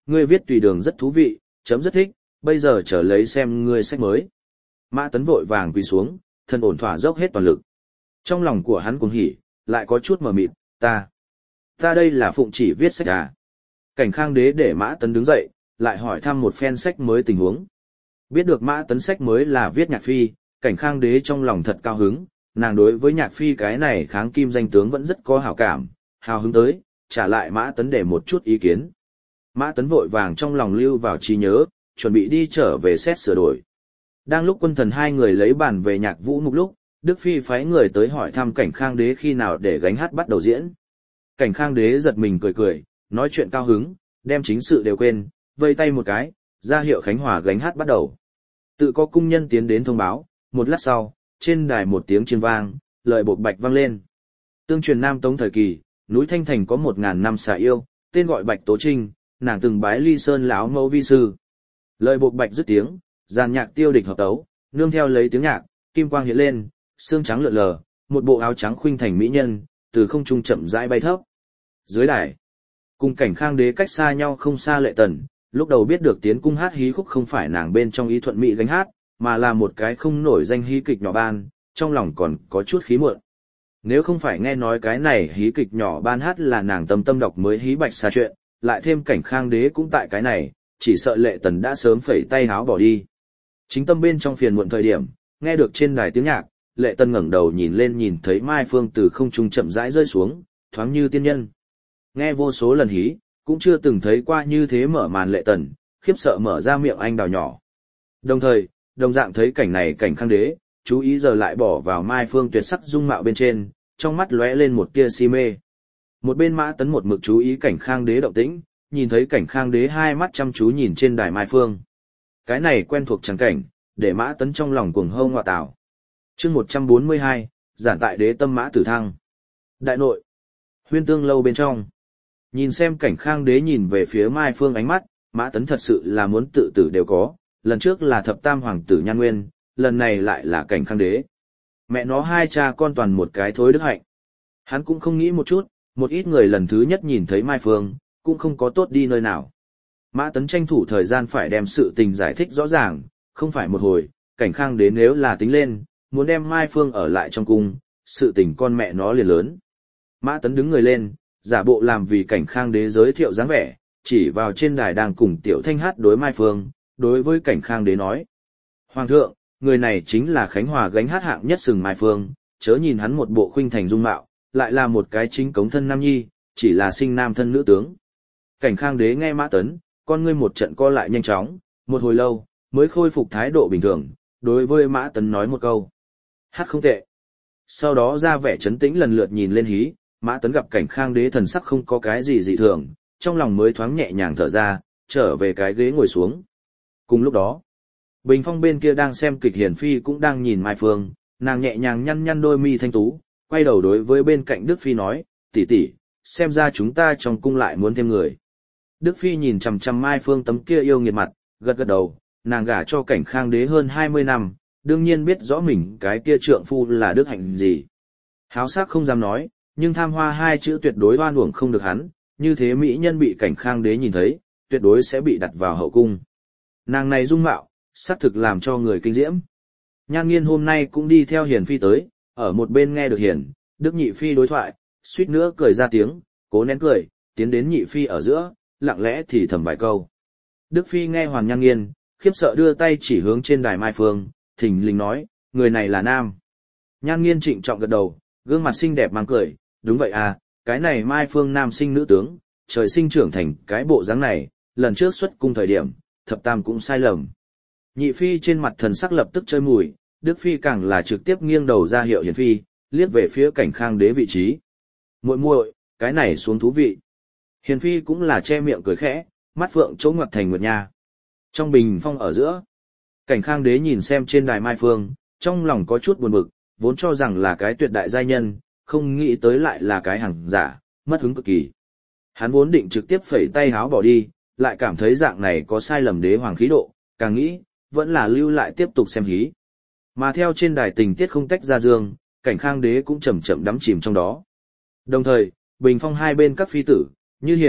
ngươi viết tùy đường rất thú vị, chấm rất thích, bây giờ trở lấy xem ngươi sách mới. Mã Tấn vội vàng quỳ xuống, thân ổn thỏa dốc hết toàn lực. Trong lòng của hắn cuồng hỉ, lại có chút mờ mịt, ta đây là phụng chỉ viết sách à. Cảnh Khang Đế để Mã Tấn đứng dậy, lại hỏi thăm một phen sách mới tình huống. Biết được Mã Tấn sách mới là viết nhạc phi, Cảnh Khang Đế trong lòng thật cao hứng, nàng đối với nhạc phi cái này kháng kim danh tướng vẫn rất có hảo cảm, hào hứng tới, trả lại Mã Tấn để một chút ý kiến. Mã Tấn vội vàng trong lòng lưu vào trí nhớ, chuẩn bị đi trở về xét sửa đổi. Đang lúc quân thần hai người lấy bản về nhạc vũ mục lúc, Đức Phi phái người tới hỏi thăm Cảnh Khang Đế khi nào để gánh hát bắt đầu diễn. Cảnh Khang Đế giật mình cười cười, nói chuyện cao hứng, đem chính sự đều quên, vây tay một cái, ra hiệu Khánh Hòa gánh hát bắt đầu. Tự có cung nhân tiến đến thông báo, một lát sau, trên đài một tiếng chiên vang, lời bộc bạch vang lên. Tương truyền Nam Tống thời kỳ, núi Thanh Thành có 1000 năm xà yêu, tên gọi Bạch Tố Trinh, nàng từng bái Ly Sơn lão mẫu vi sư. Lời bộc bạch dứt tiếng, dàn nhạc tiêu địch hợp tấu, nương theo lấy tiếng nhạc, kim quang hiện lên, xương trắng lượn lờ, một bộ áo trắng khuynh thành mỹ nhân, từ không trung chậm rãi bay thấp. Dưới đài, cùng Cảnh Khang Đế cách xa nhau không xa Lệ Tần, lúc đầu biết được tiến cung hát hí khúc không phải nàng bên trong ý thuận mỹ gánh hát, mà là một cái không nổi danh hí kịch nhỏ ban, trong lòng còn có chút khí muộn. Nếu không phải nghe nói cái này hí kịch nhỏ ban hát là nàng tâm tâm đọc mới hí bạch xa chuyện, lại thêm Cảnh Khang Đế cũng tại cái này, chỉ sợ Lệ Tần đã sớm phẩy tay háo bỏ đi. Chính tâm bên trong phiền muộn thời điểm, nghe được trên đài tiếng nhạc, Lệ Tần ngẩng đầu nhìn lên nhìn thấy Mai Phương từ không trung chậm rãi rơi xuống, thoáng như tiên nhân. Nghe vô số lần hí, cũng chưa từng thấy qua như thế mở màn Lệ Tần, khiếp sợ mở ra miệng anh đào nhỏ. Đồng thời, đồng dạng thấy cảnh này Cảnh Khang Đế, chú ý giờ lại bỏ vào Mai Phương tuyệt sắc dung mạo bên trên, trong mắt lóe lên một tia si mê. Một bên Mã Tấn một mực chú ý Cảnh Khang Đế động tĩnh, nhìn thấy Cảnh Khang Đế hai mắt chăm chú nhìn trên đài Mai Phương. Cái này quen thuộc chẳng cảnh, để Mã Tấn trong lòng cuồng hâu ngọa tảo. Chương 142, giản tại đế tâm Mã Tử Thăng. Đại nội, Huyên Tương lâu bên trong. Nhìn xem Cảnh Khang Đế nhìn về phía Mai Phương ánh mắt, Mã Tấn thật sự là muốn tự tử đều có, lần trước là thập tam hoàng tử Nhan Nguyên, lần này lại là Cảnh Khang Đế. Mẹ nó hai cha con toàn một cái thối đức hạnh. Hắn cũng không nghĩ một chút, một ít người lần thứ nhất nhìn thấy Mai Phương, cũng không có tốt đi nơi nào. Mã Tấn tranh thủ thời gian phải đem sự tình giải thích rõ ràng, không phải một hồi, Cảnh Khang Đế nếu là tính lên, muốn đem Mai Phương ở lại trong cung, sự tình con mẹ nó liền lớn. Mã Tấn đứng người lên, giả bộ làm vì Cảnh Khang Đế giới thiệu dáng vẻ, chỉ vào trên đài đang cùng Tiểu Thanh hát đối Mai Phương, đối với Cảnh Khang Đế nói. Hoàng thượng, người này chính là Khánh Hòa gánh hát hạng nhất sừng Mai Phương, chớ nhìn hắn một bộ khuynh thành dung mạo, lại là một cái chính cống thân nam nhi, chỉ là sinh nam thân nữ tướng. Cảnh Khang Đế nghe Mã Tấn, con ngươi một trận co lại nhanh chóng, một hồi lâu, mới khôi phục thái độ bình thường, đối với Mã Tấn nói một câu. Hát không tệ. Sau đó ra vẻ trấn tĩnh lần lượt nhìn lên hí, Mã Tấn gặp Cảnh Khang Đế thần sắc không có cái gì dị thường, trong lòng mới thoáng nhẹ nhàng thở ra, trở về cái ghế ngồi xuống. Cùng lúc đó, Bình Phong bên kia đang xem kịch Hiền Phi cũng đang nhìn Mai Phương, nàng nhẹ nhàng nhăn nhăn đôi mi thanh tú, quay đầu đối với bên cạnh Đức Phi nói, tỷ tỷ, xem ra chúng ta trong cung lại muốn thêm người. Đức Phi nhìn chằm chằm Mai Phương tấm kia yêu nghiệt mặt, gật gật đầu, nàng gả cho Cảnh Khang Đế hơn 20 năm, đương nhiên biết rõ mình cái kia trượng phu là đức hạnh gì. Háo sắc không dám nói, nhưng tham hoa hai chữ tuyệt đối oan uổng không được hắn, như thế mỹ nhân bị Cảnh Khang Đế nhìn thấy, tuyệt đối sẽ bị đặt vào hậu cung. Nàng này dung mạo, xác thực làm cho người kinh diễm. Nhan Nghiên hôm nay cũng đi theo Hiền Phi tới, ở một bên nghe được Hiền, Đức Nhị Phi đối thoại, suýt nữa cười ra tiếng, cố nén cười, tiến đến Nhị Phi ở giữa, lặng lẽ thì thầm vài câu. Đức Phi nghe Hoàn Nhan Nghiên, khiếp sợ đưa tay chỉ hướng trên đài Mai Phương, thình lình nói, người này là nam. Nhan Nghiên trịnh trọng gật đầu, gương mặt xinh đẹp mang cười, đúng vậy à, cái này Mai Phương nam sinh nữ tướng, trời sinh trưởng thành cái bộ dáng này, lần trước xuất cung thời điểm, thập tam cũng sai lầm. Nhị Phi trên mặt thần sắc lập tức chơi mùi, Đức Phi càng là trực tiếp nghiêng đầu ra hiệu Hiền Phi, liếc về phía Cảnh Khang Đế vị trí. Muội muội, cái này xuống thú vị. Hiền Phi cũng là che miệng cười khẽ, mắt phượng chỗ ngoặt thành nguyệt nha. Trong bình phong ở giữa, Cảnh Khang Đế nhìn xem trên đài Mai Phương, trong lòng có chút buồn bực, vốn cho rằng là cái tuyệt đại giai nhân, không nghĩ tới lại là cái hàng giả, mất hứng cực kỳ. Hắn vốn định trực tiếp phẩy tay háo bỏ đi, lại cảm thấy dạng này có sai lầm đế hoàng khí độ, càng nghĩ, vẫn là lưu lại tiếp tục xem hí. Mà theo trên đài tình tiết không tách ra dương, Cảnh Khang Đế cũng chậm chậm đắm chìm trong đó. Đồng thời, bình phong hai bên các phi tử, như Hiền,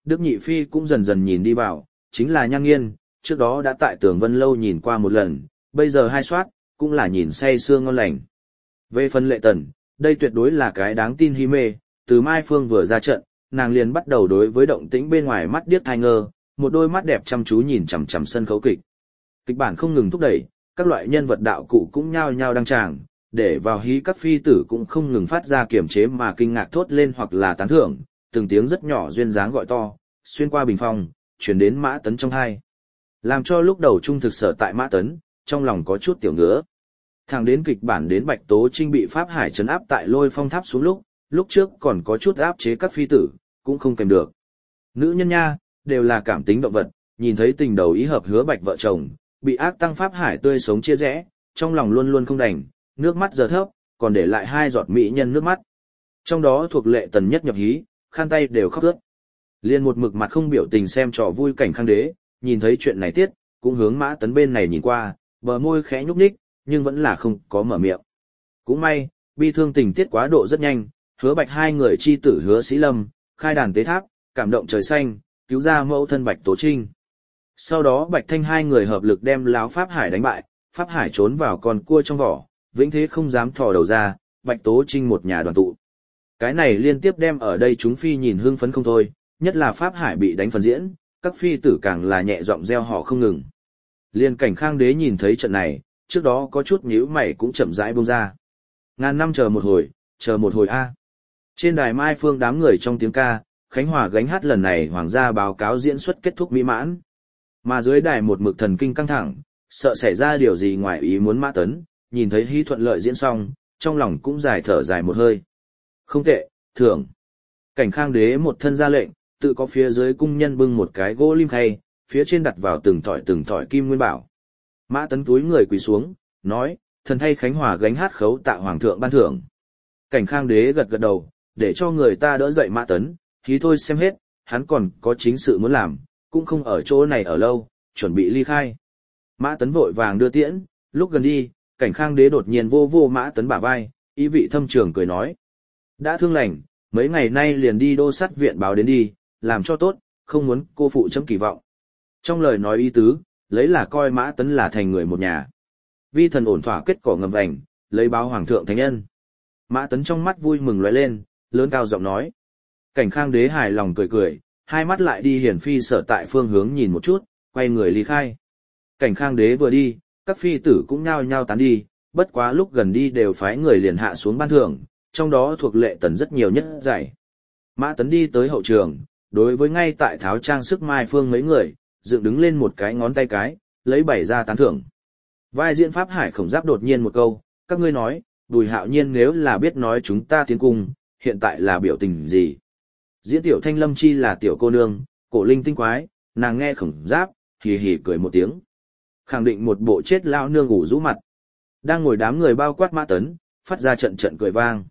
Đức Nhị Phi cũng dần dần nhìn đi vào, chính là Nhan Nghiên, trước đó đã tại Tường Vân Lâu nhìn qua một lần, bây giờ hai soát, cũng là nhìn say sưa ngon lành. Về phần Lệ Tần, đây tuyệt đối là cái đáng tin hi mê, từ Mai Phương vừa ra trận, nàng liền bắt đầu đối với động tĩnh bên ngoài mắt điếc tai ngơ, một đôi mắt đẹp chăm chú nhìn chằm chằm sân khấu kịch. Kịch bản không ngừng thúc đẩy, các loại nhân vật đạo cụ cũng nhao nhao đăng tràng, để vào hí các phi tử cũng không ngừng phát ra kiềm chế mà kinh ngạc thốt lên hoặc là tán thưởng, từng tiếng rất nhỏ duyên dáng gọi to, xuyên qua bình phong, truyền đến Mã Tấn trong hai. Làm cho lúc đầu trung thực sở tại Mã Tấn, trong lòng có chút tiểu ngứa. Thẳng đến kịch bản đến Bạch Tố Trinh bị Pháp Hải trấn áp tại Lôi Phong Tháp xuống lúc trước còn có chút áp chế các phi tử, cũng không kèm được. Nữ nhân nha, đều là cảm tính động vật, nhìn thấy tình đầu ý hợp Hứa Bạch vợ chồng, bị ác tăng Pháp Hải tươi sống chia rẽ, trong lòng luôn luôn không đành, nước mắt giờ thấp, còn để lại hai giọt mỹ nhân nước mắt. Trong đó thuộc Lệ Tần nhất nhập hí, khăn tay đều khóc ướt. Liên một mực mặt không biểu tình xem trò vui Cảnh Khang Đế, nhìn thấy chuyện này tiết, cũng hướng Mã Tấn bên này nhìn qua, bờ môi khẽ nhúc nhích, nhưng vẫn là không có mở miệng. Cũng may, bi thương tình tiết quá độ rất nhanh, Hứa Bạch hai người chi tử Hứa Sĩ Lâm, khai đàn tế tháp, cảm động trời xanh, cứu ra mẫu thân Bạch Tố Trinh. Sau đó Bạch Thanh hai người hợp lực đem láo Pháp Hải đánh bại, Pháp Hải trốn vào con cua trong vỏ, vĩnh thế không dám thò đầu ra, Bạch Tố Trinh một nhà đoàn tụ. Cái này liên tiếp đem ở đây chúng phi nhìn hưng phấn không thôi, nhất là Pháp Hải bị đánh phần diễn, các phi tử càng là nhẹ giọng reo hò không ngừng. Liên Cảnh Khang Đế nhìn thấy trận này, trước đó có chút nhíu mày cũng chậm rãi buông ra. Ngàn năm chờ một hồi a. Trên đài Mai Phương đám người trong tiếng ca, Khánh Hòa gánh hát lần này hoàng gia báo cáo diễn xuất kết thúc mỹ mãn. Mà dưới đài một mực thần kinh căng thẳng, sợ xảy ra điều gì ngoài ý muốn Mã Tấn, nhìn thấy hí thuận lợi diễn xong, trong lòng cũng dài thở dài một hơi. Không tệ, thưởng. Cảnh Khang Đế một thân ra lệnh, tự có phía dưới cung nhân bưng một cái gỗ lim khay, phía trên đặt vào từng thỏi kim nguyên bảo. Mã Tấn túi người quỳ xuống, nói, thần thay Khánh Hòa gánh hát khấu tạ hoàng thượng ban thưởng. Cảnh Khang Đế gật gật đầu, để cho người ta đỡ dậy Mã Tấn, khí thôi xem hết, hắn còn có chính sự muốn làm, cũng không ở chỗ này ở lâu, chuẩn bị ly khai. Mã Tấn vội vàng đưa tiễn, lúc gần đi, Cảnh Khang Đế đột nhiên vô Mã Tấn bả vai, ý vị thâm trường cười nói. Đã thương lành, mấy ngày nay liền đi đô sát viện báo đến đi, làm cho tốt, không muốn cô phụ chấm kỳ vọng. Trong lời nói ý tứ, lấy là coi Mã Tấn là thành người một nhà. Vi thần ổn thỏa kết cỏ ngầm vành, lấy báo hoàng thượng thánh nhân. Mã Tấn trong mắt vui mừng lóe lên, lớn cao giọng nói. Cảnh Khang Đế hài lòng cười, hai mắt lại đi hiển phi sở tại phương hướng nhìn một chút, quay người ly khai. Cảnh Khang Đế vừa đi, các phi tử cũng nhao nhao tán đi, bất quá lúc gần đi đều phái người liền hạ xuống ban thưởng, trong đó thuộc Lệ Tần rất nhiều nhất giải. Mã Tấn đi tới hậu trường, đối với ngay tại tháo trang sức Mai Phương mấy người, dựng đứng lên một cái ngón tay cái, lấy bày ra tán thưởng. Vai diễn Pháp Hải Khổng Giáp đột nhiên một câu, các ngươi nói, Bùi Hạo Nhiên nếu là biết nói chúng ta tiến cung, hiện tại là biểu tình gì? Diễn tiểu Thanh Lâm chi là tiểu cô nương, cổ linh tinh quái, nàng nghe Khổng Giáp, hì hì cười một tiếng. Khẳng định một bộ chết lao nương ngủ rũ mặt. Đang ngồi đám người bao quát Mã Tấn, phát ra trận cười vang.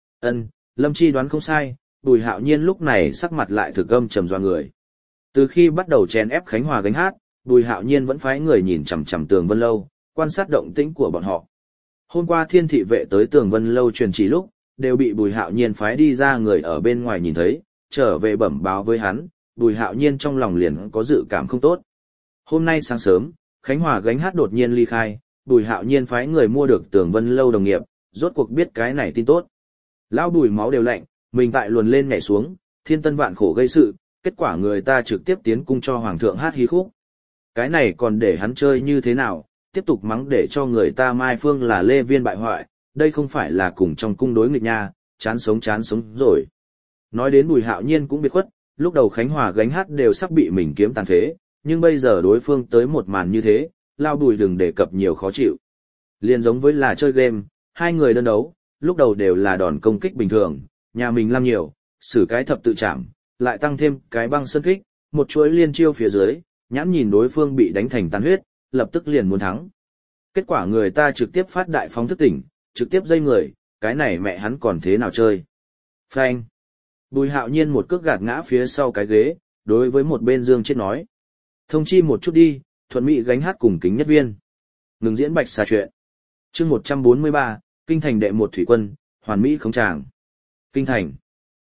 Lâm chi đoán không sai, Bùi Hạo Nhiên lúc này sắc mặt lại thực âm trầm doa người. Từ khi bắt đầu chèn ép Khánh Hòa gánh hát, Bùi Hạo Nhiên vẫn phái người nhìn chằm chằm Tường Vân Lâu, quan sát động tĩnh của bọn họ. Hôm qua Thiên thị vệ tới Tường Vân Lâu truyền chỉ lúc, đều bị Bùi Hạo Nhiên phái đi ra người ở bên ngoài nhìn thấy, trở về bẩm báo với hắn, Bùi Hạo Nhiên trong lòng liền có dự cảm không tốt. Hôm nay sáng sớm, Khánh Hòa gánh hát đột nhiên ly khai, Bùi Hạo Nhiên phái người mua được Tường Vân Lâu đồng nghiệp, rốt cuộc biết cái này tin tốt. Lão Bùi máu đều lạnh, mình tại luồn lên nhảy xuống, thiên tân vạn khổ gây sự, kết quả người ta trực tiếp tiến cung cho hoàng thượng hát hí khúc. Cái này còn để hắn chơi như thế nào, tiếp tục mắng để cho người ta Mai Phương là Lê Viên bại hoại, đây không phải là cùng trong cung đối nghịch nha, chán sống rồi. Nói đến Bùi Hạo Nhiên cũng biệt khuất, lúc đầu Khánh Hòa gánh hát đều sắp bị mình kiếm tàn phế, nhưng bây giờ đối phương tới một màn như thế, Lao Bùi đừng đề cập nhiều khó chịu. Liên giống với là chơi game, hai người đơn đấu, lúc đầu đều là đòn công kích bình thường, nhà mình làm nhiều, xử cái thập tự chạm, lại tăng thêm cái băng sơn kích, một chuỗi liên chiêu phía dưới, nhãn nhìn đối phương bị đánh thành tàn huyết, lập tức liền muốn thắng. Kết quả người ta trực tiếp phát đại phóng thức tỉnh, trực tiếp dây người, cái này mẹ hắn còn thế nào chơi. Phanh. Bùi Hạo Nhiên một cước gạt ngã phía sau cái ghế, đối với một bên Dương Chết nói. Thông chi một chút đi, thuận mỹ gánh hát cùng kính nhất viên. Ngừng diễn bạch xà chuyện. Chương 143, Kinh thành đệ một thủy quân, hoàn mỹ khống tràng. Kinh thành.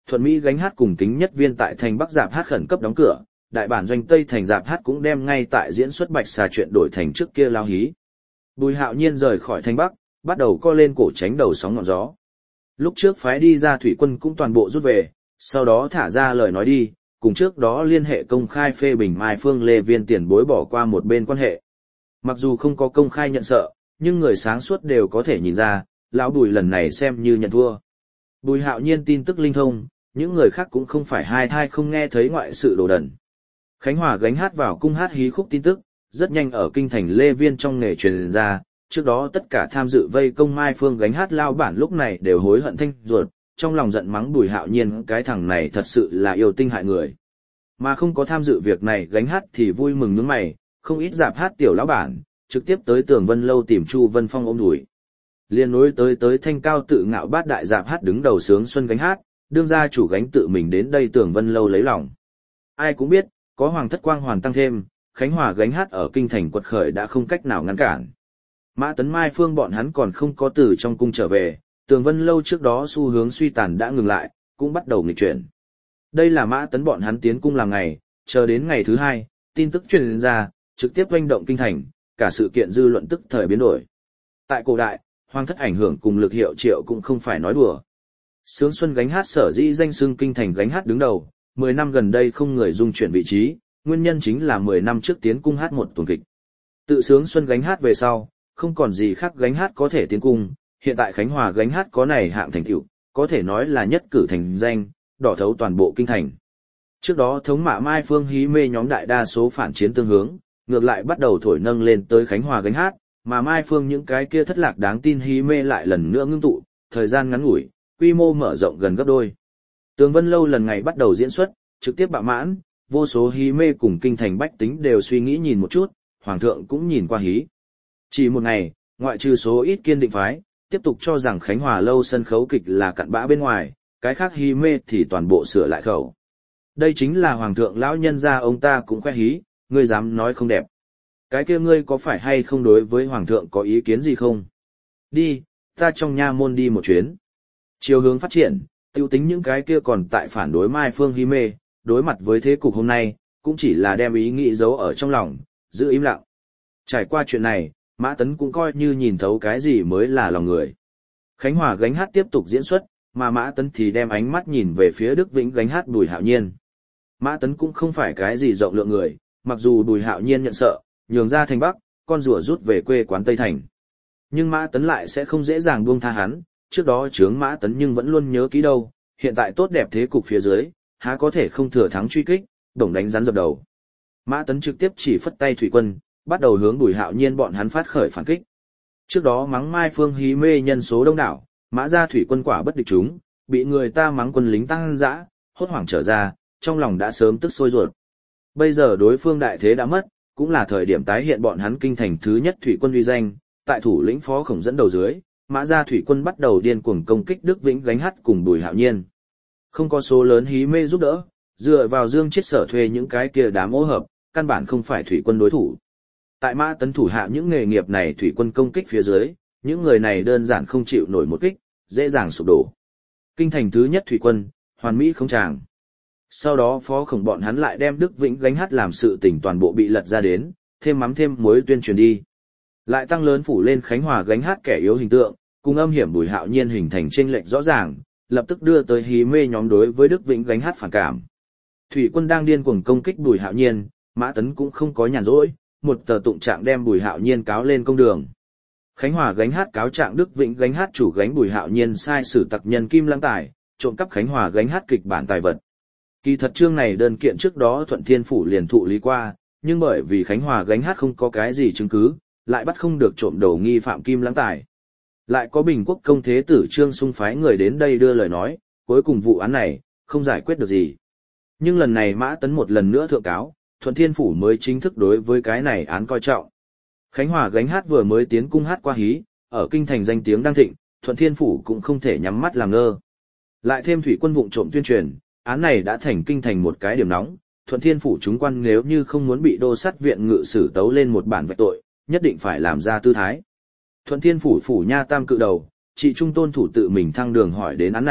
Thuận Mỹ gánh hát cùng Kính Nhất Viên tại thành Bắc Dạp hát khẩn cấp đóng cửa, đại bản doanh Tây thành Dạp hát cũng đem ngay tại diễn xuất Bạch Xà chuyện đổi thành trước kia lao hí. Bùi Hạo Nhiên rời khỏi thành Bắc, bắt đầu co lên cổ tránh đầu sóng ngọn gió. Lúc trước phái đi ra thủy quân cũng toàn bộ rút về, sau đó thả ra lời nói đi, cùng trước đó liên hệ công khai phê bình Mai Phương Lê Viên tiền bối bỏ qua một bên quan hệ. Mặc dù không có công khai nhận sợ, nhưng người sáng suốt đều có thể nhìn ra, lão Bùi lần này xem như nhận thua. Bùi Hạo Nhiên tin tức linh thông, những người khác cũng không phải hai thai không nghe thấy ngoại sự đồ đần. Khánh Hòa gánh hát vào cung hát hí khúc tin tức, rất nhanh ở kinh thành Lê Viên trong nghề truyền ra, trước đó tất cả tham dự vây công Mai Phương gánh hát lao bản lúc này đều hối hận thanh ruột, trong lòng giận mắng Bùi Hạo Nhiên cái thằng này thật sự là yêu tinh hại người. Mà không có tham dự việc này gánh hát thì vui mừng nhướng mày, không ít dạp hát tiểu lão bản, trực tiếp tới Tường Vân Lâu tìm Chu Vân Phong ôm đùi. Liên nối tới thanh cao tự ngạo bát đại dạp hát đứng đầu sướng xuân gánh hát, đương gia chủ gánh tự mình đến đây Tường Vân Lâu lấy lòng. Ai cũng biết, có Hoàng thất quang hoàn tăng thêm, Khánh Hòa gánh hát ở kinh thành quật khởi đã không cách nào ngăn cản. Mã Tấn Mai Phương bọn hắn còn không có từ trong cung trở về, Tường Vân Lâu trước đó xu hướng suy tàn đã ngừng lại, cũng bắt đầu nghịch chuyển. Đây là Mã Tấn bọn hắn tiến cung làm ngày, chờ đến ngày thứ hai, tin tức truyền ra, trực tiếp oanh động kinh thành, cả sự kiện dư luận tức thời biến đổi. Tại cổ đại, Hoàng thất ảnh hưởng cùng lực hiệu triệu cũng không phải nói đùa. Sướng xuân gánh hát sở dĩ danh xưng kinh thành gánh hát đứng đầu, 10 năm gần đây không người dung chuyển vị trí, nguyên nhân chính là 10 năm trước tiến cung hát một tuần kịch. Tự sướng xuân gánh hát về sau, không còn gì khác gánh hát có thể tiến cung, hiện tại Khánh Hòa gánh hát có này hạng thành tựu, có thể nói là nhất cử thành danh, đỏ thấu toàn bộ kinh thành. Trước đó thống mạ Mai Phương hí mê nhóm đại đa số phản chiến tương hướng, ngược lại bắt đầu thổi nâng lên tới Khánh Hòa gánh hát, mà Mai Phương những cái kia thất lạc đáng tin hí mê lại lần nữa ngưng tụ, thời gian ngắn ngủi, quy mô mở rộng gần gấp đôi. Tường Vân Lâu lần ngày bắt đầu diễn xuất, trực tiếp bạo mãn, vô số hí mê cùng kinh thành bách tính đều suy nghĩ nhìn một chút, hoàng thượng cũng nhìn qua hí. Chỉ một ngày, ngoại trừ số ít kiên định phái, tiếp tục cho rằng Khánh Hòa Lâu sân khấu kịch là cặn bã bên ngoài, cái khác hí mê thì toàn bộ sửa lại khẩu. Đây chính là hoàng thượng lão nhân gia ông ta cũng khoe hí, ngươi dám nói không đẹp. Cái kia ngươi có phải hay không đối với hoàng thượng có ý kiến gì không? Đi, ta trong nha môn đi một chuyến. Chiều hướng phát triển, tiêu tính những cái kia còn tại phản đối Mai Phương hí mê, đối mặt với thế cục hôm nay, cũng chỉ là đem ý nghĩ giấu ở trong lòng, giữ im lặng. Trải qua chuyện này, Mã Tấn cũng coi như nhìn thấu cái gì mới là lòng người. Khánh Hòa gánh hát tiếp tục diễn xuất, mà Mã Tấn thì đem ánh mắt nhìn về phía Đức Vĩnh gánh hát Bùi Hạo Nhiên. Mã Tấn cũng không phải cái gì rộng lượng người, mặc dù Bùi Hạo Nhiên nhận sợ, nhường ra thành Bắc, con rùa rút về quê quán Tây Thành. Nhưng Mã Tấn lại sẽ không dễ dàng buông tha hắn, trước đó chướng Mã Tấn nhưng vẫn luôn nhớ kỹ đâu, hiện tại tốt đẹp thế cục phía dưới, há có thể không thừa thắng truy kích, bổng đánh rắn dập đầu. Mã Tấn trực tiếp chỉ phất tay thủy quân, bắt đầu hướng Bùi Hạo Nhiên bọn hắn phát khởi phản kích. Trước đó mắng Mai Phương hí mê nhân số đông đảo, Mã gia thủy quân quả bất địch chúng, bị người ta mắng quân lính tăng dã, hốt hoảng trở ra, trong lòng đã sớm tức sôi ruột. Bây giờ đối phương đại thế đã mất, cũng là thời điểm tái hiện bọn hắn kinh thành thứ nhất thủy quân uy danh, tại thủ lĩnh Phó Khổng dẫn đầu dưới, Mã gia thủy quân bắt đầu điên cuồng công kích Đức Vĩnh gánh hát cùng Bùi Hạo Nhiên. Không có số lớn hí mê giúp đỡ, dựa vào Dương Chiết Sở thuê những cái kia đám ô hợp, căn bản không phải thủy quân đối thủ. Tại Mã Tấn thủ hạ những nghề nghiệp này thủy quân công kích phía dưới, những người này đơn giản không chịu nổi một kích, dễ dàng sụp đổ. Kinh thành thứ nhất thủy quân, hoàn mỹ không tràng. Sau đó Phó Khổng bọn hắn lại đem Đức Vĩnh gánh hát làm sự tình toàn bộ bị lật ra đến, thêm mắm thêm muối tuyên truyền đi. Lại tăng lớn phủ lên Khánh Hòa gánh hát kẻ yếu hình tượng, cùng âm hiểm Bùi Hạo Nhiên hình thành chênh lệch rõ ràng, lập tức đưa tới hí mê nhóm đối với Đức Vĩnh gánh hát phản cảm. Thủy quân đang điên cuồng công kích Bùi Hạo Nhiên, Mã Tấn cũng không có nhàn rỗi, một tờ tụng trạng đem Bùi Hạo Nhiên cáo lên công đường. Khánh Hòa gánh hát cáo trạng Đức Vĩnh gánh hát chủ gánh Bùi Hạo Nhiên sai sử tặc nhân Kim Lăng Tài, trộm cắp Khánh Hòa gánh hát kịch bản tài vật. Kỳ thật chương này đơn kiện trước đó Thuận Thiên phủ liền thụ lý qua, nhưng bởi vì Khánh Hòa gánh hát không có cái gì chứng cứ, lại bắt không được trộm đầu nghi phạm Kim Lăng Tài. Lại có Bình Quốc công thế tử Trương Sung phái người đến đây đưa lời nói, cuối cùng vụ án này không giải quyết được gì. Nhưng lần này Mã Tấn một lần nữa thượng cáo, Thuận Thiên phủ mới chính thức đối với cái này án coi trọng. Khánh Hòa gánh hát vừa mới tiến cung hát qua hí, ở kinh thành danh tiếng đang thịnh, Thuận Thiên phủ cũng không thể nhắm mắt làm ngơ. Lại thêm thủy quân vụng trộm tuyên truyền, án này đã thành kinh thành một cái điểm nóng, Thuận Thiên phủ chúng quan nếu như không muốn bị đô sát viện ngự sử tấu lên một bản vạch tội, nhất định phải làm ra tư thái. Thuận Thiên phủ phủ nha tam cự đầu, trị trung tôn thủ tự mình thăng đường hỏi đến án này,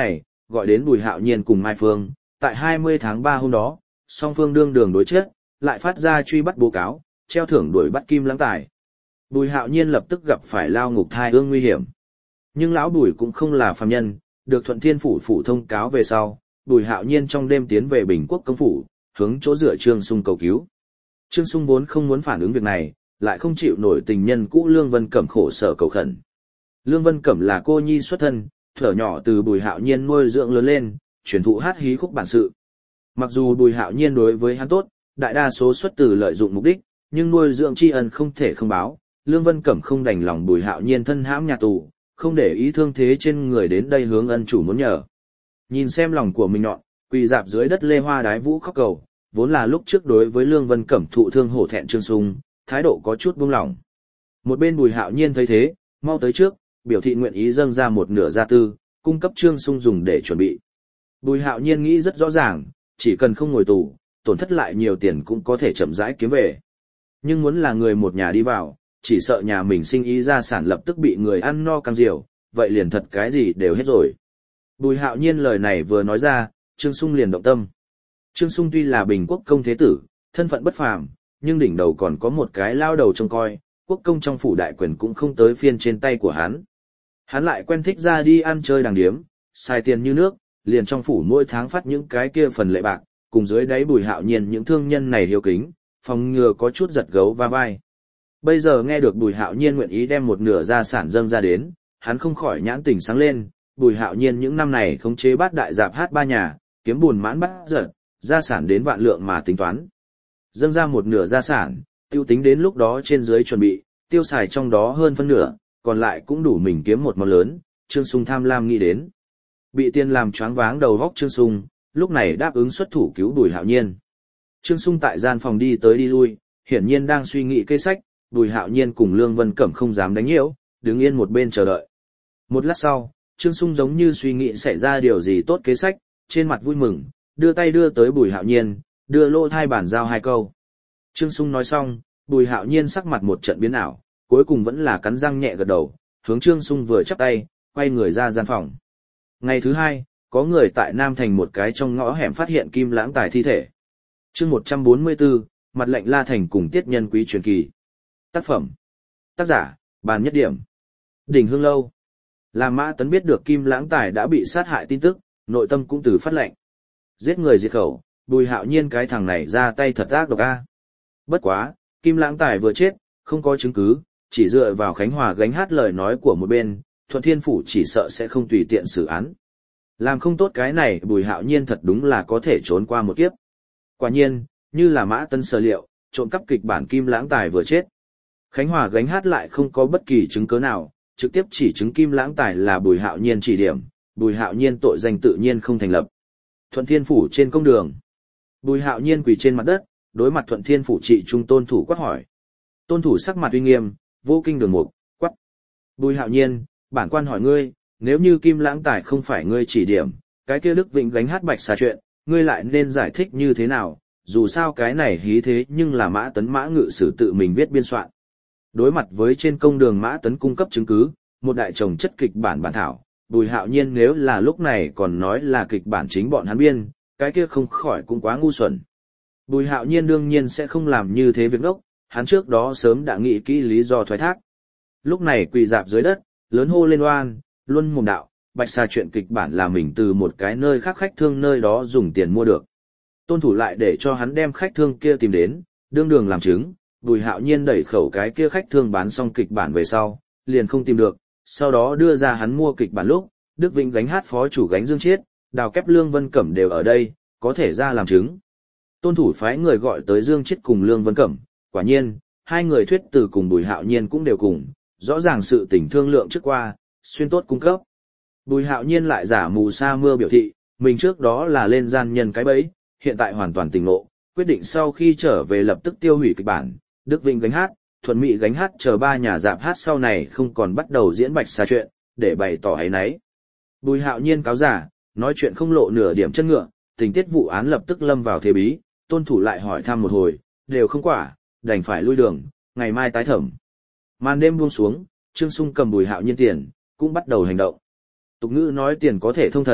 gọi đến Bùi Hạo Nhiên cùng Mai Phương, tại 20 tháng 3 hôm đó, song phương đương đường đối chết, lại phát ra truy bắt báo cáo, treo thưởng đuổi bắt Kim Lãng Tài. Bùi Hạo Nhiên lập tức gặp phải lao ngục thai ương nguy hiểm. Nhưng lão Bùi cũng không là phàm nhân, được Thuận Thiên phủ phủ thông cáo về sau, Bùi Hạo Nhiên trong đêm tiến về Bình Quốc công phủ, hướng chỗ dựa Trương Sung cầu cứu. Trương Sung vốn không muốn phản ứng việc này, lại không chịu nổi tình nhân cũ Lương Vân Cẩm khổ sở cầu khẩn. Lương Vân Cẩm là cô nhi xuất thân, thuở nhỏ từ Bùi Hạo Nhiên nuôi dưỡng lớn lên, truyền thụ hát hí khúc bản sự. Mặc dù Bùi Hạo Nhiên đối với hắn tốt, đại đa số xuất từ lợi dụng mục đích, nhưng nuôi dưỡng tri ân không thể không báo. Lương Vân Cẩm không đành lòng Bùi Hạo Nhiên thân hãm nhà tù, không để ý thương thế trên người đến đây hướng ân chủ muốn nhờ. Nhìn xem lòng của mình nhọn, quỳ dạp dưới đất lê hoa đái vũ khóc cầu, vốn là lúc trước đối với Lương Vân Cẩm thụ thương hổ thẹn Trương Sung, thái độ có chút buông lỏng. Một bên Bùi Hạo Nhiên thấy thế, mau tới trước, biểu thị nguyện ý dâng ra một nửa gia tư, cung cấp Trương Sung dùng để chuẩn bị. Bùi Hạo Nhiên nghĩ rất rõ ràng, chỉ cần không ngồi tù, tổn thất lại nhiều tiền cũng có thể chậm rãi kiếm về. Nhưng muốn là người một nhà đi vào, chỉ sợ nhà mình sinh ý gia sản lập tức bị người ăn no căng diều, vậy liền thật cái gì đều hết rồi. Bùi Hạo Nhiên lời này vừa nói ra, Trương Sung liền động tâm. Trương Sung tuy là Bình Quốc công thế tử, thân phận bất phàm, nhưng đỉnh đầu còn có một cái lao đầu trông coi, quốc công trong phủ đại quyền cũng không tới phiên trên tay của hắn. Hắn lại quen thích ra đi ăn chơi đàng điếm, xài tiền như nước, liền trong phủ mỗi tháng phát những cái kia phần lệ bạc, cùng dưới đáy Bùi Hạo Nhiên những thương nhân này hiếu kính, phòng ngừa có chút giật gấu va vai. Bây giờ nghe được Bùi Hạo Nhiên nguyện ý đem một nửa gia sản dâng ra đến, hắn không khỏi nhãn tỉnh sáng lên. Bùi Hạo Nhiên những năm này khống chế bát đại dạp hát ba nhà, kiếm buồn mãn bát giật, gia sản đến vạn lượng mà tính toán. Dâng ra một nửa gia sản, tiêu tính đến lúc đó trên dưới chuẩn bị, tiêu xài trong đó hơn phân nửa, còn lại cũng đủ mình kiếm một món lớn, Trương Sung tham lam nghĩ đến. Bị tiền làm choáng váng đầu góc Trương Sung, lúc này đáp ứng xuất thủ cứu Bùi Hạo Nhiên. Trương Sung tại gian phòng đi tới đi lui, hiển nhiên đang suy nghĩ kế sách, Bùi Hạo Nhiên cùng Lương Vân Cẩm không dám đánh nhiễu, đứng yên một bên chờ đợi. Một lát sau, Trương Sung giống như suy nghĩ xảy ra điều gì tốt kế sách, trên mặt vui mừng, đưa tay đưa tới Bùi Hạo Nhiên, đưa lô thai bản giao hai câu. Trương Sung nói xong, Bùi Hạo Nhiên sắc mặt một trận biến ảo, cuối cùng vẫn là cắn răng nhẹ gật đầu, hướng Trương Sung vừa chắp tay, quay người ra gian phòng. Ngày thứ hai, có người tại Nam Thành một cái trong ngõ hẻm phát hiện Kim Lãng Tài thi thể. Chương 144, Mặt lệnh La Thành cùng Tiết Nhân Quý truyền kỳ. Tác phẩm. Tác giả, Bàn Nhất Điểm. Đỉnh Hương Lâu. Làm Mã Tấn biết được Kim Lãng Tài đã bị sát hại tin tức, nội tâm cũng từ phát lệnh. Giết người diệt khẩu, Bùi Hạo Nhiên cái thằng này ra tay thật ác độc a. Bất quá, Kim Lãng Tài vừa chết, không có chứng cứ, chỉ dựa vào Khánh Hòa gánh hát lời nói của một bên, Thuận Thiên phủ chỉ sợ sẽ không tùy tiện xử án. Làm không tốt cái này, Bùi Hạo Nhiên thật đúng là có thể trốn qua một kiếp. Quả nhiên, như là Mã Tấn sở liệu, trộm cắp kịch bản Kim Lãng Tài vừa chết. Khánh Hòa gánh hát lại không có bất kỳ chứng cứ nào, trực tiếp chỉ chứng Kim Lãng Tài là Bùi Hạo Nhiên chỉ điểm, Bùi Hạo Nhiên tội danh tự nhiên không thành lập. Thuận Thiên phủ trên công đường, Bùi Hạo Nhiên quỳ trên mặt đất, đối mặt Thuận Thiên phủ trị trung tôn thủ quát hỏi. Tôn thủ sắc mặt uy nghiêm, vô kinh đường mục, quát. Bùi Hạo Nhiên, bản quan hỏi ngươi, nếu như Kim Lãng Tài không phải ngươi chỉ điểm, cái kia Đức Vịnh gánh hát bạch xà chuyện, ngươi lại nên giải thích như thế nào, dù sao cái này hí thế nhưng là Mã Tấn Mã Ngự Sử tự mình viết biên soạn. Đối mặt với trên công đường Mã Tấn cung cấp chứng cứ, một đại chồng chất kịch bản bản thảo, Bùi Hạo Nhiên nếu là lúc này còn nói là kịch bản chính bọn hắn biên, cái kia không khỏi cũng quá ngu xuẩn. Bùi Hạo Nhiên đương nhiên sẽ không làm như thế việc ngốc, hắn trước đó sớm đã nghĩ kỹ lý do thoái thác. Lúc này quỳ dạp dưới đất, lớn hô lên oan, luân mồm đạo, bạch xà chuyện kịch bản là mình từ một cái nơi khác khách thương nơi đó dùng tiền mua được. Tôn thủ lại để cho hắn đem khách thương kia tìm đến, đương đường làm chứng. Bùi Hạo Nhiên đẩy khẩu cái kia khách thương bán xong kịch bản về sau, liền không tìm được, sau đó đưa ra hắn mua kịch bản lúc, Đức Vĩnh gánh hát phó chủ gánh Dương Chiết, Đào Kép Lương Vân Cẩm đều ở đây, có thể ra làm chứng. Tôn thủ phái người gọi tới Dương Chiết cùng Lương Vân Cẩm, quả nhiên, hai người thuyết từ cùng Bùi Hạo Nhiên cũng đều cùng, rõ ràng sự tình thương lượng trước qua, xuyên tốt cung cấp. Bùi Hạo Nhiên lại giả mù sa mưa biểu thị, mình trước đó là lên gian nhân cái bẫy, hiện tại hoàn toàn tỉnh ngộ, quyết định sau khi trở về lập tức tiêu hủy kịch bản. Đức Vĩnh gánh hát, Thuận Mỹ gánh hát chờ ba nhà dạp hát sau này không còn bắt đầu diễn bạch xà chuyện, để bày tỏ áy náy. Bùi Hạo Nhiên cáo giả, nói chuyện không lộ nửa điểm chân ngựa, tình tiết vụ án lập tức lâm vào thế bí, tôn thủ lại hỏi thăm một hồi, đều không quả, đành phải lui đường, ngày mai tái thẩm. Màn đêm buông xuống, Trương Sung cầm Bùi Hạo Nhiên tiền, cũng bắt đầu hành động. Tục ngữ nói tiền có thể thông thần,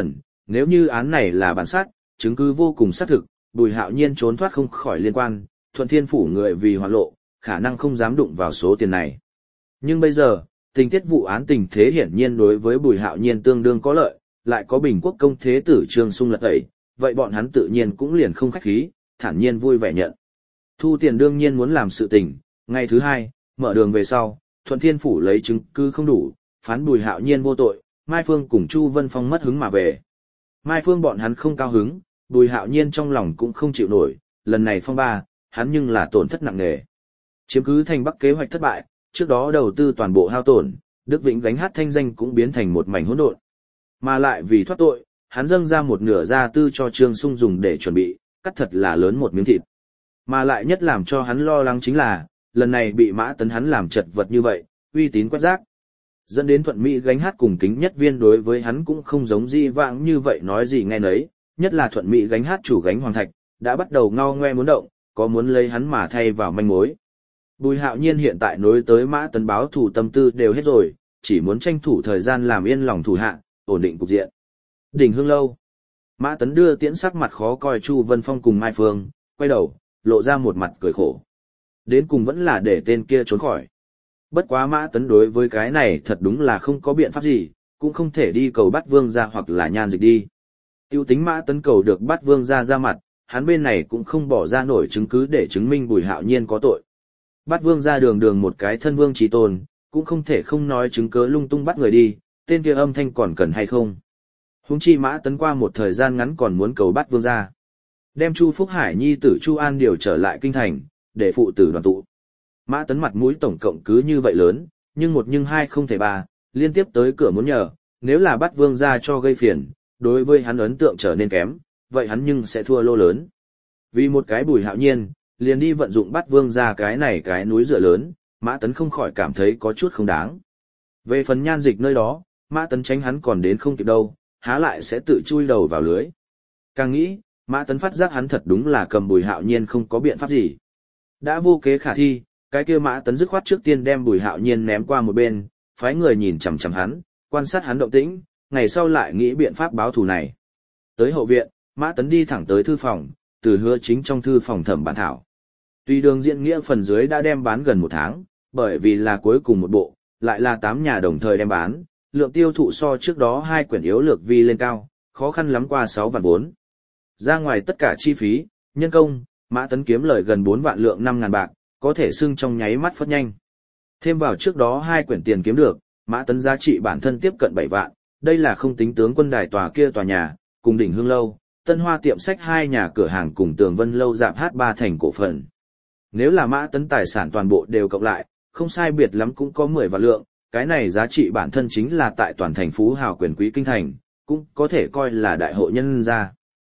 nếu như án này là bản sát, chứng cứ vô cùng xác thực, Bùi Hạo Nhiên trốn thoát không khỏi liên quan, Thuận Thiên Phủ người vì hoạn lộ, khả năng không dám đụng vào số tiền này. Nhưng bây giờ, tình tiết vụ án tình thế hiển nhiên đối với Bùi Hạo Nhiên tương đương có lợi, lại có Bình Quốc công thế tử Trương Sung lật tẩy, vậy bọn hắn tự nhiên cũng liền không khách khí, thản nhiên vui vẻ nhận. Thu tiền đương nhiên muốn làm sự tình, ngày thứ hai, mở đường về sau, Thuận Thiên Phủ lấy chứng cứ không đủ, phán Bùi Hạo Nhiên vô tội, Mai Phương cùng Chu Vân Phong mất hứng mà về. Mai Phương bọn hắn không cao hứng, Bùi Hạo Nhiên trong lòng cũng không chịu nổi, lần này phong ba, hắn nhưng là tổn thất nặng nề. Chiếm cứ thành Bắc kế hoạch thất bại, trước đó đầu tư toàn bộ hao tổn, Đức Vĩnh gánh hát thanh danh cũng biến thành một mảnh hỗn độn. Mà lại vì thoát tội, hắn dâng ra một nửa gia tư cho Trương Sung dùng để chuẩn bị, cắt thật là lớn một miếng thịt. Mà lại nhất làm cho hắn lo lắng chính là, lần này bị Mã Tấn hắn làm chật vật như vậy, uy tín quét rác. Dẫn đến Thuận Mỹ gánh hát cùng Kính Nhất Viên đối với hắn cũng không giống di vãng như vậy nói gì nghe nấy, nhất là Thuận Mỹ gánh hát chủ gánh Hoàng Thạch, đã bắt đầu ngao ngoe muốn động, có muốn lấy hắn mà thay vào manh mối. Bùi Hạo Nhiên hiện tại nối tới Mã Tấn báo thủ tâm tư đều hết rồi, chỉ muốn tranh thủ thời gian làm yên lòng thủ hạ, ổn định cục diện. Đỉnh Hương lâu. Mã Tấn đưa tiễn sắc mặt khó coi Chu Vân Phong cùng Mai Phương, quay đầu, lộ ra một mặt cười khổ. Đến cùng vẫn là để tên kia trốn khỏi. Bất quá Mã Tấn đối với cái này thật đúng là không có biện pháp gì, cũng không thể đi cầu bắt vương ra hoặc là Nhan Dịch đi. Tiêu tính Mã Tấn cầu được bắt vương ra mặt, hắn bên này cũng không bỏ ra nổi chứng cứ để chứng minh Bùi Hạo Nhiên có tội. Bắt vương ra đường một cái thân vương trí tôn, cũng không thể không nói chứng cớ lung tung bắt người đi, tên kia âm thanh còn cần hay không. Huống chi Mã Tấn qua một thời gian ngắn còn muốn cầu bắt vương ra. Đem Chu Phúc Hải nhi tử Chu An điều trở lại kinh thành, để phụ tử đoàn tụ. Mã Tấn mặt mũi tổng cộng cứ như vậy lớn, nhưng một nhưng hai không thể ba, liên tiếp tới cửa muốn nhờ, nếu là bắt vương ra cho gây phiền, đối với hắn ấn tượng trở nên kém, vậy hắn nhưng sẽ thua lô lớn. Vì một cái Bùi Hạo Nhiên, liền đi vận dụng bắt vương ra cái này cái núi dựa lớn, Mã Tấn không khỏi cảm thấy có chút không đáng. Về phần Nhan Dịch nơi đó, Mã Tấn tránh hắn còn đến không kịp đâu, há lại sẽ tự chui đầu vào lưới. Càng nghĩ, Mã Tấn phát giác hắn thật đúng là cầm Bùi Hạo Nhiên không có biện pháp gì. Đã vô kế khả thi, cái kia Mã Tấn dứt khoát trước tiên đem Bùi Hạo Nhiên ném qua một bên, phái người nhìn chằm chằm hắn, quan sát hắn động tĩnh, ngày sau lại nghĩ biện pháp báo thù này. Tới hậu viện, Mã Tấn đi thẳng tới thư phòng, Từ Hứa chính trong thư phòng thẩm bản thảo. Tuy đường diễn nghĩa phần dưới đã đem bán gần 1 tháng, bởi vì là cuối cùng một bộ, lại là 8 nhà đồng thời đem bán, lượng tiêu thụ so trước đó 2 quyển yếu lược vi lên cao, khó khăn lắm qua 6 vạn vốn. Ra ngoài tất cả chi phí, nhân công, Mã Tấn kiếm lời gần 4 vạn lượng 5.000 bạc, có thể xưng trong nháy mắt phất nhanh. Thêm vào trước đó 2 quyển tiền kiếm được, Mã Tấn giá trị bản thân tiếp cận 7 vạn, đây là không tính tướng quân đài tòa kia tòa nhà, cùng Đỉnh Hương lâu, Tân Hoa tiệm sách 2 nhà cửa hàng cùng Tường Vân lâu dạp H3 thành cổ phần. Nếu là Mã Tấn tài sản toàn bộ đều cộng lại, không sai biệt lắm cũng có 10 vạn lượng, cái này giá trị bản thân chính là tại toàn thành phú hào quyền quý kinh thành, cũng có thể coi là đại hội nhân gia.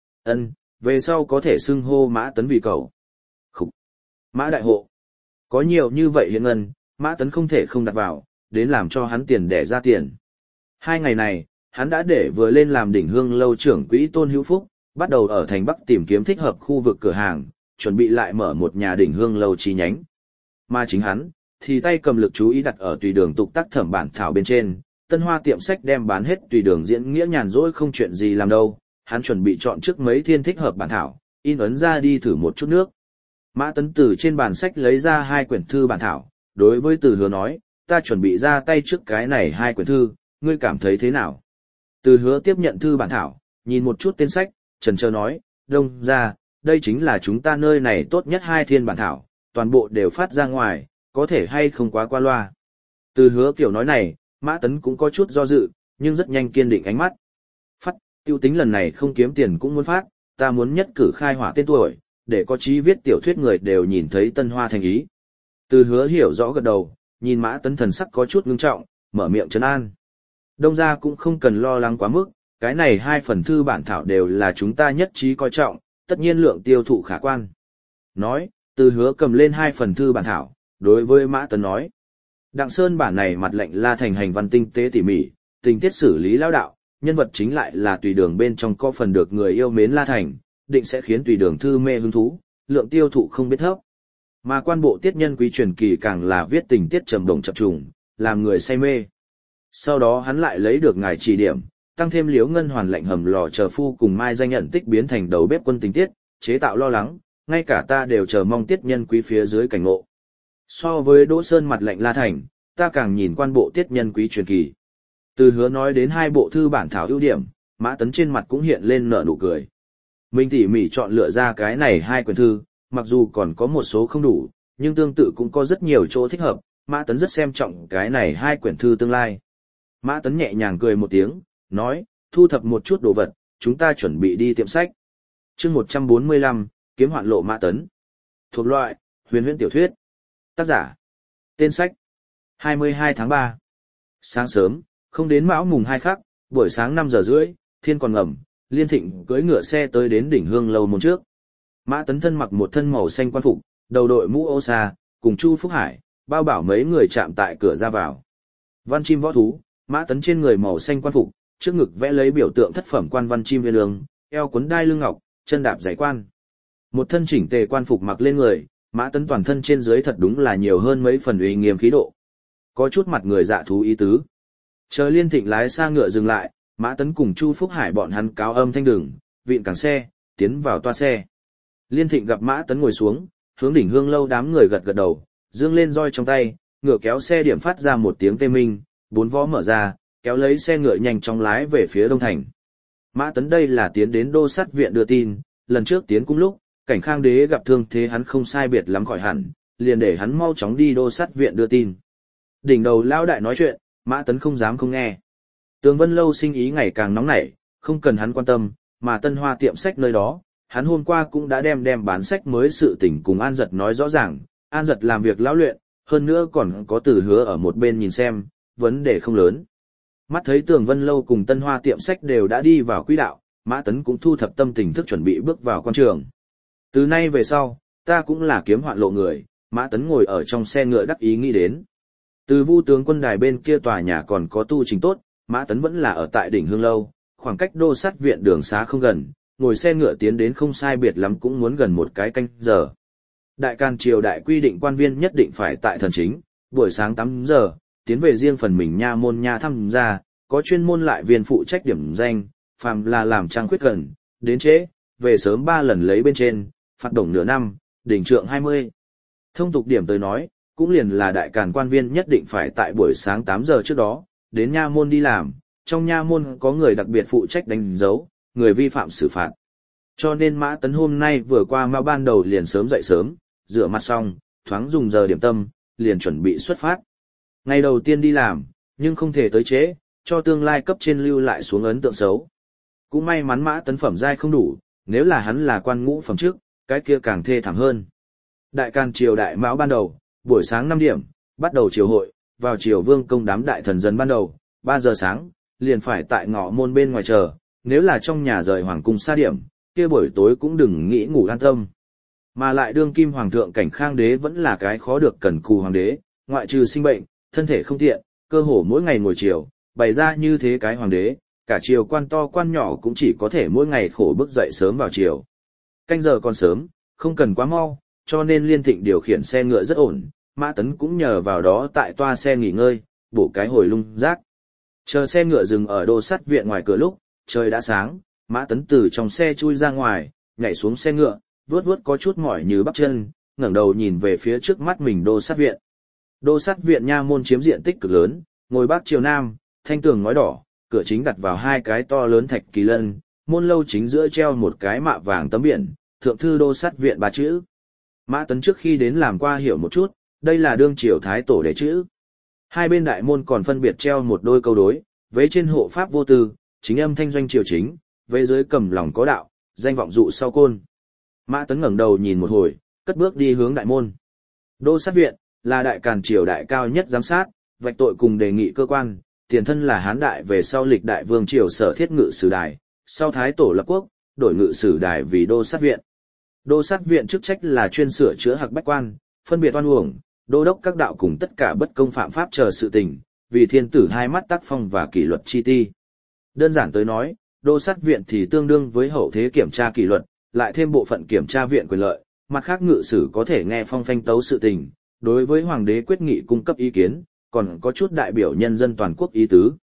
Về sau có thể xưng hô Mã Tấn vì cầu. Khúc. Mã đại hộ. Có nhiều như vậy hiện ngân, Mã Tấn không thể không đặt vào, đến làm cho hắn tiền để ra tiền. 2 ngày này, hắn đã để vừa lên làm Đỉnh Hương lâu trưởng quỹ Tôn Hữu Phúc, bắt đầu ở thành Bắc tìm kiếm thích hợp khu vực cửa hàng, chuẩn bị lại mở một nhà Đỉnh Hương lâu chi nhánh. Mà chính hắn, thì tay cầm lực chú ý đặt ở tùy đường tục tác thẩm bản thảo bên trên, Tân Hoa tiệm sách đem bán hết tùy đường diễn nghĩa nhàn rỗi không chuyện gì làm đâu, hắn chuẩn bị chọn trước mấy thiên thích hợp bản thảo, in ấn ra đi thử một chút nước. Mã Tấn từ trên bàn sách lấy ra 2 quyển thư bản thảo, đối với Từ Hứa nói, ta chuẩn bị ra tay trước cái này 2 quyển thư, ngươi cảm thấy thế nào? Từ Hứa tiếp nhận thư bản thảo, nhìn một chút tên sách, chần chờ nói, đông ra, đây chính là chúng ta nơi này tốt nhất 2 thiên bản thảo, toàn bộ đều phát ra ngoài, có thể hay không quá qua loa. Từ Hứa kiểu nói này, Mã Tấn cũng có chút do dự, nhưng rất nhanh kiên định ánh mắt. Phát, tiêu tính lần này không kiếm tiền cũng muốn phát, ta muốn nhất cử khai hỏa tên tuổi, để có chí viết tiểu thuyết người đều nhìn thấy Tân Hoa thành ý. Từ Hứa hiểu rõ gật đầu, nhìn Mã Tấn thần sắc có chút ngưng trọng, mở miệng trấn an. Đông ra cũng không cần lo lắng quá mức, cái này 2 phần thư bản thảo đều là chúng ta nhất trí coi trọng, tất nhiên lượng tiêu thụ khả quan. Nói, Từ Hứa cầm lên 2 phần thư bản thảo, đối với Mã Tấn nói. Đặng Sơn bản này mặt lệnh la thành hành văn tinh tế tỉ mỉ, tình tiết xử lý lão đạo, nhân vật chính lại là tùy đường bên trong có phần được người yêu mến la thành, định sẽ khiến tùy đường thư mê hứng thú, lượng tiêu thụ không biết thấp. Mà quan bộ tiết nhân quý truyền kỳ càng là viết tình tiết trầm động chập trùng, làm người say mê. Sau đó hắn lại lấy được ngài chỉ điểm, tăng thêm Liễu Ngân Hoàn lệnh hầm lò chờ phu cùng Mai Danh nhận tích biến thành đầu bếp quân tình tiết, chế tạo lo lắng, ngay cả ta đều chờ mong tiết nhân quý phía dưới cảnh ngộ. So với Đỗ Sơn mặt lệnh La Thành, ta càng nhìn quan bộ tiết nhân quý truyền kỳ. Từ Hứa nói đến hai bộ thư bản thảo ưu điểm, Mã Tấn trên mặt cũng hiện lên nở nụ cười. Mình tỉ mỉ chọn lựa ra cái này hai quyển thư, mặc dù còn có một số không đủ, nhưng tương tự cũng có rất nhiều chỗ thích hợp, Mã Tấn rất xem trọng cái này hai quyển thư tương lai. Mã Tấn nhẹ nhàng cười một tiếng, nói, thu thập một chút đồ vật, chúng ta chuẩn bị đi tiệm sách. Chương 145, Kiếm Hoạn Lộ Mã Tấn. Thuộc loại, huyền huyễn tiểu thuyết. Tác giả. Tên sách. 22 tháng 3. Sáng sớm, không đến Mão Mùng 2 khắc, buổi sáng 5 giờ rưỡi, thiên còn ngầm, Liên Thịnh cưỡi ngựa xe tới đến đỉnh Hương lâu môn trước. Mã Tấn thân mặc một thân màu xanh quan phục, đầu đội mũ ô sa, cùng Chu Phúc Hải, bao bảo mấy người chạm tại cửa ra vào. Văn chim võ thú, Mã Tấn trên người màu xanh quan phục, trước ngực vẽ lấy biểu tượng thất phẩm quan văn chim viên lương, eo cuốn đai lưng ngọc, chân đạp giày quan. Một thân chỉnh tề quan phục mặc lên người, Mã Tấn toàn thân trên dưới thật đúng là nhiều hơn mấy phần uy nghiêm khí độ. Có chút mặt người dạ thú ý tứ. Chờ Liên Thịnh lái xa ngựa dừng lại, Mã Tấn cùng Chu Phúc Hải bọn hắn cáo âm thanh đường, vịn cẳng xe, tiến vào toa xe. Liên Thịnh gặp Mã Tấn ngồi xuống, hướng đỉnh Hương lâu đám người gật gật đầu, dương lên roi trong tay, ngựa kéo xe điểm phát ra một tiếng tê minh, bốn vó mở ra, kéo lấy xe ngựa nhanh chóng lái về phía Đông Thành. Mã Tấn đây là tiến đến đô sát viện đưa tin, lần trước tiến cung lúc, Cảnh Khang đế gặp thương thế hắn không sai biệt lắm khỏi hẳn, liền để hắn mau chóng đi đô sát viện đưa tin. Đỉnh đầu lão đại nói chuyện, Mã Tấn không dám không nghe. Tường Vân lâu sinh ý ngày càng nóng nảy, không cần hắn quan tâm, mà Tân Hoa tiệm sách nơi đó, hắn hôm qua cũng đã đem bán sách mới sự tình cùng An Dật nói rõ ràng, An Dật làm việc lão luyện, hơn nữa còn có Từ Hứa ở một bên nhìn xem, vấn đề không lớn. Mắt thấy Tường Vân lâu cùng Tân Hoa tiệm sách đều đã đi vào quỹ đạo, Mã Tấn cũng thu thập tâm tình thức chuẩn bị bước vào quan trường. Từ nay về sau, ta cũng là kiếm hoạn lộ người, Mã Tấn ngồi ở trong xe ngựa đắc ý nghĩ đến. Từ Vu tướng quân đài bên kia tòa nhà còn có tu trình tốt, Mã Tấn vẫn là ở tại đỉnh Hương lâu, khoảng cách đô sát viện đường xá không gần, ngồi xe ngựa tiến đến không sai biệt lắm cũng muốn gần một cái canh giờ. Đại Càn triều đại quy định quan viên nhất định phải tại thần chính, buổi sáng 8 giờ, tiến về riêng phần mình nha môn nha thăm gia, có chuyên môn lại viên phụ trách điểm danh, phàm là làm trang khuyết gần, đến trễ, về sớm 3 lần lấy bên trên, phạt đồng nửa năm, đỉnh trượng 20. Thông tục điểm tới nói, cũng liền là đại càn quan viên nhất định phải tại buổi sáng 8 giờ trước đó, đến nha môn đi làm, trong nha môn có người đặc biệt phụ trách đánh dấu, người vi phạm xử phạt. Cho nên Mã Tấn hôm nay vừa qua mà ban đầu liền sớm dậy sớm, rửa mặt xong, thoáng dùng giờ điểm tâm, liền chuẩn bị xuất phát. Ngày đầu tiên đi làm, nhưng không thể tới trễ, cho tương lai cấp trên lưu lại xuống ấn tượng xấu. Cũng may mắn Mã Tấn phẩm giai không đủ, nếu là hắn là quan ngũ phẩm trước, cái kia càng thê thảm hơn. Đại Càn triều đại mão ban đầu, buổi sáng 5 điểm, bắt đầu triều hội, vào triều vương công đám đại thần dân ban đầu, 3 giờ sáng, liền phải tại ngõ môn bên ngoài chờ, nếu là trong nhà rời hoàng cung xa điểm, kia buổi tối cũng đừng nghĩ ngủ an tâm. Mà lại đương kim hoàng thượng Cảnh Khang đế vẫn là cái khó được cần cù hoàng đế, ngoại trừ sinh bệnh, thân thể không tiện, cơ hồ mỗi ngày ngồi triều, bày ra như thế cái hoàng đế, cả triều quan to quan nhỏ cũng chỉ có thể mỗi ngày khổ bức dậy sớm vào triều. Canh giờ còn sớm, không cần quá mau, cho nên Liên Thịnh điều khiển xe ngựa rất ổn, Mã Tấn cũng nhờ vào đó tại toa xe nghỉ ngơi, bổ cái hồi lung rác. Chờ xe ngựa dừng ở đô sát viện ngoài cửa lúc, trời đã sáng, Mã Tấn từ trong xe chui ra ngoài, nhảy xuống xe ngựa, vuốt vuốt có chút mỏi như bắp chân, ngẩng đầu nhìn về phía trước mắt mình đô sát viện. Đô sát viện nha môn chiếm diện tích cực lớn, ngồi bắc chiều nam, thanh tường ngói đỏ, cửa chính đặt vào hai cái to lớn thạch kỳ lân, môn lâu chính giữa treo một cái mạ vàng tấm biển, thượng thư đô sát viện 3 chữ. Mã Tấn trước khi đến làm qua hiểu một chút, đây là đương triều thái tổ để chữ. Hai bên đại môn còn phân biệt treo một đôi câu đối, vế trên hộ pháp vô tư, chính âm thanh doanh triều chính, vế dưới cầm lòng có đạo, danh vọng dụ sau côn. Mã Tấn ngẩng đầu nhìn một hồi, cất bước đi hướng đại môn. Đô sát viện là đại càn triều đại cao nhất giám sát, vạch tội cùng đề nghị cơ quan, tiền thân là Hán đại về sau lịch đại vương triều sở thiết ngự sử đài, sau thái tổ lập quốc, đổi ngự sử đài vì đô sát viện. Đô sát viện chức trách là chuyên sửa chữa hặc bách quan, phân biệt oan uổng, đô đốc các đạo cùng tất cả bất công phạm pháp chờ sự tình, vì thiên tử hai mắt tác phong và kỷ luật chi ti. Đơn giản tới nói, đô sát viện thì tương đương với hậu thế kiểm tra kỷ luật, lại thêm bộ phận kiểm tra viện quyền lợi, mặt khác ngự sử có thể nghe phong phanh tấu sự tình, đối với hoàng đế quyết nghị cung cấp ý kiến, còn có chút đại biểu nhân dân toàn quốc ý tứ.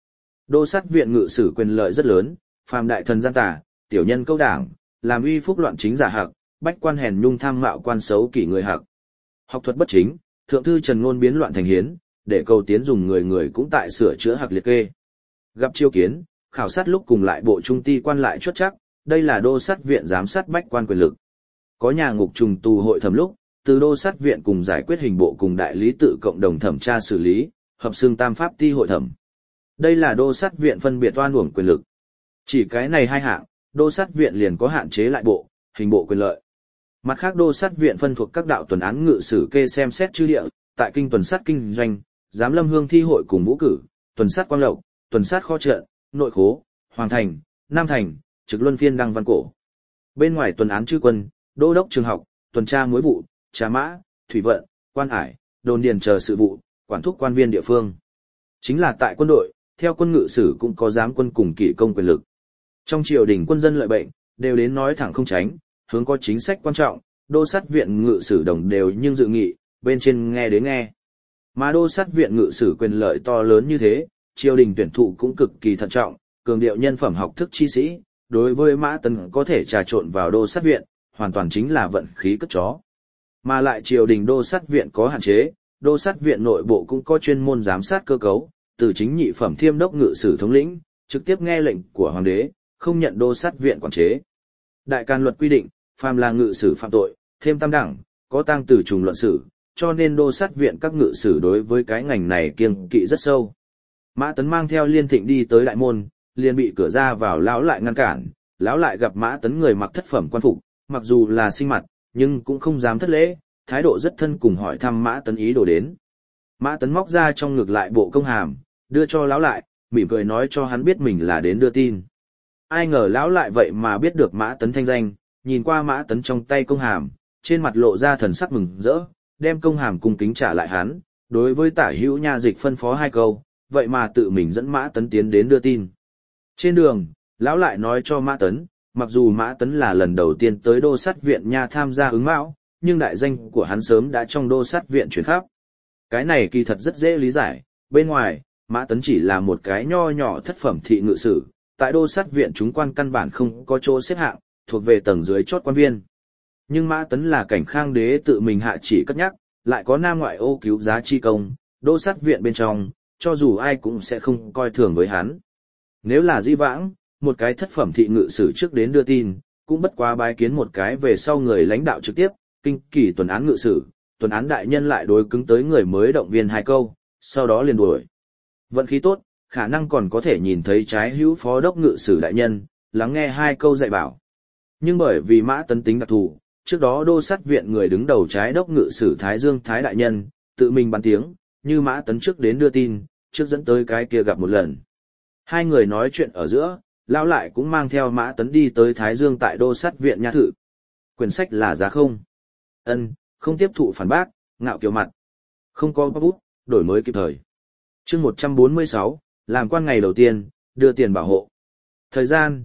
Đô sát viện ngự sử quyền lợi rất lớn, phàm đại thần gian tà, tiểu nhân câu đảng, làm uy phúc loạn chính giả hạc, bách quan hèn nhung tham mạo quan xấu kỷ người hạc. Học thuật bất chính, thượng thư Trần Ngôn biến loạn thành hiến, để cầu tiến dùng người người cũng tại sửa chữa hạc liệt kê. Gặp chiêu kiến, khảo sát lúc cùng lại bộ trung ti quan lại chốt chắc, đây là đô sát viện giám sát bách quan quyền lực. Có nhà ngục trùng tù hội thẩm lúc, từ đô sát viện cùng giải quyết hình bộ cùng đại lý tự cộng đồng thẩm tra xử lý, hợp xưng tam pháp ti hội thẩm. Đây là đô sát viện phân biệt oan uổng quyền lực. Chỉ cái này hai hạng, đô sát viện liền có hạn chế lại bộ, hình bộ quyền lợi. Mặt khác đô sát viện phân thuộc các đạo tuần án ngự sử kê xem xét chư địa, tại kinh tuần sát kinh doanh, giám lâm hương thi hội cùng vũ cử, tuần sát quang lộc, tuần sát kho chợ, nội khố, hoàng thành, nam thành, trực luân phiên đăng văn cổ. Bên ngoài tuần án chư quân, đô đốc trường học, tuần tra mối vụ, trà mã, thủy vận, quan ải, đồn điền chờ sự vụ, quản thúc quan viên địa phương. Chính là tại quân đội, theo quân ngự sử cũng có giám quân cùng kỷ công quyền lực. Trong triều đình quân dân lợi bệnh, đều đến nói thẳng không tránh, hướng có chính sách quan trọng, đô sát viện ngự sử đồng đều nhưng dự nghị, bên trên nghe đến nghe. Mà đô sát viện ngự sử quyền lợi to lớn như thế, triều đình tuyển thụ cũng cực kỳ thận trọng, cường điệu nhân phẩm học thức chi sĩ, đối với Mã Tấn có thể trà trộn vào đô sát viện, hoàn toàn chính là vận khí cất chó. Mà lại triều đình đô sát viện có hạn chế, đô sát viện nội bộ cũng có chuyên môn giám sát cơ cấu, từ chính nhị phẩm thiêm đốc ngự sử thống lĩnh, trực tiếp nghe lệnh của hoàng đế, không nhận đô sát viện quản chế. Đại Càn luật quy định, phàm là ngự sử phạm tội, thêm tam đẳng, có tang tử trùng luận xử, cho nên đô sát viện các ngự sử đối với cái ngành này kiêng kỵ rất sâu. Mã Tấn mang theo Liên Thịnh đi tới đại môn, liền bị cửa ra vào lão lại ngăn cản, lão lại gặp Mã Tấn người mặc thất phẩm quan phục, mặc dù là sinh mặt, nhưng cũng không dám thất lễ, thái độ rất thân cùng hỏi thăm Mã Tấn ý đồ đến. Mã Tấn móc ra trong ngực lại bộ công hàm, đưa cho lão lại, mỉm cười nói cho hắn biết mình là đến đưa tin. Ai ngờ lão lại vậy mà biết được Mã Tấn thanh danh, nhìn qua Mã Tấn trong tay công hàm, trên mặt lộ ra thần sắc mừng rỡ, đem công hàm cung kính trả lại hắn, đối với Tả Hữu Nha Dịch phân phó hai câu, vậy mà tự mình dẫn Mã Tấn tiến đến đưa tin. Trên đường, lão lại nói cho Mã Tấn, mặc dù Mã Tấn là lần đầu tiên tới đô sát viện nha tham gia ứng mão, nhưng đại danh của hắn sớm đã trong đô sát viện truyền khắp. Cái này kỳ thật rất dễ lý giải, bên ngoài, Mã Tấn chỉ là một cái nho nhỏ thất phẩm thị ngự sử, tại đô sát viện chúng quan căn bản không có chỗ xếp hạng, thuộc về tầng dưới chót quan viên. Nhưng Mã Tấn là Cảnh Khang đế tự mình hạ chỉ cất nhắc, lại có Nam ngoại ô cứu giá chi công, đô sát viện bên trong, cho dù ai cũng sẽ không coi thường với hắn. Nếu là di vãng, một cái thất phẩm thị ngự sử trước đến đưa tin, cũng bất quá bái kiến một cái về sau người lãnh đạo trực tiếp, kinh kỳ tuần án ngự sử, tuần án đại nhân lại đối cứng tới người mới động viên hai câu, sau đó liền đuổi. Vận khí tốt, khả năng còn có thể nhìn thấy trái hữu phó đốc ngự sử đại nhân, lắng nghe hai câu dạy bảo. Nhưng bởi vì Mã Tấn tính đặc thù, trước đó đô sát viện người đứng đầu trái đốc ngự sử Thái Dương Thái đại nhân, tự mình bắn tiếng, như Mã Tấn trước đến đưa tin, trước dẫn tới cái kia gặp một lần. Hai người nói chuyện ở giữa, lão lại cũng mang theo Mã Tấn đi tới Thái Dương tại đô sát viện nha thự. Quyển sách là giá không? Ân, không tiếp thụ phản bác, ngạo kiều mặt. Không có bút, đổi mới kịp thời. Chương 146, làm quan ngày đầu tiên, đưa tiền bảo hộ. Thời gian,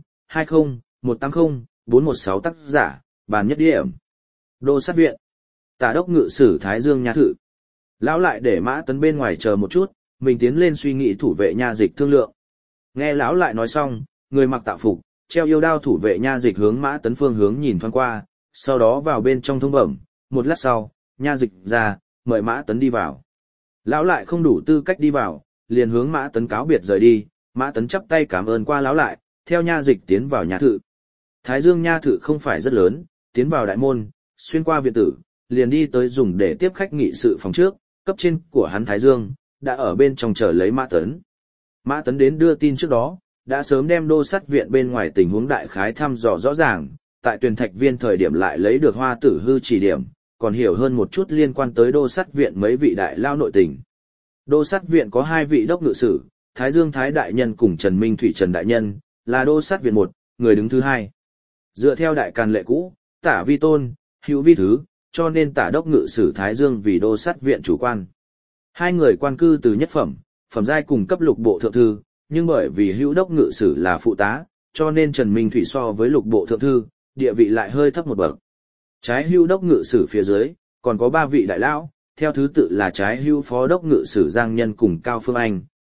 20-180-416 tác giả, bàn nhất điểm. Đô sát viện. Tả đốc ngự sử Thái Dương nha thự. Lão lại để Mã Tấn bên ngoài chờ một chút, mình tiến lên suy nghĩ thủ vệ nha dịch thương lượng. Nghe lão lại nói xong, người mặc tạo phục, treo yêu đao thủ vệ nha dịch hướng Mã Tấn phương hướng nhìn thoáng qua, sau đó vào bên trong thông bẩm, một lát sau, nha dịch ra, mời Mã Tấn đi vào. Lão lại không đủ tư cách đi vào, liền hướng Mã Tấn cáo biệt rời đi, Mã Tấn chắp tay cảm ơn qua lão lại, theo nha dịch tiến vào nha thự. Thái Dương nha thự không phải rất lớn, tiến vào đại môn, xuyên qua viện tử, liền đi tới dùng để tiếp khách nghị sự phòng trước, cấp trên của hắn Thái Dương, đã ở bên trong chờ lấy Mã Tấn. Mã Tấn đến đưa tin trước đó, đã sớm đem đô sát viện bên ngoài tình huống đại khái thăm dò rõ ràng, tại tuyển thạch viên thời điểm lại lấy được Hoa Tử Hư chỉ điểm, còn hiểu hơn một chút liên quan tới đô sát viện mấy vị đại lao nội tình. Đô sát viện có hai vị đốc ngự sử, Thái Dương Thái đại nhân cùng Trần Minh Thủy Trần đại nhân, là đô sát viện một, người đứng thứ hai. Dựa theo đại càn lệ cũ, Tả vi tôn, Hữu vi thứ, cho nên Tả đốc ngự sử Thái Dương vì đô sát viện chủ quan. Hai người quan cư từ nhất phẩm, phẩm giai cùng cấp lục bộ thượng thư, nhưng bởi vì Hữu đốc ngự sử là phụ tá, cho nên Trần Minh Thủy so với lục bộ thượng thư, địa vị lại hơi thấp một bậc. Trái Hữu đốc ngự sử phía dưới, còn có ba vị đại lão, theo thứ tự là trái Hữu phó đốc ngự sử Giang Nhân cùng Cao Phương Anh,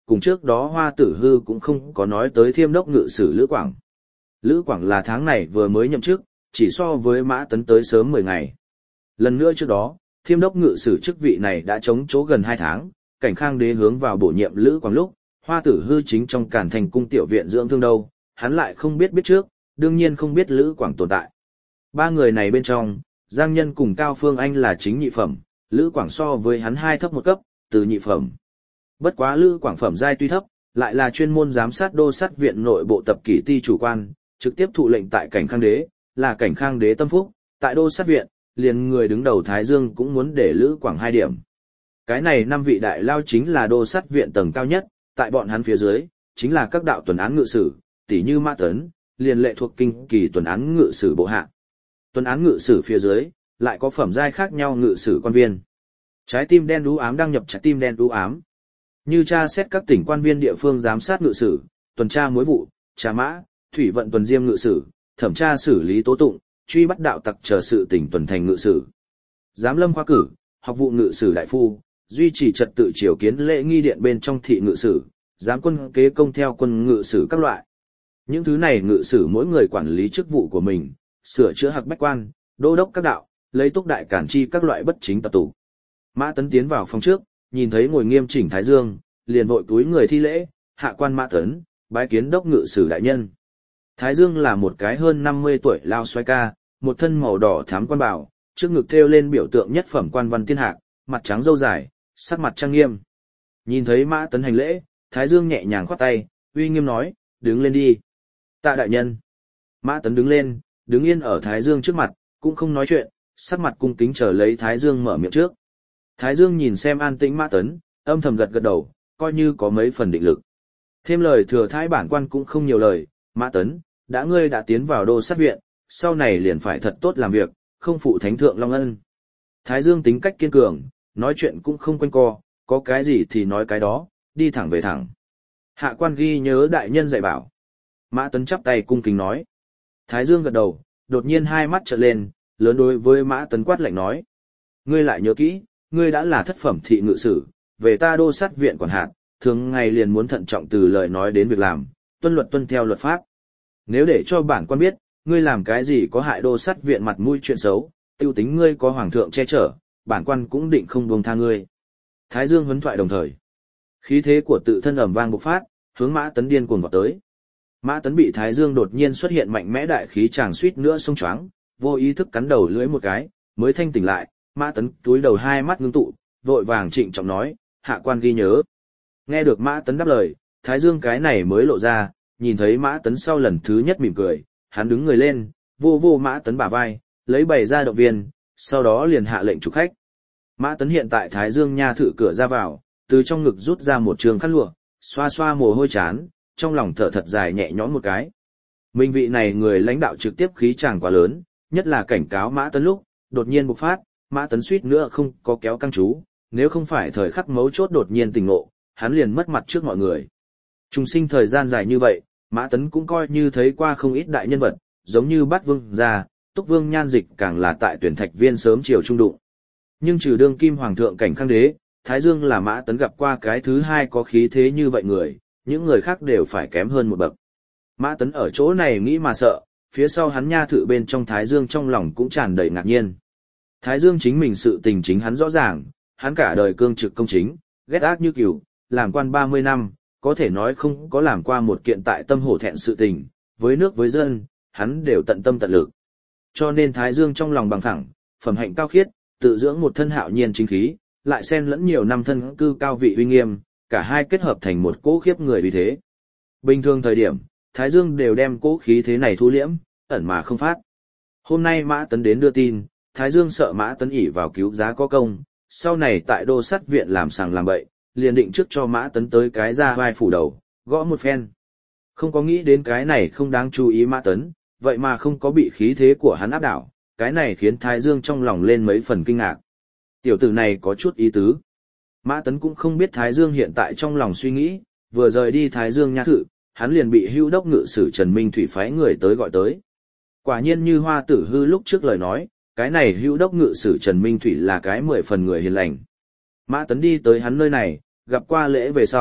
cùng trước đó Hoa Tử Hư cũng không có nói tới Thiêm đốc ngự sử Lữ Quảng. Lữ Quảng là tháng này vừa mới nhậm chức, chỉ so với Mã Tấn tới sớm 10 ngày. Lần nữa trước đó, Thiêm đốc ngự sử chức vị này đã chống chỗ gần 2 tháng, Cảnh Khang Đế hướng vào bổ nhiệm Lữ Quảng lúc, Hoa Tử Hư chính trong Càn Thành cung tiểu viện dưỡng thương đâu, hắn lại không biết trước, đương nhiên không biết Lữ Quảng tồn tại. Ba người này bên trong, Giang Nhân cùng Cao Phương Anh là chính nhị phẩm, Lữ Quảng so với hắn 2 thấp một cấp, từ nhị phẩm. Bất quá Lữ Quảng phẩm giai tuy thấp, lại là chuyên môn giám sát đô sát viện nội bộ tập kỷ ti chủ quan, trực tiếp thụ lệnh tại Cảnh Khang Đế, là Cảnh Khang Đế tâm phúc, tại đô sát viện, liền người đứng đầu Thái Dương cũng muốn để Lữ Quảng 2 điểm. Cái này 5 vị đại lao chính là đô sát viện tầng cao nhất, tại bọn hắn phía dưới, chính là các đạo tuần án ngự sử, tỷ như Mã Tấn, liền lệ thuộc kinh kỳ tuần án ngự sử bộ hạ. Tuần án ngự sử phía dưới, lại có phẩm giai khác nhau ngự sử quan viên. Trái tim đen đú ám đăng nhập trái tim đen đú ám. Như tra xét các tỉnh quan viên địa phương giám sát ngự sử, tuần tra mối vụ, trà mã, thủy vận tuần diêm ngự sử, thẩm tra xử lý tố tụng, truy bắt đạo tặc chờ sự tỉnh tuần thành ngự sử. Giám lâm khoa cử, học vụ ngự sử đại phu, duy trì trật tự triều kiến lễ nghi điện bên trong thị ngự sử, giám quân kế công theo quân ngự sử các loại. Những thứ này ngự sử mỗi người quản lý chức vụ của mình, sửa chữa hặc bách quan, đô đốc các đạo, lấy túc đại cản chi các loại bất chính tập tụ. Mã Tấn tiến vào phòng trước, nhìn thấy ngồi nghiêm chỉnh Thái Dương, liền vội túi người thi lễ, hạ quan Mã Tấn, bái kiến đốc ngự sử đại nhân. Thái Dương là một cái hơn 50 tuổi lao xoay ca, một thân màu đỏ thám quan bảo, trước ngực thêu lên biểu tượng nhất phẩm quan văn thiên hạc, mặt trắng râu dài, sắc mặt trang nghiêm. Nhìn thấy Mã Tấn hành lễ, Thái Dương nhẹ nhàng khoát tay, uy nghiêm nói, đứng lên đi. Tạ đại nhân. Mã Tấn đứng lên, đứng yên ở Thái Dương trước mặt, cũng không nói chuyện, sắc mặt cung kính chờ lấy Thái Dương mở miệng trước. Thái Dương nhìn xem an tĩnh Mã Tấn, âm thầm gật gật đầu, coi như có mấy phần định lực. Thêm lời thừa thái bản quan cũng không nhiều lời, Mã Tấn, ngươi đã tiến vào đô sát viện, sau này liền phải thật tốt làm việc, không phụ thánh thượng long ân. Thái Dương tính cách kiên cường, nói chuyện cũng không quanh co, có cái gì thì nói cái đó, đi thẳng về thẳng. Hạ quan ghi nhớ đại nhân dạy bảo. Mã Tấn chắp tay cung kính nói. Thái Dương gật đầu, đột nhiên hai mắt trợn lên, lớn đối với Mã Tấn quát lạnh nói. Ngươi lại nhớ kỹ, ngươi đã là thất phẩm thị ngự sử, về ta đô sát viện quản hạt, thường ngày liền muốn thận trọng từ lời nói đến việc làm, tuân luật tuân theo luật pháp. Nếu để cho bản quan biết, ngươi làm cái gì có hại đô sát viện mặt mũi chuyện xấu, tiêu tính ngươi có hoàng thượng che chở, bản quan cũng định không buông tha ngươi. Thái Dương huấn thoại đồng thời. Khí thế của tự thân ầm vang bộc phát, hướng Mã Tấn điên cuồng vọt tới. Mã Tấn bị Thái Dương đột nhiên xuất hiện mạnh mẽ đại khí chàng suýt nữa xông choáng, vô ý thức cắn đầu lưỡi một cái, mới thanh tỉnh lại, Mã Tấn túi đầu hai mắt ngưng tụ, vội vàng trịnh trọng nói, hạ quan ghi nhớ. Nghe được Mã Tấn đáp lời, Thái Dương cái này mới lộ ra, nhìn thấy Mã Tấn sau lần thứ nhất mỉm cười, hắn đứng người lên, vô vô Mã Tấn bả vai, lấy bày ra động viên, sau đó liền hạ lệnh chủ khách. Mã Tấn hiện tại Thái Dương nha thự cửa ra vào, từ trong ngực rút ra một trường khăn lụa, xoa xoa mồ hôi chán, trong lòng thở thật dài nhẹ nhõm một cái. Minh vị này người lãnh đạo trực tiếp khí chàng quá lớn, nhất là cảnh cáo Mã Tấn lúc, đột nhiên bộc phát, Mã Tấn suýt nữa không có kéo căng chú, nếu không phải thời khắc mấu chốt đột nhiên tỉnh ngộ, hắn liền mất mặt trước mọi người. Trùng sinh thời gian dài như vậy, Mã Tấn cũng coi như thấy qua không ít đại nhân vật, giống như Bát Vương gia, Túc Vương Nhan Dịch càng là tại tuyển thạch viên sớm chiều trung đụng. Nhưng trừ đương kim hoàng thượng Cảnh Khang Đế, Thái Dương là Mã Tấn gặp qua cái thứ hai có khí thế như vậy người, những người khác đều phải kém hơn một bậc. Mã Tấn ở chỗ này nghĩ mà sợ, phía sau hắn nha thự bên trong Thái Dương trong lòng cũng tràn đầy ngạc nhiên. Thái Dương chính mình sự tình chính hắn rõ ràng, hắn cả đời cương trực công chính, ghét ác như cừu, làm quan 30 năm, có thể nói không có làm qua một kiện tại tâm hổ thẹn sự tình, với nước với dân, hắn đều tận tâm tận lực. Cho nên Thái Dương trong lòng bằng phẳng, phẩm hạnh cao khiết, tự dưỡng một thân hạo nhiên chính khí, lại xen lẫn nhiều năm thân cư cao vị uy nghiêm, cả hai kết hợp thành một cỗ khiếp người uy thế. Bình thường thời điểm, Thái Dương đều đem cỗ khí thế này thu liễm, ẩn mà không phát. Hôm nay Mã Tấn đến đưa tin, Thái Dương sợ Mã Tấn ỷ vào cứu giá có công, sau này tại đô sát viện làm sàng làm bậy, liền định trước cho Mã Tấn tới cái ra vai phủ đầu, gõ một phen. Không có nghĩ đến cái này không đáng chú ý Mã Tấn, vậy mà không có bị khí thế của hắn áp đảo, cái này khiến Thái Dương trong lòng lên mấy phần kinh ngạc. Tiểu tử này có chút ý tứ. Mã Tấn cũng không biết Thái Dương hiện tại trong lòng suy nghĩ, vừa rời đi Thái Dương nha thự, hắn liền bị hưu đốc ngự sử Trần Minh Thủy phái người tới gọi tới. Quả nhiên như Hoa Tử Hư lúc trước lời nói, cái này hưu đốc ngự sử Trần Minh Thủy là cái 10 phần người hiền lành. Mã Tấn đi tới hắn nơi này, gặp qua lễ về sau,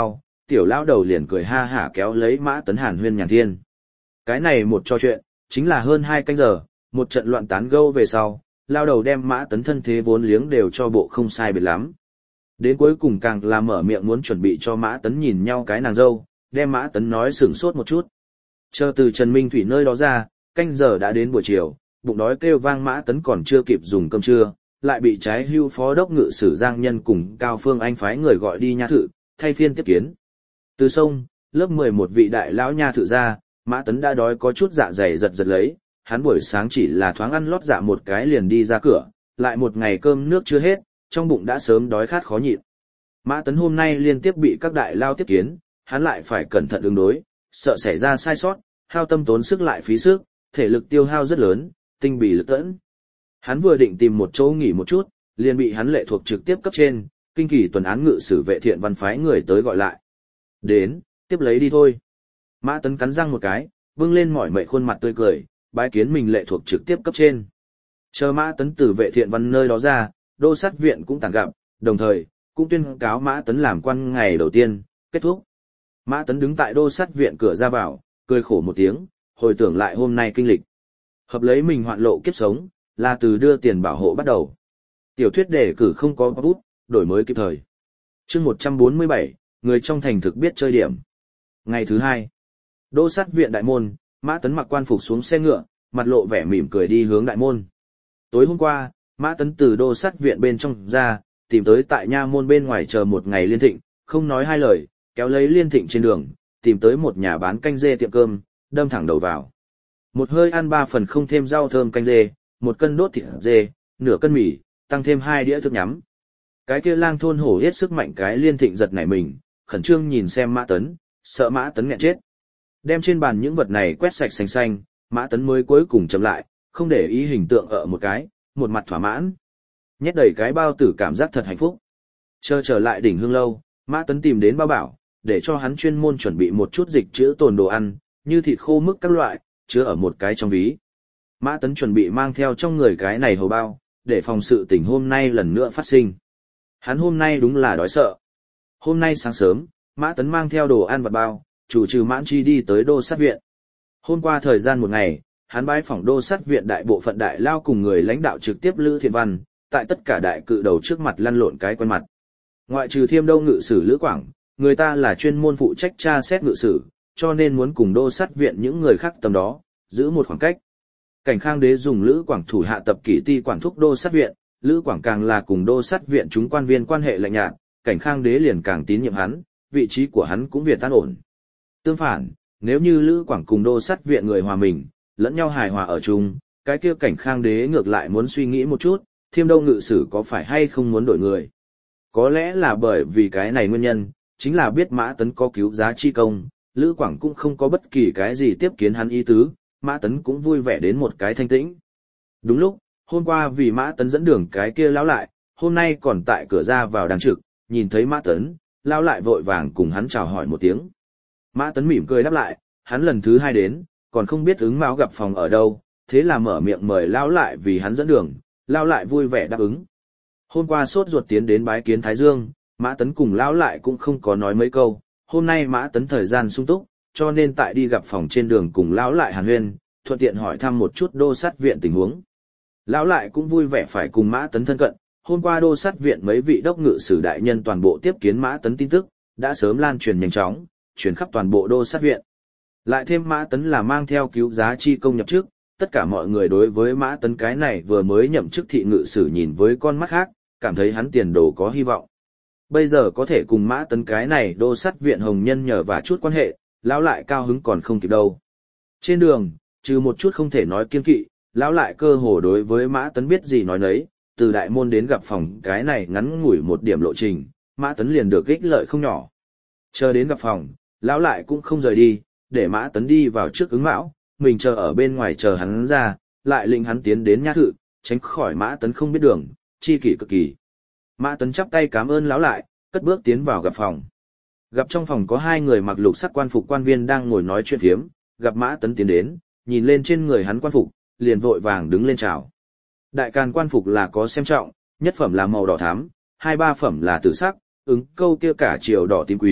tiểu lão đầu liền cười ha hả kéo lấy Mã Tấn hàn huyên nhàn thiên. Cái này một trò chuyện, chính là hơn 2 canh giờ, một trận loạn tán gẫu về sau, lao đầu đem Mã Tấn thân thế vốn liếng đều cho bộ không sai biệt lắm. Đến cuối cùng càng là mở miệng muốn chuẩn bị cho Mã Tấn nhìn nhau cái nàng dâu, đem Mã Tấn nói sửng sốt một chút. Chờ từ Trần Minh Thủy nơi đó ra, canh giờ đã đến buổi chiều, bụng đói kêu vang Mã Tấn còn chưa kịp dùng cơm trưa, lại bị trái hưu phó đốc ngự sử Giang Nhân cùng Cao Phương Anh phái người gọi đi nha thự, thay phiên tiếp kiến. Từ sông, lớp 11 vị đại lão nha thự ra, Mã Tấn đã đói có chút dạ dày giật giật lấy, hắn buổi sáng chỉ là thoáng ăn lót dạ một cái liền đi ra cửa, lại một ngày cơm nước chưa hết, trong bụng đã sớm đói khát khó nhịn. Mã Tấn hôm nay liên tiếp bị các đại lao tiếp kiến, hắn lại phải cẩn thận ứng đối, sợ xảy ra sai sót, hao tâm tốn sức lại phí sức, thể lực tiêu hao rất lớn, tinh bì lực tẫn. Hắn vừa định tìm một chỗ nghỉ một chút, liền bị hắn lệ thuộc trực tiếp cấp trên, kinh kỳ tuần án ngự sử vệ thiện văn phái người tới gọi lại. Đến, tiếp lấy đi thôi. Mã Tấn cắn răng một cái, bưng lên mỏi mệt khuôn mặt tươi cười, bái kiến mình lệ thuộc trực tiếp cấp trên. Chờ Mã Tấn từ vệ thiện văn nơi đó ra, đô sát viện cũng tản gặp, đồng thời, cũng tuyên cáo Mã Tấn làm quan ngày đầu tiên, kết thúc. Mã Tấn đứng tại đô sát viện cửa ra vào, cười khổ một tiếng, hồi tưởng lại hôm nay kinh lịch. Hợp lấy mình hoạn lộ kiếp sống, là từ đưa tiền bảo hộ bắt đầu. Tiểu thuyết đề cử không có bút, đổi mới kịp thời. Chương 147, người trong thành thực biết chơi điểm. Ngày thứ 2, đô sát viện đại môn, Mã Tấn mặc quan phục xuống xe ngựa, mặt lộ vẻ mỉm cười đi hướng đại môn. Tối hôm qua, Mã Tấn từ đô sát viện bên trong ra, tìm tới tại nha môn bên ngoài chờ một ngày Liên Thịnh, không nói hai lời, kéo lấy Liên Thịnh trên đường, tìm tới một nhà bán canh dê tiệm cơm, đâm thẳng đầu vào. Một hơi ăn 3 phần không thêm rau thơm canh dê, 1 cân đốt thịt dê, nửa cân mì, tăng thêm 2 đĩa thức nhắm. Cái kia lang thôn hổ hết sức mạnh cái Liên Thịnh giật nảy mình, khẩn trương nhìn xem Mã Tấn, sợ Mã Tấn nghẹn chết. Đem trên bàn những vật này quét sạch xanh xanh, Mã Tấn mới cuối cùng chậm lại, không để ý hình tượng ở một cái, một mặt thỏa mãn. Nhét đầy cái bao tử cảm giác thật hạnh phúc. Chờ trở lại đỉnh Hương lâu, Mã Tấn tìm đến Bao Bảo, để cho hắn chuyên môn chuẩn bị một chút dịch trữ tồn đồ ăn, như thịt khô mức các loại, chứa ở một cái trong ví. Mã Tấn chuẩn bị mang theo trong người cái này hầu bao, để phòng sự tình hôm nay lần nữa phát sinh. Hắn hôm nay đúng là đói sợ. Hôm nay sáng sớm, Mã Tấn mang theo đồ ăn vặt bao, chủ trừ Mãn Chi đi tới đô sát viện. Hôm qua thời gian một ngày, hắn bái phỏng đô sát viện đại bộ phận đại lao cùng người lãnh đạo trực tiếp Lữ Thiện Văn, tại tất cả đại cự đầu trước mặt lăn lộn cái quen mặt. Ngoại trừ Thiêm Đông ngự sử Lữ Quảng, người ta là chuyên môn phụ trách tra xét ngự sử, cho nên muốn cùng đô sát viện những người khác tầm đó, giữ một khoảng cách. Cảnh Khang Đế dùng Lữ Quảng thủ hạ tập kỷ ti quản thúc đô sát viện, Lữ Quảng càng là cùng đô sát viện chúng quan viên quan hệ lạnh nhạt, Cảnh Khang Đế liền càng tín nhiệm hắn, vị trí của hắn cũng việt an ổn. Tương phản, nếu như Lữ Quảng cùng đô sát viện người hòa mình, lẫn nhau hài hòa ở chung, cái kia Cảnh Khang Đế ngược lại muốn suy nghĩ một chút, Thiêm Đông ngự sử có phải hay không muốn đổi người. Có lẽ là bởi vì cái này nguyên nhân, chính là biết Mã Tấn có cứu giá chi công, Lữ Quảng cũng không có bất kỳ cái gì tiếp kiến hắn ý tứ, Mã Tấn cũng vui vẻ đến một cái thanh tĩnh. Đúng lúc, hôm qua vì Mã Tấn dẫn đường cái kia lão lại, hôm nay còn tại cửa ra vào đang trực, nhìn thấy Mã Tấn, lão lại vội vàng cùng hắn chào hỏi một tiếng. Mã Tấn mỉm cười đáp lại, hắn lần thứ 2 đến, còn không biết ứng mão gặp phòng ở đâu, thế là mở miệng mời lão lại vì hắn dẫn đường, lão lại vui vẻ đáp ứng. Hôm qua sốt ruột tiến đến bái kiến Thái Dương, Mã Tấn cùng lão lại cũng không có nói mấy câu, hôm nay Mã Tấn thời gian sung túc, cho nên tại đi gặp phòng trên đường cùng lão lại hàn huyên, thuận tiện hỏi thăm một chút đô sát viện tình huống. Lão lại cũng vui vẻ phải cùng Mã Tấn thân cận, hôm qua đô sát viện mấy vị đốc ngự sử đại nhân toàn bộ tiếp kiến Mã Tấn tin tức, đã sớm lan truyền nhanh chóng, truyền khắp toàn bộ đô sát viện. Lại thêm Mã Tấn là mang theo cứu giá chi công nhập chức, tất cả mọi người đối với Mã Tấn cái này vừa mới nhậm chức thị ngự sử nhìn với con mắt khác, cảm thấy hắn tiền đồ có hy vọng. Bây giờ có thể cùng Mã Tấn cái này đô sát viện hồng nhân nhờ và chút quan hệ, lão lại cao hứng còn không kịp đâu. Trên đường, trừ một chút không thể nói kiên kỵ, lão lại cơ hồ đối với Mã Tấn biết gì nói nấy, từ đại môn đến gặp phòng cái này ngắn ngủi một điểm lộ trình, Mã Tấn liền được ích lợi không nhỏ. Chờ đến gặp phòng, lão lại cũng không rời đi, để Mã Tấn đi vào trước ứng mão, mình chờ ở bên ngoài chờ hắn ra, lại lệnh hắn tiến đến nha thự, tránh khỏi Mã Tấn không biết đường, chi kỷ cực kỳ. Mã Tấn chắp tay cảm ơn lão lại, cất bước tiến vào gặp phòng. Gặp trong phòng có 2 người mặc lục sắc quan phục quan viên đang ngồi nói chuyện phiếm, gặp Mã Tấn tiến đến, nhìn lên trên người hắn quan phục, liền vội vàng đứng lên chào. Đại càn quan phục là có xem trọng, nhất phẩm là màu đỏ thắm, 2-3 phẩm là tử sắc, ứng câu kia cả triều đỏ tím quý,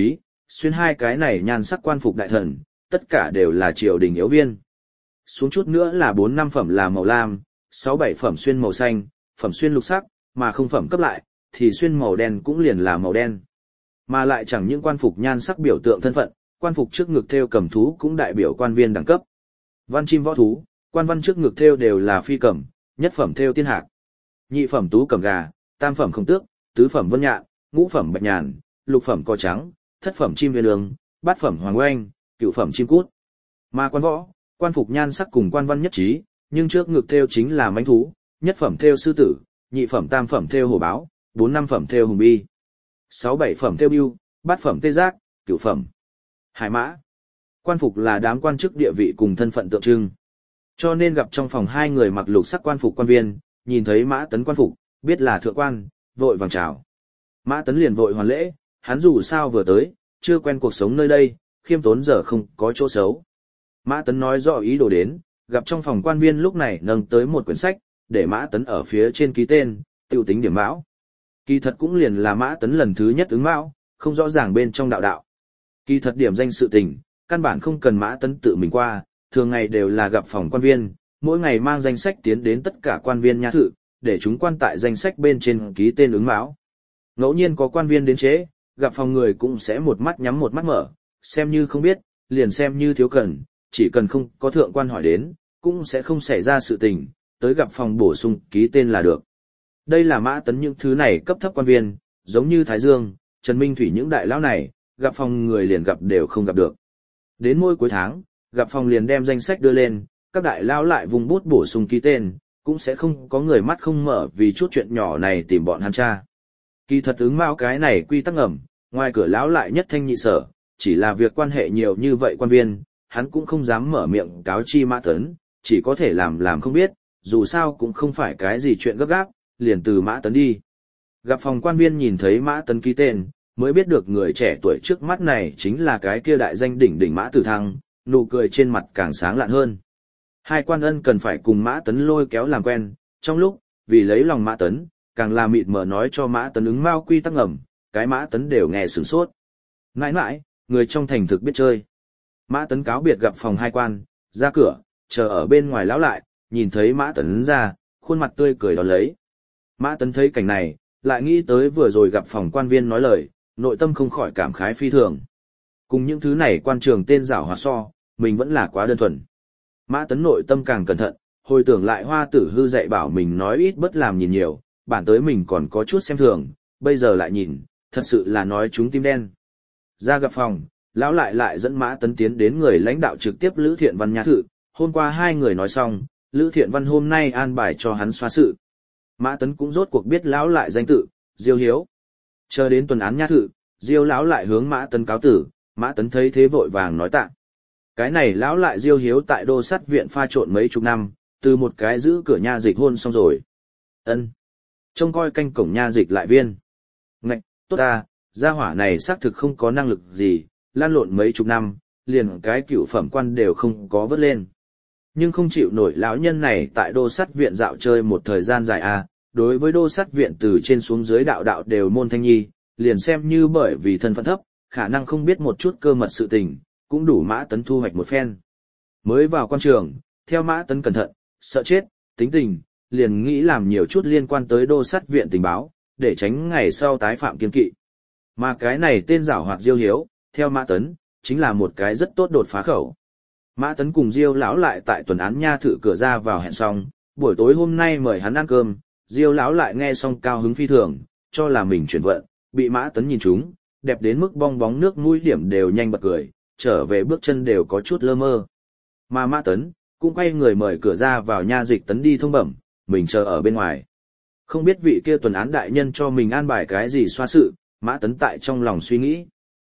xuyên hai cái này nhan sắc quan phục đại thần, tất cả đều là triều đình yếu viên. Xuống chút nữa là 4-5 phẩm là màu lam, 6-7 phẩm xuyên màu xanh, phẩm xuyên lục sắc, mà không phẩm cấp lại, thì xuyên màu đen cũng liền là màu đen. Mà lại chẳng những quan phục nhan sắc biểu tượng thân phận, quan phục trước ngực thêu cầm thú cũng đại biểu quan viên đẳng cấp. Văn chim võ thú, quan văn trước ngực thêu đều là phi cầm, nhất phẩm thêu tiên hạc, nhị phẩm tú cầm gà, tam phẩm không tước, tứ phẩm vân nhạn, ngũ phẩm bạch nhàn, lục phẩm cò trắng, thất phẩm chim huyền ương, bát phẩm hoàng oanh, cửu phẩm chim cút. Mà quan võ, quan phục nhan sắc cùng quan văn nhất trí, nhưng trước ngực thêu chính là mãnh thú, nhất phẩm thêu sư tử, nhị phẩm tam phẩm thêu hổ báo, 4-5 phẩm thêu hùng bi, 6-7 phẩm thêu bưu, bát phẩm tê giác, cửu phẩm hải mã. Quan phục là đám quan chức địa vị cùng thân phận tượng trưng. Cho nên gặp trong phòng hai người mặc lục sắc quan phục quan viên, nhìn thấy Mã Tấn quan phục, biết là thượng quan, vội vàng chào. Mã Tấn liền vội hoàn lễ, hắn dù sao vừa tới, chưa quen cuộc sống nơi đây, khiêm tốn giờ không có chỗ xấu. Mã Tấn nói rõ ý đồ đến, gặp trong phòng quan viên lúc này nâng tới một quyển sách, để Mã Tấn ở phía trên ký tên, tiêu tính điểm mão. Kỳ thật cũng liền là Mã Tấn lần thứ nhất ứng mão, không rõ ràng bên trong đạo đạo. Kỳ thật điểm danh sự tình, căn bản không cần Mã Tấn tự mình qua, thường ngày đều là gặp phòng quan viên, mỗi ngày mang danh sách tiến đến tất cả quan viên nha thự, để chúng quan tại danh sách bên trên ký tên ứng mão. Ngẫu nhiên có quan viên đến chế, gặp phòng người cũng sẽ một mắt nhắm một mắt mở, xem như không biết, liền xem như thiếu cần, chỉ cần không có thượng quan hỏi đến, cũng sẽ không xảy ra sự tình, tới gặp phòng bổ sung ký tên là được. Đây là Mã Tấn những thứ này cấp thấp quan viên, giống như Thái Dương, Trần Minh Thủy những đại lão này, gặp phòng người liền gặp đều không gặp được. Đến mỗi cuối tháng, gặp phòng liền đem danh sách đưa lên, các đại lão lại vùng bút bổ sung ký tên, cũng sẽ không có người mắt không mở vì chút chuyện nhỏ này tìm bọn hắn tra. Kỳ thật ứng mão cái này quy tắc ngầm, ngoài cửa lão lại nhất thanh nhị sở, chỉ là việc quan hệ nhiều như vậy quan viên, hắn cũng không dám mở miệng cáo chi Mã Tấn, chỉ có thể làm không biết, dù sao cũng không phải cái gì chuyện gấp gáp, liền từ Mã Tấn đi. Gặp phòng quan viên nhìn thấy Mã Tấn ký tên, mới biết được người trẻ tuổi trước mắt này chính là cái kia đại danh đỉnh đỉnh Mã Tử Thăng, nụ cười trên mặt càng sáng lạn hơn. Hai quan ân cần phải cùng Mã Tấn lôi kéo làm quen, trong lúc, vì lấy lòng Mã Tấn, càng là mịt mờ nói cho Mã Tấn ứng mao quy tắc ngầm, cái Mã Tấn đều nghe sửng sốt. Mãi mãi, người trong thành thực biết chơi. Mã Tấn cáo biệt gặp phòng hai quan, ra cửa, chờ ở bên ngoài lão lại, nhìn thấy Mã Tấn ra, khuôn mặt tươi cười đón lấy. Mã Tấn thấy cảnh này, lại nghĩ tới vừa rồi gặp phòng quan viên nói lời, nội tâm không khỏi cảm khái phi thường. Cùng những thứ này quan trường tên giảo hòa so, mình vẫn là quá đơn thuần. Mã Tấn nội tâm càng cẩn thận, hồi tưởng lại Hoa Tử Hư dạy bảo mình nói ít bất làm nhìn nhiều, bản tới mình còn có chút xem thường, bây giờ lại nhìn, thật sự là nói chúng tim đen. Ra gặp phòng, lão lại dẫn Mã Tấn tiến đến người lãnh đạo trực tiếp Lữ Thiện Văn nha thự, hôm qua hai người nói xong, Lữ Thiện Văn hôm nay an bài cho hắn xoa sự. Mã Tấn cũng rốt cuộc biết lão lại danh tự, Diêu Hiếu. Chờ đến tuần án nha thự, Diêu lão lại hướng Mã Tấn cáo tử, Mã Tấn thấy thế vội vàng nói tạ. Cái này lão lại Diêu Hiếu tại đô sát viện pha trộn mấy chục năm, từ một cái giữ cửa nha dịch hôn xong rồi. Ân, trông coi canh cổng nha dịch lại viên. Ngạch, tốt à, gia hỏa này xác thực không có năng lực gì, lan lộn mấy chục năm, liền cái cựu phẩm quan đều không có vớt lên. Nhưng không chịu nổi lão nhân này tại đô sát viện dạo chơi một thời gian dài à, đối với đô sát viện từ trên xuống dưới đạo đạo đều môn thanh nhi, liền xem như bởi vì thân phận thấp, khả năng không biết một chút cơ mật sự tình, cũng đủ Mã Tấn thu hoạch một phen. Mới vào quan trường, theo Mã Tấn cẩn thận, sợ chết, tính tình, liền nghĩ làm nhiều chút liên quan tới đô sát viện tình báo, để tránh ngày sau tái phạm kiên kỵ. Mà cái này tên giảo hoạt Diêu Hiếu, theo Mã Tấn, chính là một cái rất tốt đột phá khẩu. Mã Tấn cùng Diêu lão lại tại tuần án nha thự cửa ra vào hẹn xong, buổi tối hôm nay mời hắn ăn cơm, Diêu lão lại nghe xong cao hứng phi thường, cho là mình chuyển vận, bị Mã Tấn nhìn trúng, đẹp đến mức bong bóng nước mũi điểm đều nhanh bật cười, trở về bước chân đều có chút lơ mơ. Mà Mã Tấn cũng quay người mời cửa ra vào nha dịch Tấn đi thông bẩm, mình chờ ở bên ngoài. Không biết vị kia tuần án đại nhân cho mình an bài cái gì xoa sự, Mã Tấn tại trong lòng suy nghĩ.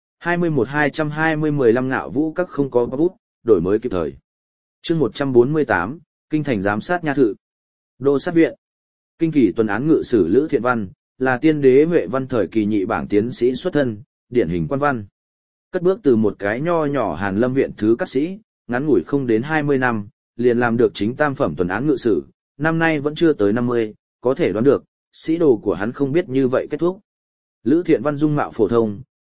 21-220-15 Ngạo Vũ các không có bút, đổi mới kịp thời. Chương 148, Kinh thành giám sát nha thự. Đô sát viện. Kinh kỳ tuần án ngự sử Lữ Thiện Văn, là tiên đế Huệ Văn thời kỳ nhị bảng tiến sĩ xuất thân, điển hình quan văn. Cất bước từ một cái nho nhỏ Hàn Lâm viện thứ các sĩ, ngắn ngủi không đến 20 năm, liền làm được chính tam phẩm tuần án ngự sử, năm nay vẫn chưa tới 50, có thể đoán được, sĩ đồ của hắn không biết như vậy kết thúc. Lữ Thiện Văn dung mạo phổ thông,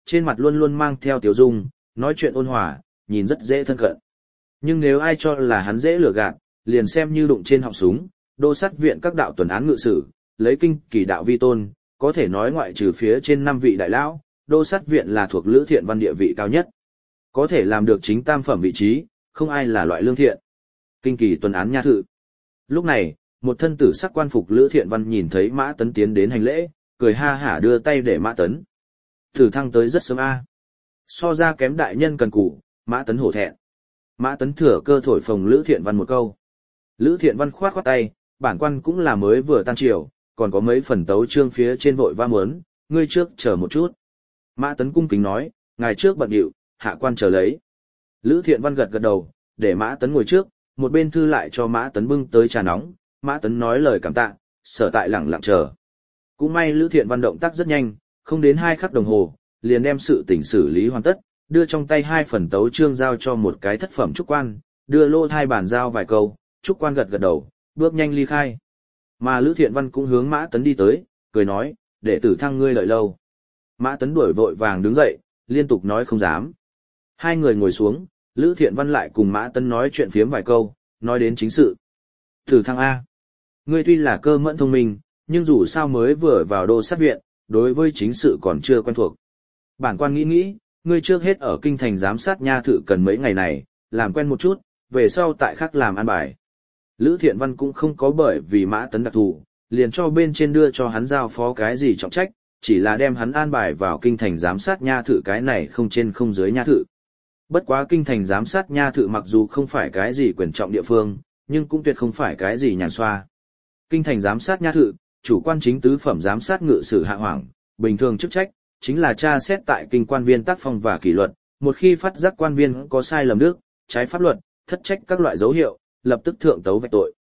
trên mặt luôn luôn mang theo tiểu dung, nói chuyện ôn hòa, nhìn rất dễ thân cận. Nhưng nếu ai cho là hắn dễ lừa gạt, liền xem như đụng trên họng súng, đô sát viện các đạo tuần án ngự sử, lấy kinh kỳ đạo vi tôn, có thể nói ngoại trừ phía trên 5 vị đại lão, đô sát viện là thuộc Lữ Thiện Văn địa vị cao nhất. Có thể làm được chính tam phẩm vị trí, không ai là loại lương thiện. Kinh kỳ tuần án nha thự. Lúc này, một thân tử sắc quan phục Lữ Thiện Văn nhìn thấy Mã Tấn tiến đến hành lễ, cười ha hả đưa tay để Mã Tấn. Tử thăng tới rất sớm a. So ra kém đại nhân cần cù, Mã Tấn hổ thẹn. Mã Tấn thừa cơ thổi phồng Lữ Thiện Văn một câu. Lữ Thiện Văn khoát khoát tay, bản quan cũng là mới vừa tan chiều, còn có mấy phần tấu chương phía trên vội va mớn, ngươi trước chờ một chút. Mã Tấn cung kính nói, ngài trước bận điệu, hạ quan chờ lấy. Lữ Thiện Văn gật gật đầu, để Mã Tấn ngồi trước, một bên thư lại cho Mã Tấn bưng tới trà nóng, Mã Tấn nói lời cảm tạ, sở tại lẳng lặng chờ. Cũng may Lữ Thiện Văn động tác rất nhanh, không đến 2 khắc đồng hồ, liền đem sự tình xử lý hoàn tất, đưa trong tay 2 phần tấu chương giao cho một cái thất phẩm trúc quan, đưa lô thai bản giao vài câu, trúc quan gật gật đầu, bước nhanh ly khai. Mà Lữ Thiện Văn cũng hướng Mã Tấn đi tới, cười nói, đệ tử thăng ngươi lợi lâu. Mã Tấn đuổi vội vàng đứng dậy, liên tục nói không dám. Hai người ngồi xuống, Lữ Thiện Văn lại cùng Mã Tấn nói chuyện phiếm vài câu, nói đến chính sự. Tử thăng A. Ngươi tuy là cơ mẫn thông minh, nhưng dù sao mới vừa vào đô sát viện, đối với chính sự còn chưa quen thuộc. Bản quan nghĩ, ngươi trước hết ở kinh thành giám sát nha thự cần mấy ngày này, làm quen một chút, về sau tại khác làm an bài. Lữ Thiện Văn cũng không có bởi vì Mã Tấn đặc thù, liền cho bên trên đưa cho hắn giao phó cái gì trọng trách, chỉ là đem hắn an bài vào kinh thành giám sát nha thự cái này không trên không dưới nha thự. Bất quá kinh thành giám sát nha thự mặc dù không phải cái gì quyền trọng địa phương, nhưng cũng tuyệt không phải cái gì nhàn xoa. Kinh thành giám sát nha thự, chủ quan chính tứ phẩm giám sát ngự sử hạ hoàng, bình thường chức trách, chính là tra xét tại kinh quan viên tác phong và kỷ luật, một khi phát giác quan viên có sai lầm đức, trái pháp luật, thất trách các loại dấu hiệu, lập tức thượng tấu vạch tội.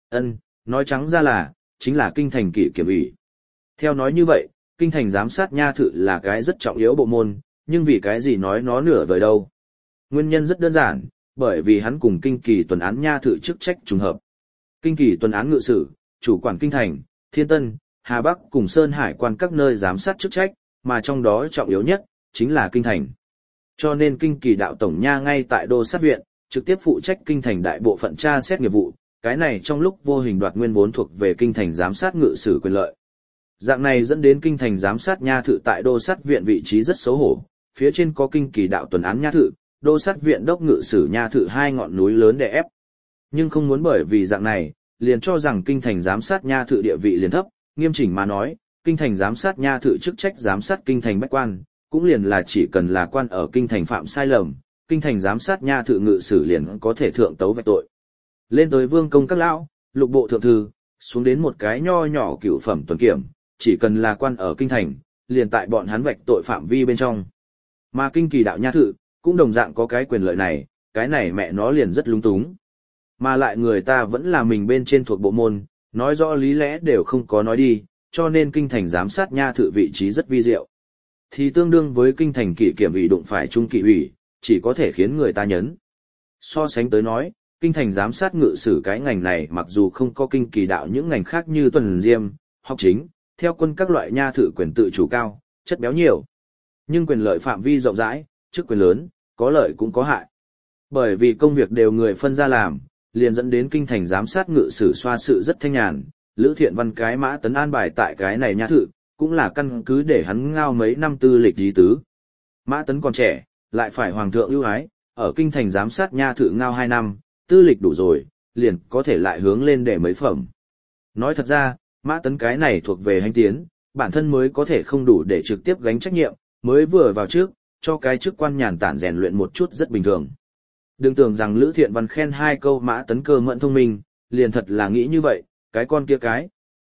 Nói trắng ra là, chính là kinh thành kỷ kiểm ủy. Theo nói như vậy, kinh thành giám sát nha thự là cái rất trọng yếu bộ môn, nhưng vì cái gì nói nó nửa vời đâu. Nguyên nhân rất đơn giản, bởi vì hắn cùng kinh kỳ tuần án nha thự chức trách trùng hợp. Kinh kỳ tuần án ngự sử, chủ quản kinh thành, Thiên Tân, Hà Bắc cùng Sơn Hải quan các nơi giám sát chức trách, mà trong đó trọng yếu nhất, chính là kinh thành. Cho nên kinh kỳ đạo tổng nha ngay tại đô sát viện, trực tiếp phụ trách kinh thành đại bộ phận tra xét nghiệp vụ, cái này trong lúc vô hình đoạt nguyên vốn thuộc về kinh thành giám sát ngự sử quyền lợi. Dạng này dẫn đến kinh thành giám sát nha thự tại đô sát viện vị trí rất xấu hổ, phía trên có kinh kỳ đạo tuần án nha thự, đô sát viện đốc ngự sử nha thự 2 ngọn núi lớn đè ép. Nhưng không muốn bởi vì dạng này, liền cho rằng kinh thành giám sát nha thự địa vị liền thấp, nghiêm chỉnh mà nói, kinh thành giám sát nha thự chức trách giám sát kinh thành bách quan, cũng liền là chỉ cần là quan ở kinh thành phạm sai lầm, kinh thành giám sát nha thự ngự sử liền có thể thượng tấu vạch tội. Lên tới vương công các lão, lục bộ thượng thư, xuống đến một cái nho nhỏ cửu phẩm tuần kiểm, chỉ cần là quan ở kinh thành, liền tại bọn hắn vạch tội phạm vi bên trong. Mà kinh kỳ đạo nha thự, cũng đồng dạng có cái quyền lợi này, cái này mẹ nó liền rất lung túng. Mà lại người ta vẫn là mình bên trên thuộc bộ môn, nói rõ lý lẽ đều không có nói đi, cho nên kinh thành giám sát nha thự vị trí rất vi diệu. Thì tương đương với kinh thành kỷ kiểm ủy đụng phải trung kỷ ủy, chỉ có thể khiến người ta nhấn. So sánh tới nói, kinh thành giám sát ngự sử cái ngành này mặc dù không có kinh kỳ đạo những ngành khác như tuần diêm, học chính, theo quân các loại nha thự quyền tự chủ cao, chất béo nhiều. Nhưng quyền lợi phạm vi rộng rãi, chức quyền lớn, có lợi cũng có hại. Bởi vì công việc đều người phân ra làm, liền dẫn đến kinh thành giám sát ngự sử xoa sự rất thanh nhàn, Lữ Thiện Văn cái Mã Tấn an bài tại cái này nha thự, cũng là căn cứ để hắn ngao mấy năm tư lịch lý tứ. Mã Tấn còn trẻ, lại phải hoàng thượng ưu ái, ở kinh thành giám sát nha thự ngao 2 năm, tư lịch đủ rồi, liền có thể lại hướng lên để mấy phẩm. Nói thật ra, Mã Tấn cái này thuộc về hành tiến, bản thân mới có thể không đủ để trực tiếp gánh trách nhiệm, mới vừa vào trước, cho cái chức quan nhàn tản rèn luyện một chút rất bình thường. Đừng tưởng rằng Lữ Thiện Văn khen 2 câu Mã Tấn cơ mẫn thông minh, liền thật là nghĩ như vậy, cái con kia cái.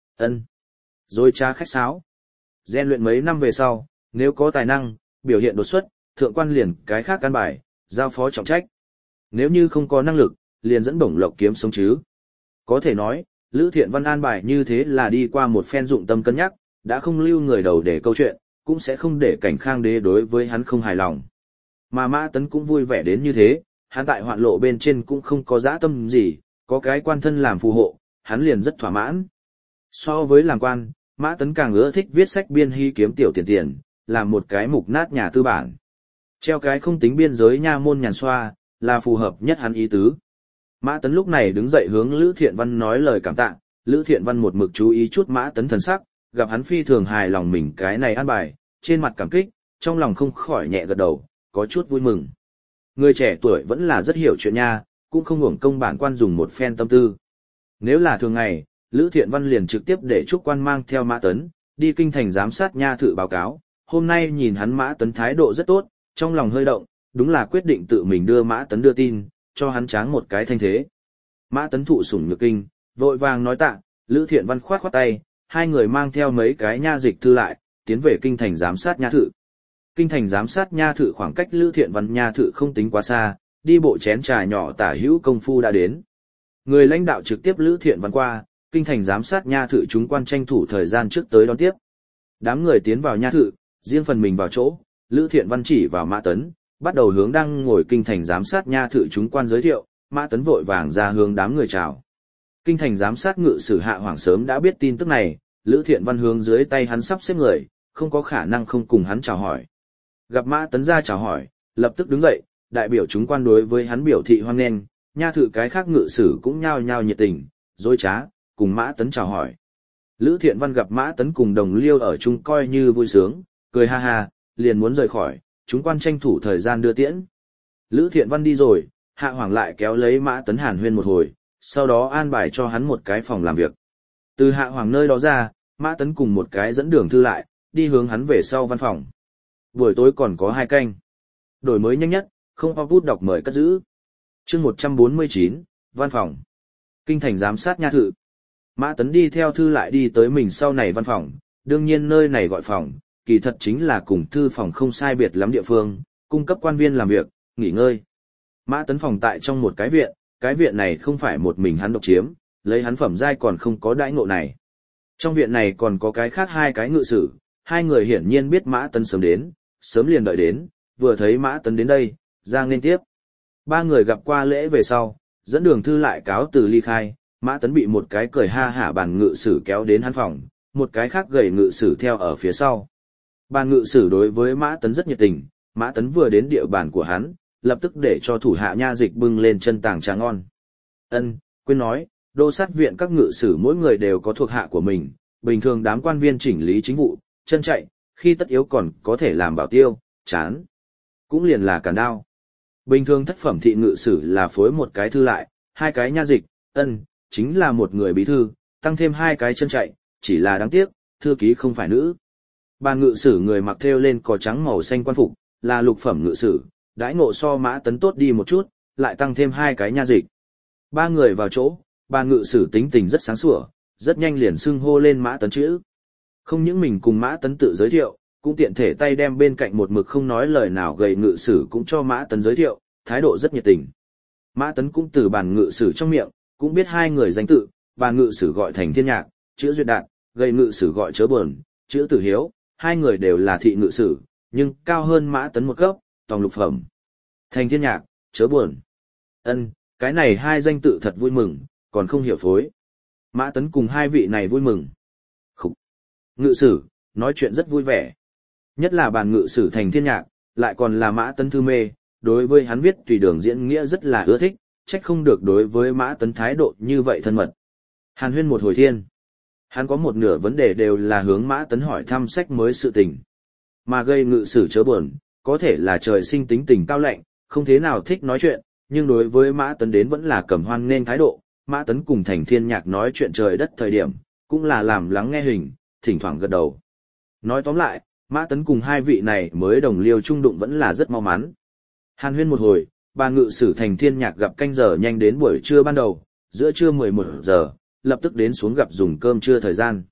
Rồi trá khách sáo. Rèn luyện mấy năm về sau, nếu có tài năng, biểu hiện đột xuất, thượng quan liền cái khác căn bài, giao phó trọng trách. Nếu như không có năng lực, liền dẫn bổng lộc kiếm sống chứ. Có thể nói, Lữ Thiện Văn an bài như thế là đi qua một phen dụng tâm cân nhắc, đã không lưu người đầu để câu chuyện, cũng sẽ không để Cảnh Khang Đế đối với hắn không hài lòng. Mà Mã Tấn cũng vui vẻ đến như thế, hắn tại hoạn lộ bên trên cũng không có dã tâm gì, có cái quan thân làm phù hộ, hắn liền rất thỏa mãn. So với làm quan, Mã Tấn càng ưa thích viết sách biên hy kiếm tiểu tiền, làm một cái mục nát nhà tư bản. Treo cái không tính biên giới nha môn nhàn xoa, là phù hợp nhất hắn ý tứ. Mã Tấn lúc này đứng dậy hướng Lữ Thiện Văn nói lời cảm tạ, Lữ Thiện Văn một mực chú ý chút Mã Tấn thần sắc, gặp hắn phi thường hài lòng mình cái này an bài, trên mặt cảm kích, trong lòng không khỏi nhẹ gật đầu, có chút vui mừng. Người trẻ tuổi vẫn là rất hiểu chuyện nha, cũng không uổng công bản quan dùng một phen tâm tư. Nếu là thường ngày, Lữ Thiện Văn liền trực tiếp để Trúc Quan mang theo Mã Tấn, đi kinh thành giám sát nha thự báo cáo, hôm nay nhìn hắn Mã Tấn thái độ rất tốt, trong lòng hơi động, đúng là quyết định tự mình đưa Mã Tấn đưa tin, cho hắn tráng một cái thanh thế. Mã Tấn thụ sủng nhược kinh, vội vàng nói tạ, Lữ Thiện Văn khoát khoát tay, hai người mang theo mấy cái nha dịch thư lại, tiến về kinh thành giám sát nha thự. Kinh thành giám sát nha thự khoảng cách Lữ Thiện Văn nha thự không tính quá xa, đi bộ chén trà nhỏ tả hữu công phu đã đến. Người lãnh đạo trực tiếp Lữ Thiện Văn qua, kinh thành giám sát nha thự chúng quan tranh thủ thời gian trước tới đón tiếp. Đám người tiến vào nha thự, riêng phần mình vào chỗ, Lữ Thiện Văn chỉ vào Mã Tấn, bắt đầu hướng đang ngồi kinh thành giám sát nha thự chúng quan giới thiệu, Mã Tấn vội vàng ra hướng đám người chào. Kinh thành giám sát ngự sử Hạ Hoàng sớm đã biết tin tức này, Lữ Thiện Văn hướng dưới tay hắn sắp xếp người, không có khả năng không cùng hắn chào hỏi. Gặp Mã Tấn ra chào hỏi, lập tức đứng dậy, đại biểu chúng quan đối với hắn biểu thị hoan nghênh, nha thự cái khác ngự sử cũng nhao nhao nhiệt tình, dối trá, cùng Mã Tấn chào hỏi. Lữ Thiện Văn gặp Mã Tấn cùng đồng liêu ở chung coi như vui sướng, cười ha ha, liền muốn rời khỏi, chúng quan tranh thủ thời gian đưa tiễn. Lữ Thiện Văn đi rồi, Hạ Hoàng lại kéo lấy Mã Tấn hàn huyên một hồi, sau đó an bài cho hắn một cái phòng làm việc. Từ Hạ Hoàng nơi đó ra, Mã Tấn cùng một cái dẫn đường thư lại, đi hướng hắn về sau văn phòng. Buổi tối còn có 2 canh. Đổi mới nhanh nhất, không có bút đọc mời cất giữ. Chương 149, văn phòng. Kinh thành giám sát nha thự. Mã Tấn đi theo thư lại đi tới mình sau này văn phòng, đương nhiên nơi này gọi phòng, kỳ thật chính là cùng thư phòng không sai biệt lắm địa phương, cung cấp quan viên làm việc, nghỉ ngơi. Mã Tấn phòng tại trong một cái viện này không phải một mình hắn độc chiếm, lấy hắn phẩm giai còn không có đãi ngộ này. Trong viện này còn có cái khác 2 cái ngự sử, 2 người hiển nhiên biết Mã Tấn sớm đến, sớm liền đợi đến, vừa thấy Mã Tấn đến đây, giang lên tiếp. 3 người gặp qua lễ về sau, dẫn đường thư lại cáo từ ly khai, Mã Tấn bị một cái cười ha hả bàn ngự sử kéo đến hắn phòng, một cái khác gầy ngự sử theo ở phía sau. Bàn ngự sử đối với Mã Tấn rất nhiệt tình, Mã Tấn vừa đến địa bàn của hắn, lập tức để cho thủ hạ nha dịch bưng lên chân tàng trà ngon. Quên nói, đô sát viện các ngự sử mỗi người đều có thuộc hạ của mình, bình thường đám quan viên chỉnh lý chính vụ, chân chạy, khi tất yếu còn có thể làm bảo tiêu, chán. Cũng liền là cản đao. Bình thường thất phẩm thị ngự sử là phối một cái thư lại, 2 cái nha dịch, chính là một người bí thư, tăng thêm 2 cái chân chạy, chỉ là đáng tiếc, thư ký không phải nữ. Bàn ngự sử người mặc thêu lên cò trắng màu xanh quan phục, là lục phẩm ngự sử, đãi ngộ so Mã Tấn tốt đi một chút, lại tăng thêm 2 cái nha dịch. 3 người vào chỗ, bàn ngự sử tính tình rất sáng sủa, rất nhanh liền xưng hô lên Mã Tấn chữ. Không những mình cùng Mã Tấn tự giới thiệu, cũng tiện thể tay đem bên cạnh một mực không nói lời nào gầy ngự sử cũng cho Mã Tấn giới thiệu, thái độ rất nhiệt tình. Mã Tấn cũng từ bàn ngự sử trong miệng, cũng biết 2 người danh tự, bàn ngự sử gọi Thành Thiên Nhạc, chữ Duyệt Đạt, gầy ngự sử gọi Chớ Buồn, chữ Tử Hiếu, 2 người đều là thị ngự sử, nhưng cao hơn Mã Tấn một cấp, tòng lục phẩm. Thành Thiên Nhạc, Chớ Buồn. Cái này 2 danh tự thật vui mừng, còn không hiểu phối. Mã Tấn cùng 2 vị này vui mừng. Ngự sử, nói chuyện rất vui vẻ. Nhất là bàn ngự sử Thành Thiên Nhạc, lại còn là Mã Tấn thư mê, đối với hắn viết tùy đường diễn nghĩa rất là ưa thích, trách không được đối với Mã Tấn thái độ như vậy thân mật. Hàn huyên một hồi thiên. Hắn có một nửa vấn đề đều là hướng Mã Tấn hỏi thăm sách mới sự tình. Mà gây ngự sử Chớ Buồn, có thể là trời sinh tính tình cao lạnh, không thế nào thích nói chuyện, nhưng đối với Mã Tấn đến vẫn là cầm hoan nên thái độ. Mã Tấn cùng Thành Thiên Nhạc nói chuyện trời đất thời điểm, cũng là làm lắng nghe hình, thỉnh thoảng gật đầu. Nói tóm lại, Mã Tấn cùng 2 vị này mới đồng liêu trung đụng vẫn là rất mau mắn. Hàn huyên một hồi, bàn ngự sử Thành Thiên Nhạc gặp canh giờ nhanh đến buổi trưa ban đầu, giữa trưa 11 giờ, lập tức đến xuống gặp dùng cơm trưa thời gian.